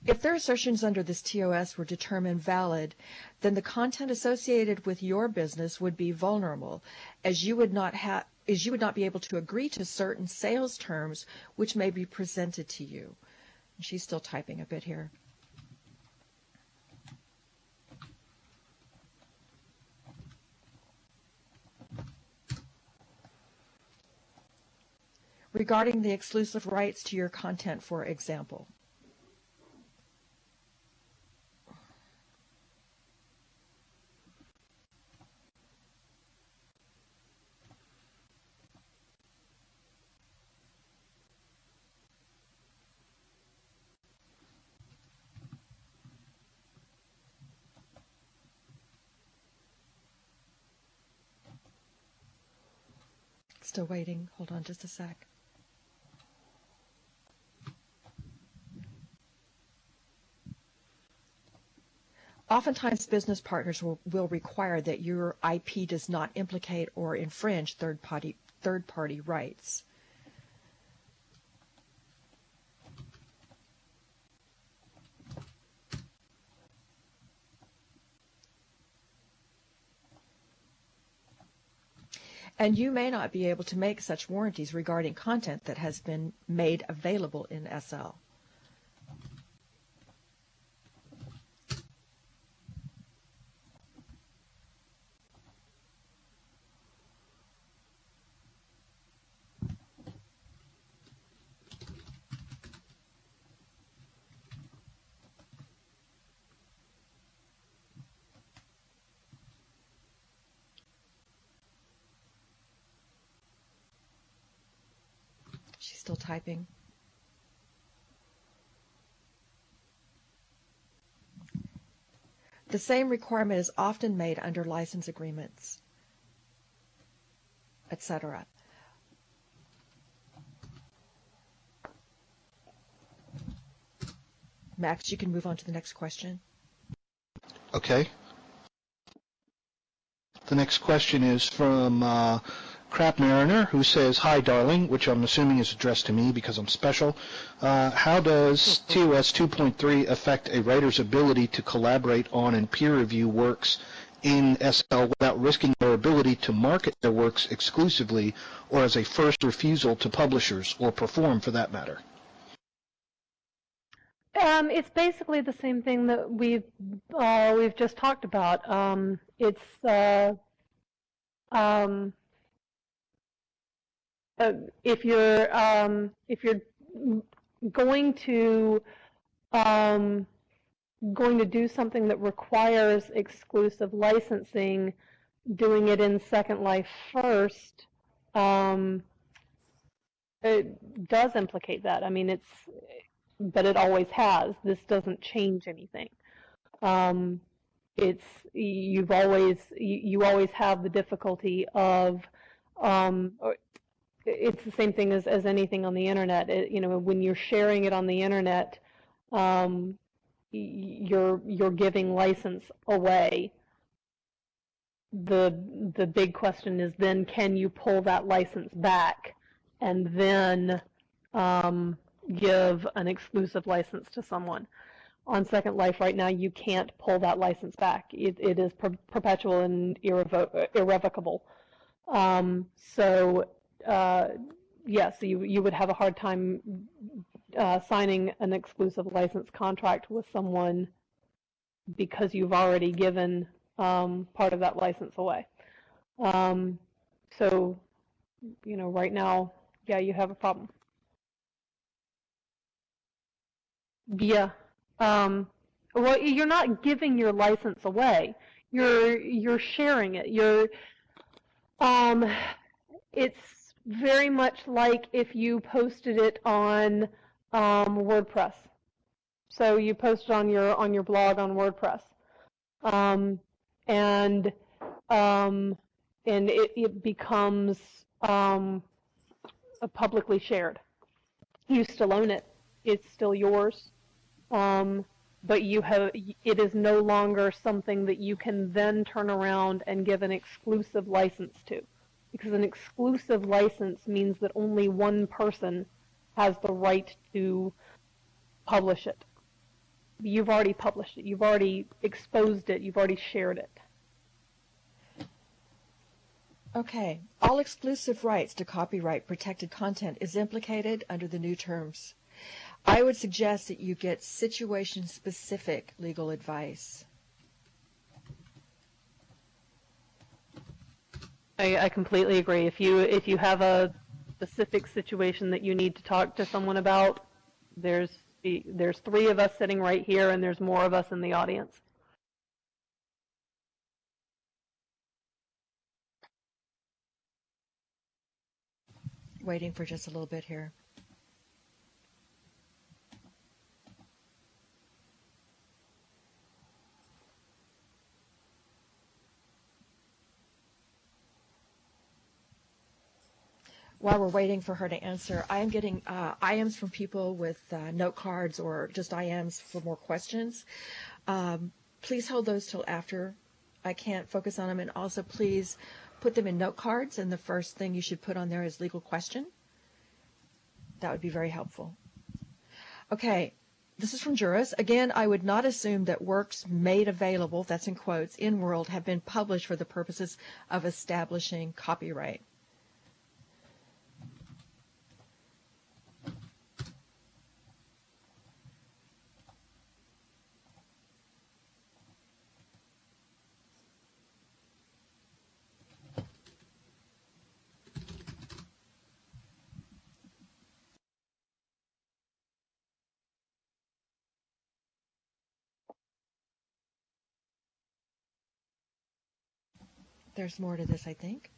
If their assertions under this TOS were determined valid, then the content associated with your business would be vulnerable, as you would not be able to agree to certain sales terms which may be presented to you. And she's still typing a bit here. Regarding the exclusive rights to your content, for example. Still waiting. Hold on just a sec. Oftentimes, business partners will require that your IP does not implicate or infringe third-party rights. And you may not be able to make such warranties regarding content that has been made available in SL. She's still typing. The same requirement is often made under license agreements, etc. Max, you can move on to the next question. Okay. The next question is from Crap Mariner, who says, "Hi, darling," which I'm assuming is addressed to me because I'm special. How does TOS 2.3 affect a writer's ability to collaborate on and peer review works in SL without risking their ability to market their works exclusively or as a first refusal to publishers, or perform for that matter? It's basically the same thing that we've just talked about. If you're going to do something that requires exclusive licensing, doing it in Second Life first, it does implicate that. I mean, but it always has. This doesn't change anything. You always have the difficulty of, it's the same thing as anything on the internet. When you're sharing it on the internet, you're giving license away. The big question is then, can you pull that license back and then give an exclusive license to someone? On Second Life right now, you can't pull that license back. It is perpetual and irrevocable. Yes, you would have a hard time signing an exclusive license contract with someone because you've already given part of that license away. Right now, yeah, you have a problem. Yeah. Well, you're not giving your license away. You're sharing it. It's very much like if you posted it on WordPress. So you post it on your blog on WordPress, and it becomes publicly shared. You still own it. It's still yours. But it is no longer something that you can then turn around and give an exclusive license to, because an exclusive license means that only one person has the right to publish it. you've already published it, you've already exposed it, you've already shared it. Okay. All exclusive rights to copyright protected content is implicated under the new terms. I would suggest that you get situation-specific legal advice. I completely agree. If you have a specific situation that you need to talk to someone about, there's three of us sitting right here, and there's more of us in the audience. Waiting for just a little bit here. While we're waiting for her to answer, I am getting IMs from people with note cards or just IMs for more questions. Please hold those till after. I can't focus on them. And also, please put them in note cards, and the first thing you should put on there is legal question. That would be very helpful. Okay, this is from Juris. Again, I would not assume that works made available, that's in quotes, in World have been published for the purposes of establishing copyright. There's more to this, I think.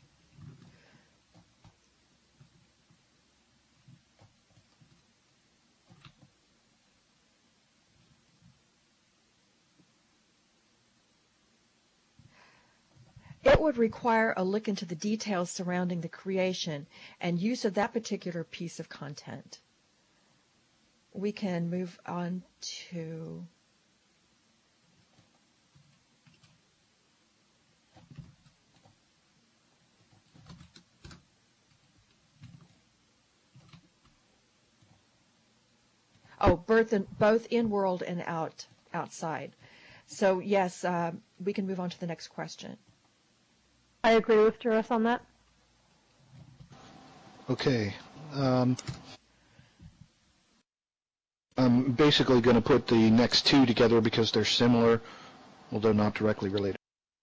It would require a look into the details surrounding the creation and use of that particular piece of content. We can move on to both in world and outside. So yes, we can move on to the next question. I agree with Juris on that. Okay. I'm basically going to put the next two together because they're similar, although not directly related.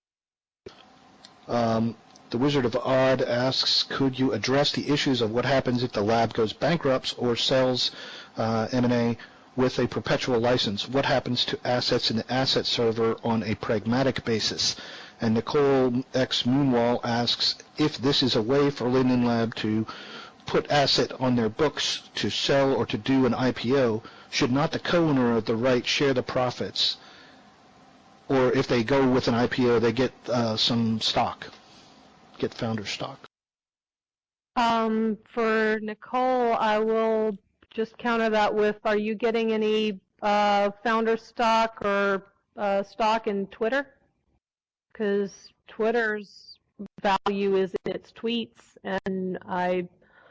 The Wizard of Odd asks, could you address the issues of what happens if the lab goes bankrupt or sells M&A with a perpetual license? What happens to assets in the asset server on a pragmatic basis? And Nicole X. Moonwall asks, if this is a way for Linden Lab to put asset on their books to sell or to do an IPO, should not the co-owner of the right share the profits? Or if they go with an IPO, they get some stock, get founder stock? For Nicole, I will just counter that with, are you getting any founder stock or stock in Twitter? Because Twitter's value is in its tweets, and I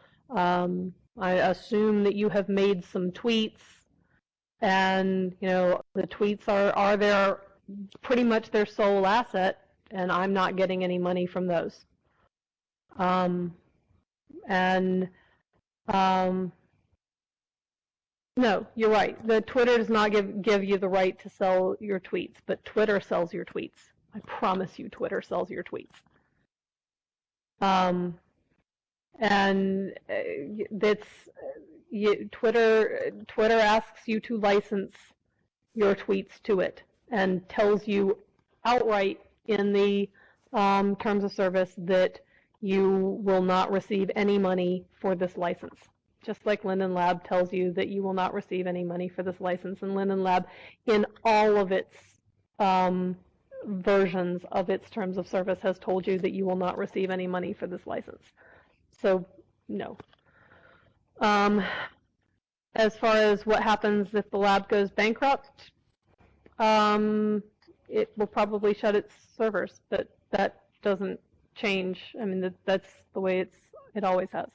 assume that you have made some tweets, and the tweets are their pretty much their sole asset, and I'm not getting any money from those. No, you're right. The Twitter does not give you the right to sell your tweets, but Twitter sells your tweets. I promise you, Twitter sells your tweets. And Twitter asks you to license your tweets to it and tells you outright in the terms of service that you will not receive any money for this license. Just like Linden Lab tells you that you will not receive any money for this license. And Linden Lab, in all of its versions of its terms of service, has told you that you will not receive any money for this license. So, no. As far as what happens if the lab goes bankrupt, it will probably shut its servers, but that doesn't change. I mean, that's the way it always has.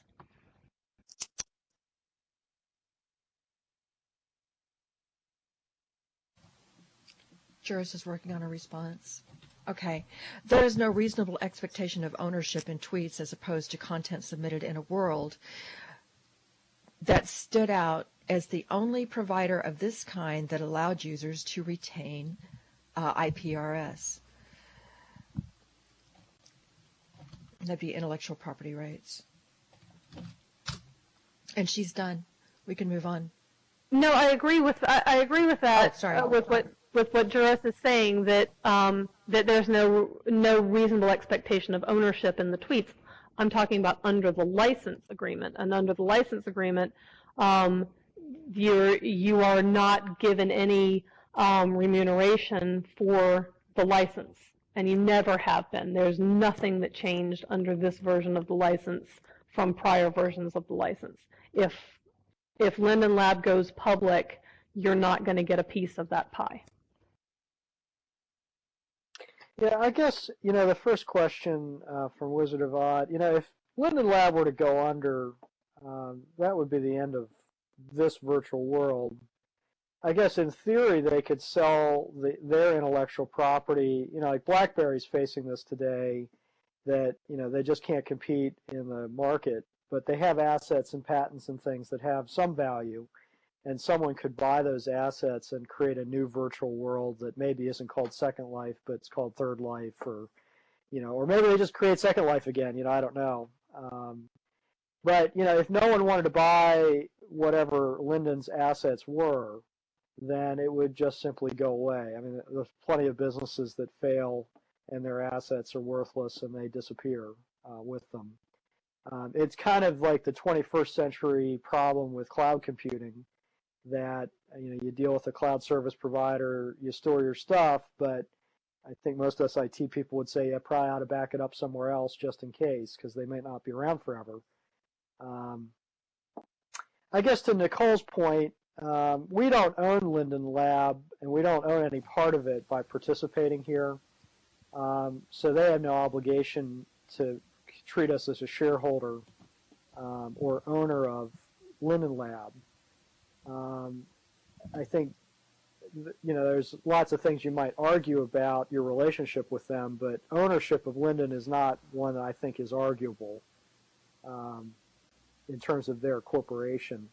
Juris is working on a response. Okay. There is no reasonable expectation of ownership in tweets as opposed to content submitted in a world that stood out as the only provider of this kind that allowed users to retain IPRS. That'd be intellectual property rights. And she's done. We can move on. No, I agree with that. Oh, sorry. With what Juris is saying, that that there's no reasonable expectation of ownership in the tweets. I'm talking about under the license agreement, and under the license agreement, you are not given any remuneration for the license, and you never have been. There's nothing that changed under this version of the license from prior versions of the license. If Linden Lab goes public, you're not going to get a piece of that pie. Yeah, I guess, the first question from Wizard of Oz, if Linden Lab were to go under, that would be the end of this virtual world. I guess in theory they could sell their intellectual property, like BlackBerry's facing this today, that, they just can't compete in the market, but they have assets and patents and things that have some value, and someone could buy those assets and create a new virtual world that maybe isn't called Second Life, but it's called Third Life, or maybe they just create Second Life again, I don't know. But, if no one wanted to buy whatever Linden's assets were, then it would just simply go away. I mean, there's plenty of businesses that fail and their assets are worthless and they disappear with them. It's kind of like the 21st century problem with cloud computing, that you deal with a cloud service provider, you store your stuff, but I think most of us IT people would say you probably ought to back it up somewhere else just in case, because they might not be around forever. I guess to Nicole's point, we don't own Linden Lab, and we don't own any part of it by participating here. So they have no obligation to treat us as a shareholder or owner of Linden Lab. I think, there's lots of things you might argue about your relationship with them, but ownership of Linden is not one that I think is arguable in terms of their corporation.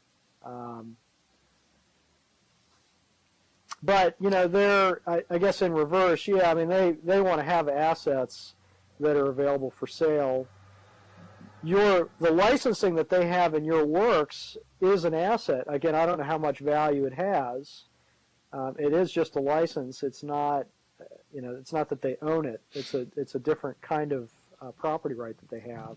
But, I guess in reverse, yeah, I mean, they want to have assets that are available for sale. The licensing that they have in your works is an asset. Again, I don't know how much value it has. It is just a license. It's not, it's not that they own it. It's a different kind of property right that they have.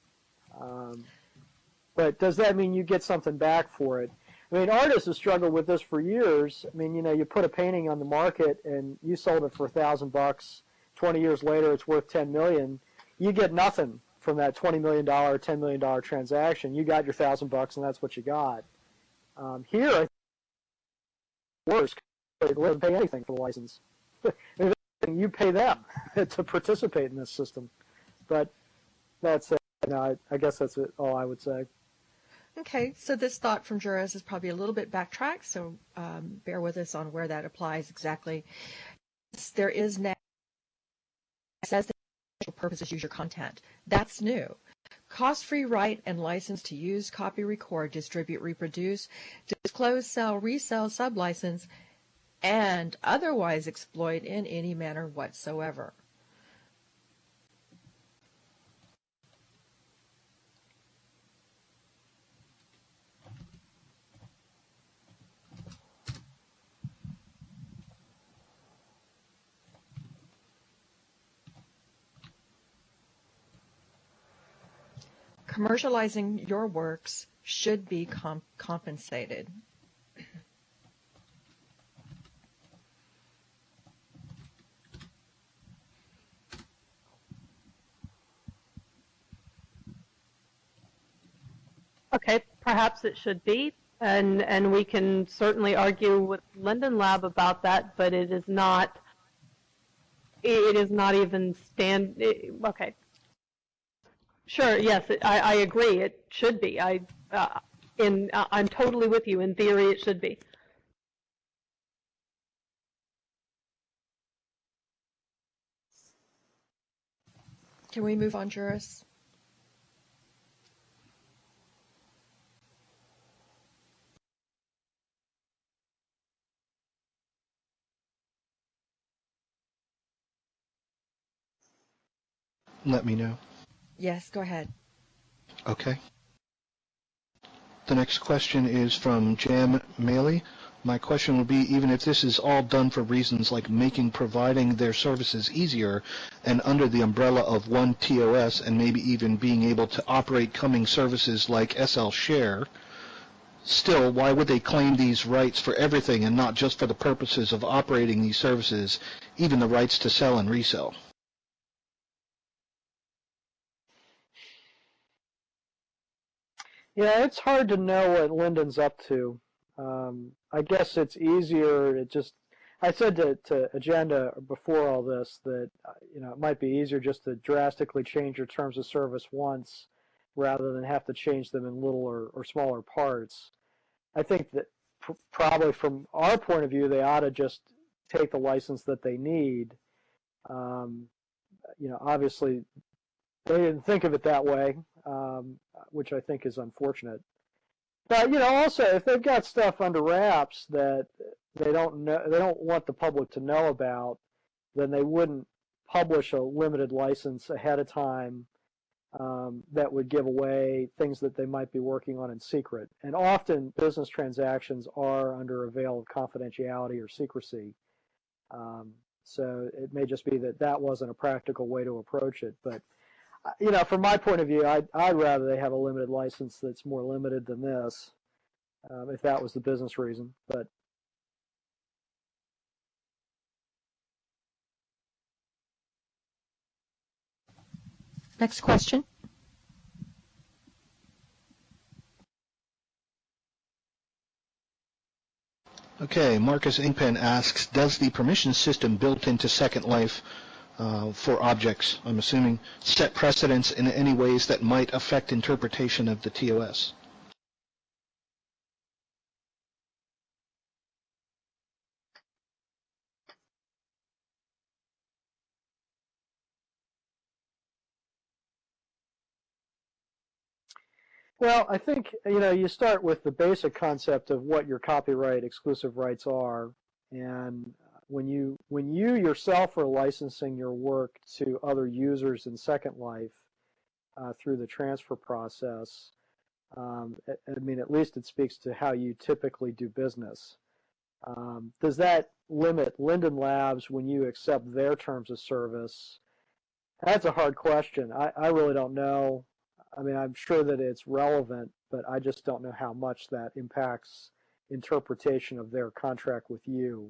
But does that mean you get something back for it? I mean, artists have struggled with this for years. I mean, you put a painting on the market and you sold it for $1,000. 20 years later, it's worth $10 million. You get nothing from that $20 million, $10 million transaction. You got your $1,000, and that's what you got. Here, I think it's worse. They don't pay anything for the license. You pay them to participate in this system. But that's I guess that's all I would say. Okay, so this thought from Juris is probably a little bit backtracked, so bear with us on where that applies exactly. There is now, it says that special purposes use your content. That's new. Cost-free right and license to use, copy, record, distribute, reproduce, disclose, sell, resell, sublicense, and otherwise exploit in any manner whatsoever. Commercializing your works should be compensated. Okay, perhaps it should be, and we can certainly argue with Linden Lab about that, but it is not. It is not even okay. Sure. Yes, I agree. It should be. I'm totally with you. In theory, it should be. Can we move on, Juris? Let me know. Yes, go ahead. Okay. The next question is from Jam Maley. My question would be, even if this is all done for reasons like making providing their services easier and under the umbrella of one TOS and maybe even being able to operate coming services like SL Share, still, why would they claim these rights for everything and not just for the purposes of operating these services, even the rights to sell and resell? Yeah, it's hard to know what Linden's up to. I guess it's easier to just. I said to Agenda before all this that it might be easier just to drastically change your terms of service once, rather than have to change them in little or smaller parts. I think that probably from our point of view, they ought to just take the license that they need. Obviously, they didn't think of it that way, which I think is unfortunate. But also if they've got stuff under wraps that they don't want the public to know about, then they wouldn't publish a limited license ahead of time that would give away things that they might be working on in secret. And often business transactions are under a veil of confidentiality or secrecy. So it may just be that wasn't a practical way to approach it. But from my point of view, I'd rather they have a limited license that's more limited than this, if that was the business reason. But Next question. Okay, Marcus Inkpen asks, does the permission system built into Second Life for objects, I'm assuming, set precedents in any ways that might affect interpretation of the TOS? well, I think you start with the basic concept of what your copyright exclusive rights are, and when you yourself are licensing your work to other users in Second Life through the transfer process, at least it speaks to how you typically do business. Does that limit Linden Labs when you accept their terms of service? That's a hard question. I really don't know. I'm sure that it's relevant, but I just don't know how much that impacts interpretation of their contract with you.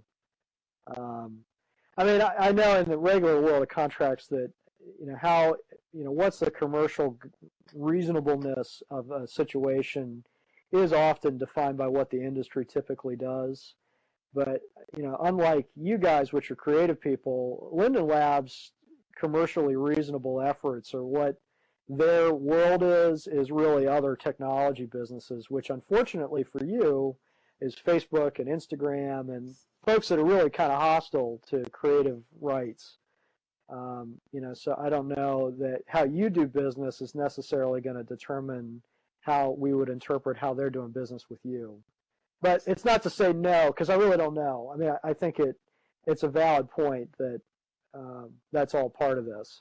I know in the regular world of contracts that, what's the commercial reasonableness of a situation is often defined by what the industry typically does. But, unlike you guys, which are creative people, Linden Labs' commercially reasonable efforts are what their world is really other technology businesses, which unfortunately for you is Facebook and Instagram and folks that are really kind of hostile to creative rights. So I don't know that how you do business is necessarily going to determine how we would interpret how they're doing business with you. But it's not to say no, because I really don't know. I think it's a valid point that that's all part of this.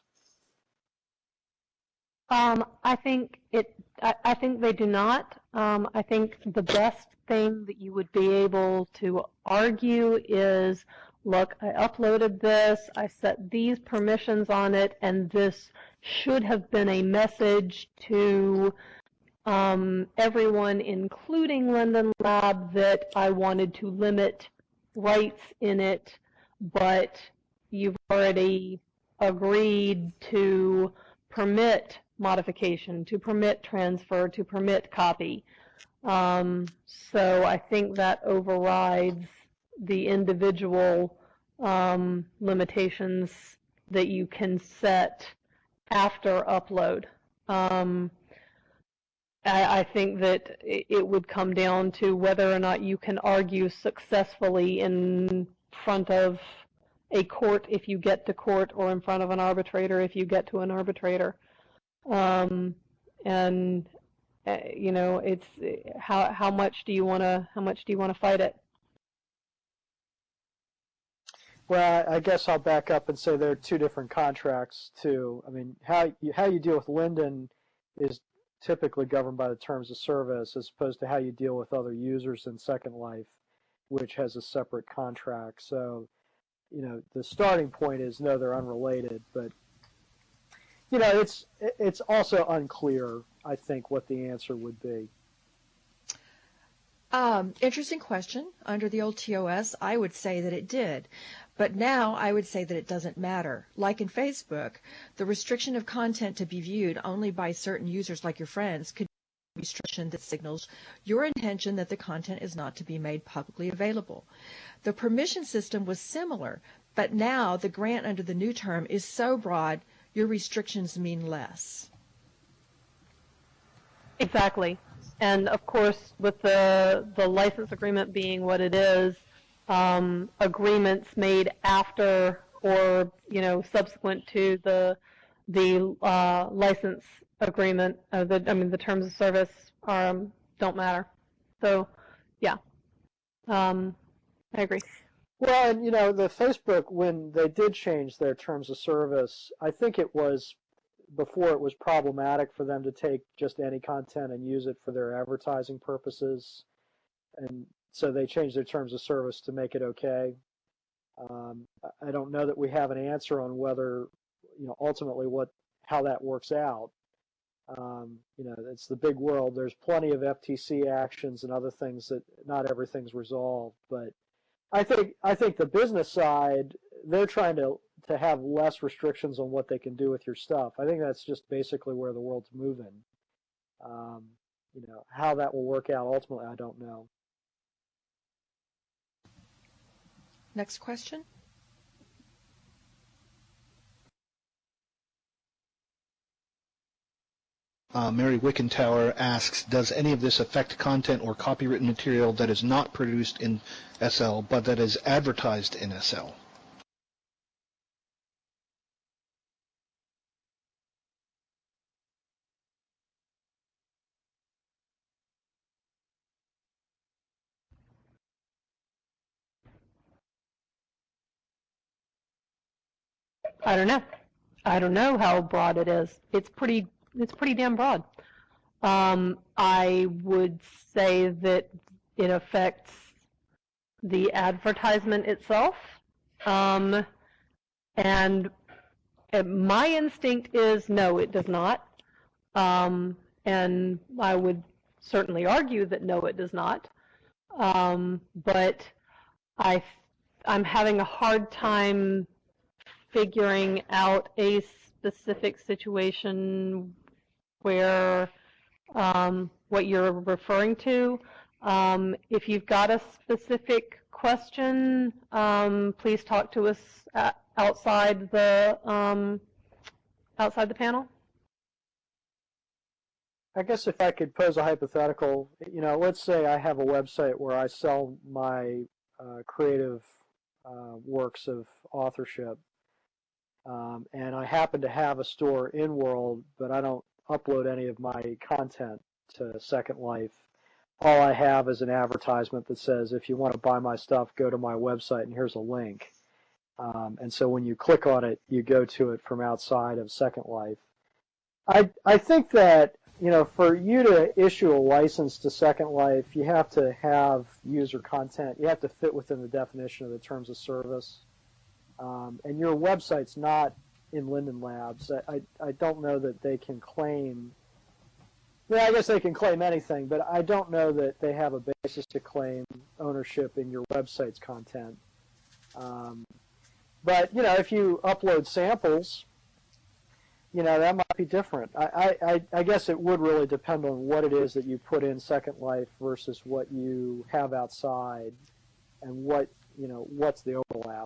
I think I think they do not. I think the best thing that you would be able to argue is, look, I uploaded this, I set these permissions on it, and this should have been a message to everyone, including Linden Lab, that I wanted to limit rights in it, but you've already agreed to permit modification, to permit transfer, to permit copy. So I think that overrides the individual limitations that you can set after upload. I think that it would come down to whether or not you can argue successfully in front of a court if you get to court, or in front of an arbitrator if you get to an arbitrator. And it's how much do you want to fight it? Well, I guess I'll back up and say there are two different contracts too. I mean, how you deal with Linden is typically governed by the terms of service, as opposed to how you deal with other users in Second Life, which has a separate contract. So, the starting point is no, they're unrelated, but it's also unclear, I think, what the answer would be. Interesting question. Under the old TOS, I would say that it did. But now I would say that it doesn't matter. Like in Facebook, the restriction of content to be viewed only by certain users like your friends could be a restriction that signals your intention that the content is not to be made publicly available. The permission system was similar, but now the grant under the new term is so broad, your restrictions mean less. Exactly. And of course, with the license agreement being what it is, agreements made after or subsequent to the license agreement, the terms of service don't matter. So, yeah, I agree. Well, and the Facebook, when they did change their terms of service, I think it was before it was problematic for them to take just any content and use it for their advertising purposes, and so they changed their terms of service to make it okay. I don't know that we have an answer on whether, ultimately how that works out. It's the big world. There's plenty of FTC actions and other things that not everything's resolved, but I think the business side, they're trying to have less restrictions on what they can do with your stuff. I think that's just basically where the world's moving. How that will work out ultimately, I don't know. Next question. Mary Wickentower asks, does any of this affect content or copywritten material that is not produced in SL but that is advertised in SL? I don't know. I don't know how broad it is. It's pretty damn broad. I would say that it affects the advertisement itself, and my instinct is no, it does not, and I would certainly argue that no, it does not, but I'm having a hard time figuring out a specific situation where what you're referring to. If you've got a specific question, please talk to us outside the panel. I guess if I could pose a hypothetical, let's say I have a website where I sell my creative works of authorship, and I happen to have a store in World, but I don't upload any of my content to Second Life. All I have is an advertisement that says, if you want to buy my stuff, go to my website, and here's a link. And so when you click on it, you go to it from outside of Second Life. I think that, for you to issue a license to Second Life, you have to have user content. You have to fit within the definition of the terms of service. And your website's not in Linden Labs. I don't know that they can claim. Well, I guess they can claim anything, but I don't know that they have a basis to claim ownership in your website's content. But if you upload samples, that might be different. I guess it would really depend on what it is that you put in Second Life versus what you have outside, and what's the overlap.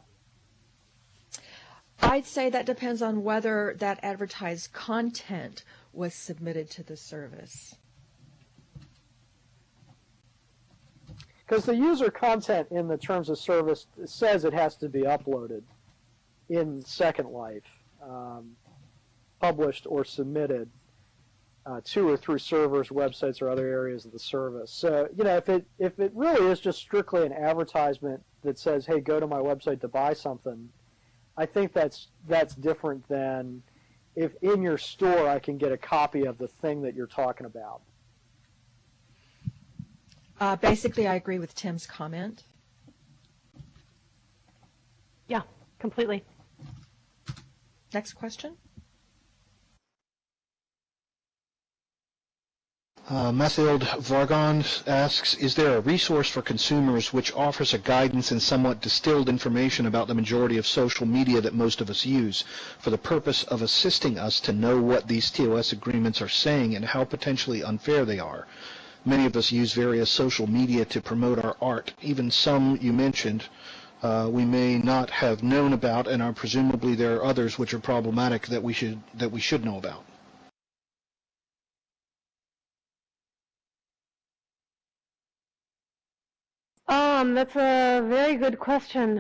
I'd say that depends on whether that advertised content was submitted to the service. Because the user content in the terms of service says it has to be uploaded. in Second Life, published or submitted to or through servers, websites, or other areas of the service. So, if it really is just strictly an advertisement that says, "Hey, go to my website to buy something," I think that's different than if in your store I can get a copy of the thing that you're talking about. Basically, I agree with Tim's comment. Yeah, completely. Next question. Mathild Vargon asks, is there a resource for consumers which offers a guidance and somewhat distilled information about the majority of social media that most of us use for the purpose of assisting us to know what these TOS agreements are saying and how potentially unfair they are? Many of us use various social media to promote our art, even some you mentioned we may not have known about, and presumably there are others which are problematic that we should know about. That's a very good question.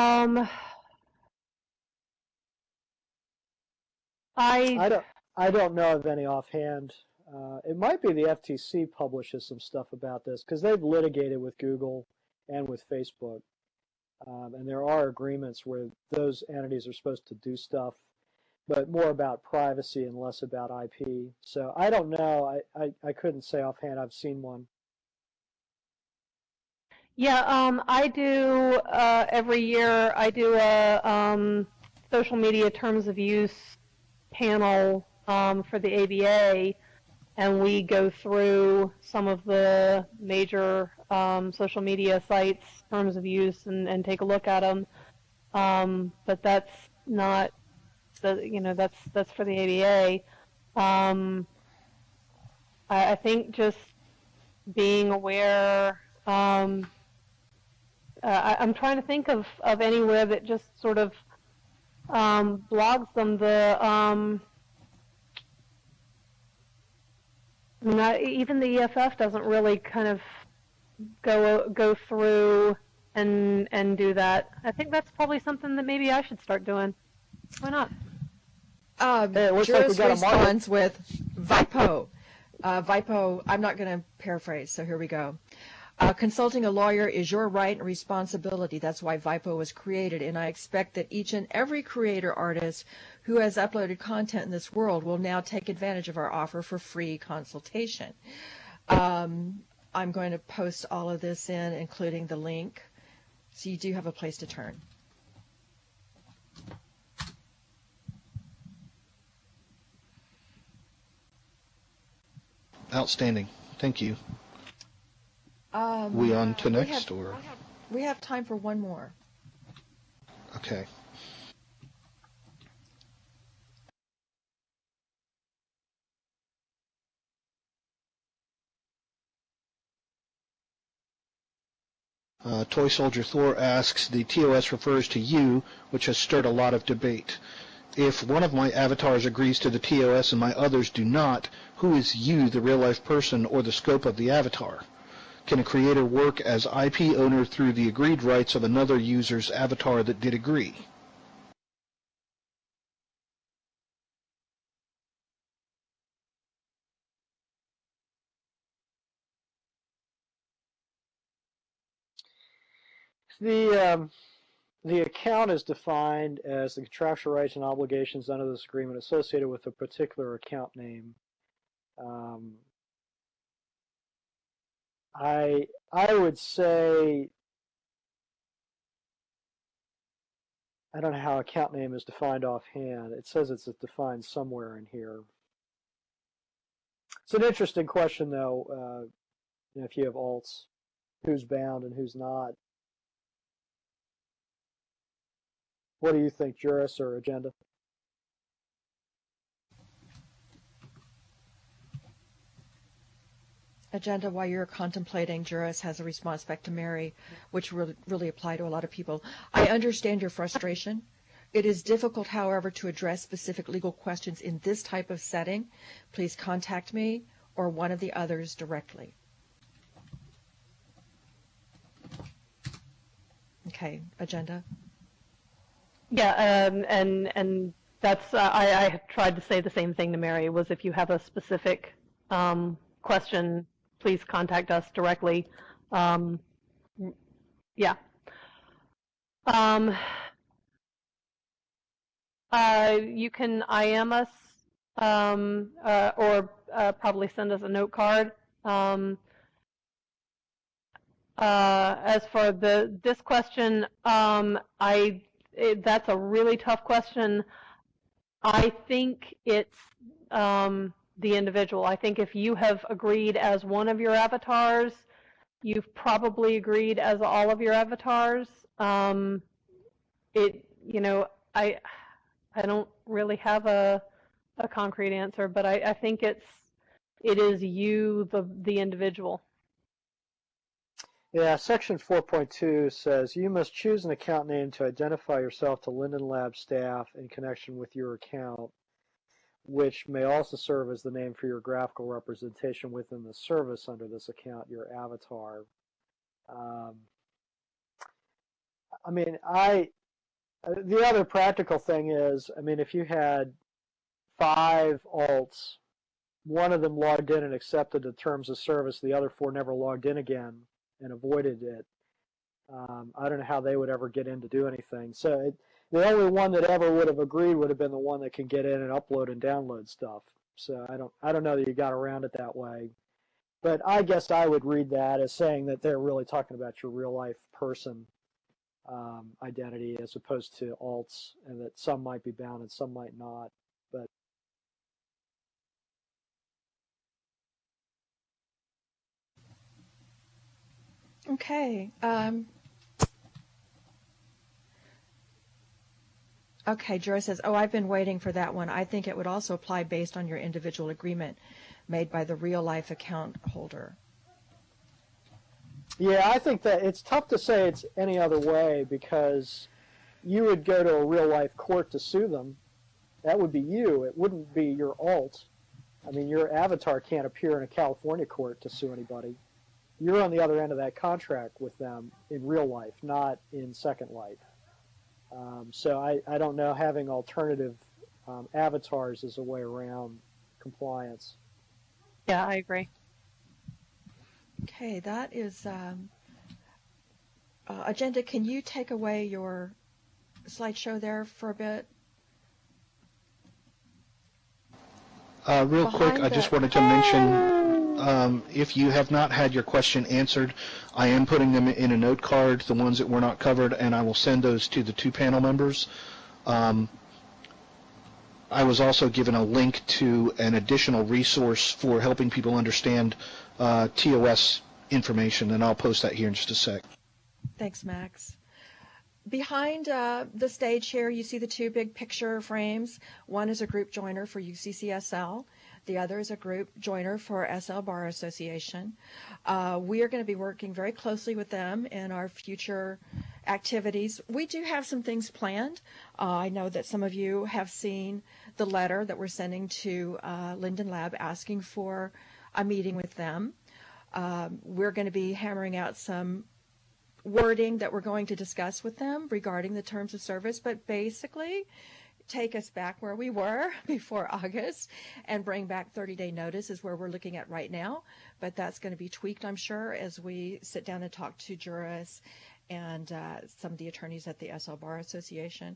I don't know of any offhand. It might be the FTC publishes some stuff about this because they've litigated with Google and with Facebook. And there are agreements where those entities are supposed to do stuff, but more about privacy and less about IP. So I don't know. I couldn't say offhand I've seen one. Yeah, I do every year. I do a social media terms of use panel for the ABA, and we go through some of the major social media sites, terms of use, and take a look at them. But that's not that's for the ABA. I think just being aware. I'm trying to think of anywhere that just sort of blogs them. Even the EFF doesn't really kind of go through and do that. I think that's probably something that maybe I should start doing. Why not? Juris responds with VIPO. VIPO, I'm not going to paraphrase, so here we go. Consulting a lawyer is your right and responsibility. That's why VIPO was created, and I expect that each and every creator artist who has uploaded content in this world will now take advantage of our offer for free consultation. I'm going to post all of this in, including the link, so you do have a place to turn. Outstanding. Thank you. We on to next, or? We have time for one more. Okay. Toy Soldier Thor asks, the TOS refers to you, which has stirred a lot of debate. If one of my avatars agrees to the TOS and my others do not, who is you, the real-life person, or the scope of the avatar? Can a creator work as IP owner through the agreed rights of another user's avatar that did agree? The account is defined as the contractual rights and obligations under this agreement associated with a particular account name. I would say, I don't know how account name is defined offhand. It says it's defined somewhere in here. It's an interesting question, though. If you have alts, who's bound and who's not. What do you think, Juris or Agenda? Agenda, while you're contemplating, Juris has a response back to Mary, which really apply to a lot of people. I understand your frustration. It is difficult, however, to address specific legal questions in this type of setting. Please contact me or one of the others directly. Okay, Agenda. Yeah, and that's I tried to say the same thing to Mary. Was if you have a specific question, please contact us directly. Um, yeah. Um, you can IM us or probably send us a note card. As for this question, that's a really tough question. I think it's the individual. I think if you have agreed as one of your avatars, you've probably agreed as all of your avatars. You know, I don't really have a concrete answer, but I think it is you, the individual. Yeah, section 4.2 says you must choose an account name to identify yourself to Linden Lab staff in connection with your account, which may also serve as the name for your graphical representation within the service under this account, your avatar. I mean, the other practical thing is, I mean, if you had 5 alts, one of them logged in and accepted the terms of service, the other 4 never logged in again and avoided it. I don't know how they would ever get in to do anything. So the only one that ever would have agreed would have been the one that can get in and upload and download stuff. So I don't know that you got around it that way. But I guess I would read that as saying that they're really talking about your real life person identity as opposed to alts, and that some might be bound and some might not. But Okay. Okay, Jura says, oh, I've been waiting for that one. I think it would also apply based on your individual agreement made by the real life account holder. yeah, I think that it's tough to say it's any other way because you would go to a real life court to sue them. That would be you. It wouldn't be your alt. I mean, your avatar can't appear in a California court to sue anybody. You're on the other end of that contract with them in real life, not in Second Life. So I don't know having alternative avatars is a way around compliance. Yeah, I agree. Okay, that is Agenda. Can you take away your slideshow there for a bit? Real quick, I just wanted to mention, if you have not had your question answered, I am putting them in a note card, the ones that were not covered, and I will send those to the 2 panel members. I was also given a link to an additional resource for helping people understand TOS information, and I'll post that here in just a sec. Thanks, Max. Behind the stage here, you see the 2 big picture frames. One is a group joiner for UCCSL. The other is a group joiner for SL Bar Association. We are going to be working very closely with them in our future activities. We do have some things planned. I know that some of you have seen the letter that we're sending to Linden Lab asking for a meeting with them. We're going to be hammering out some wording that we're going to discuss with them regarding the terms of service, but basically take us back where we were before August and bring back 30-day notice is where we're looking at right now. But that's going to be tweaked, I'm sure, as we sit down and talk to Juris and some of the attorneys at the SL Bar Association.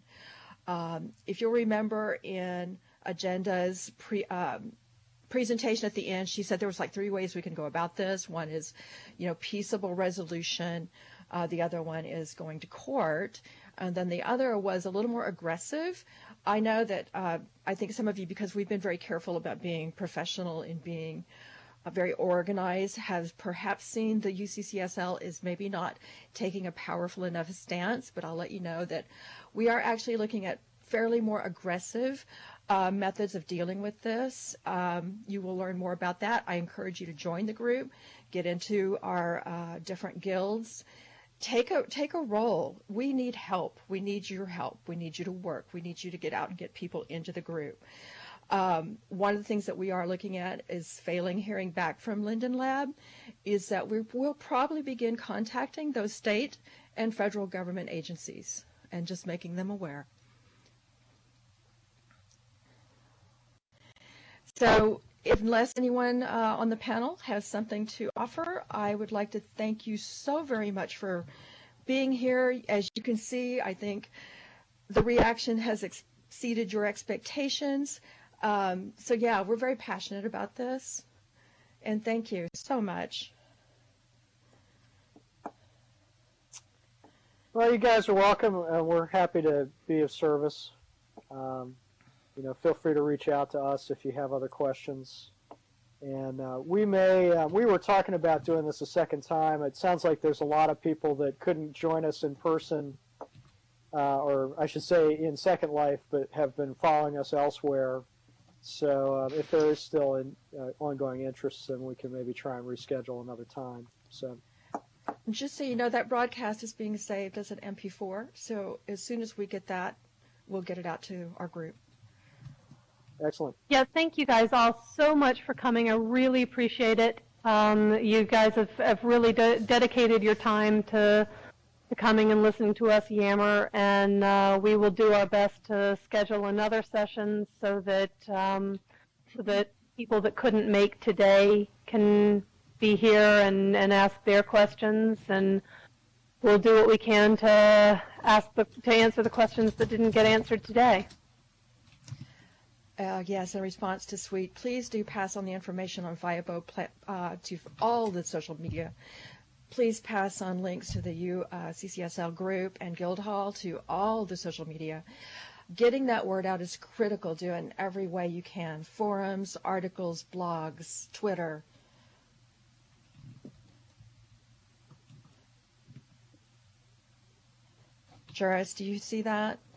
If you'll remember in Agenda's presentation at the end, she said there was like 3 ways we can go about this. One is, peaceable resolution. The other one is going to court. And then the other was a little more aggressive. I know that I think some of you, because we've been very careful about being professional and being very organized, have perhaps seen the UCCSL is maybe not taking a powerful enough stance, but I'll let you know that we are actually looking at fairly more aggressive methods of dealing with this. You will learn more about that. I encourage you to join the group, get into our different guilds. Take a role. We need help. We need your help. We need you to work. We need you to get out and get people into the group. One of the things that we are looking at is failing hearing back from Linden Lab is that we'll probably begin contacting those state and federal government agencies and just making them aware. So unless anyone on the panel has something to offer, I would like to thank you so very much for being here. As you can see, I think the reaction has exceeded your expectations. So yeah, we're very passionate about this. And thank you so much. Well, you guys are welcome. We're happy to be of service. Feel free to reach out to us if you have other questions. And we were talking about doing this a second time. It sounds like there's a lot of people that couldn't join us in person, or I should say in Second Life, but have been following us elsewhere. So if there is still an ongoing interest, then we can maybe try and reschedule another time. So. Just so you know, that broadcast is being saved as an MP4. So as soon as we get that, we'll get it out to our group. Excellent. Yeah, thank you guys all so much for coming. I really appreciate it. You guys have really dedicated your time to coming and listening to us yammer, and we will do our best to schedule another session so that people that couldn't make today can be here and ask their questions, and we'll do what we can to answer the questions that didn't get answered today. Yes, in response to Sweet, please do pass on the information on Viabo to all the social media. Please pass on links to the CCSL group and Guildhall to all the social media. Getting that word out is critical. Do it in every way you can. Forums, articles, blogs, Twitter. Juris, do you see that?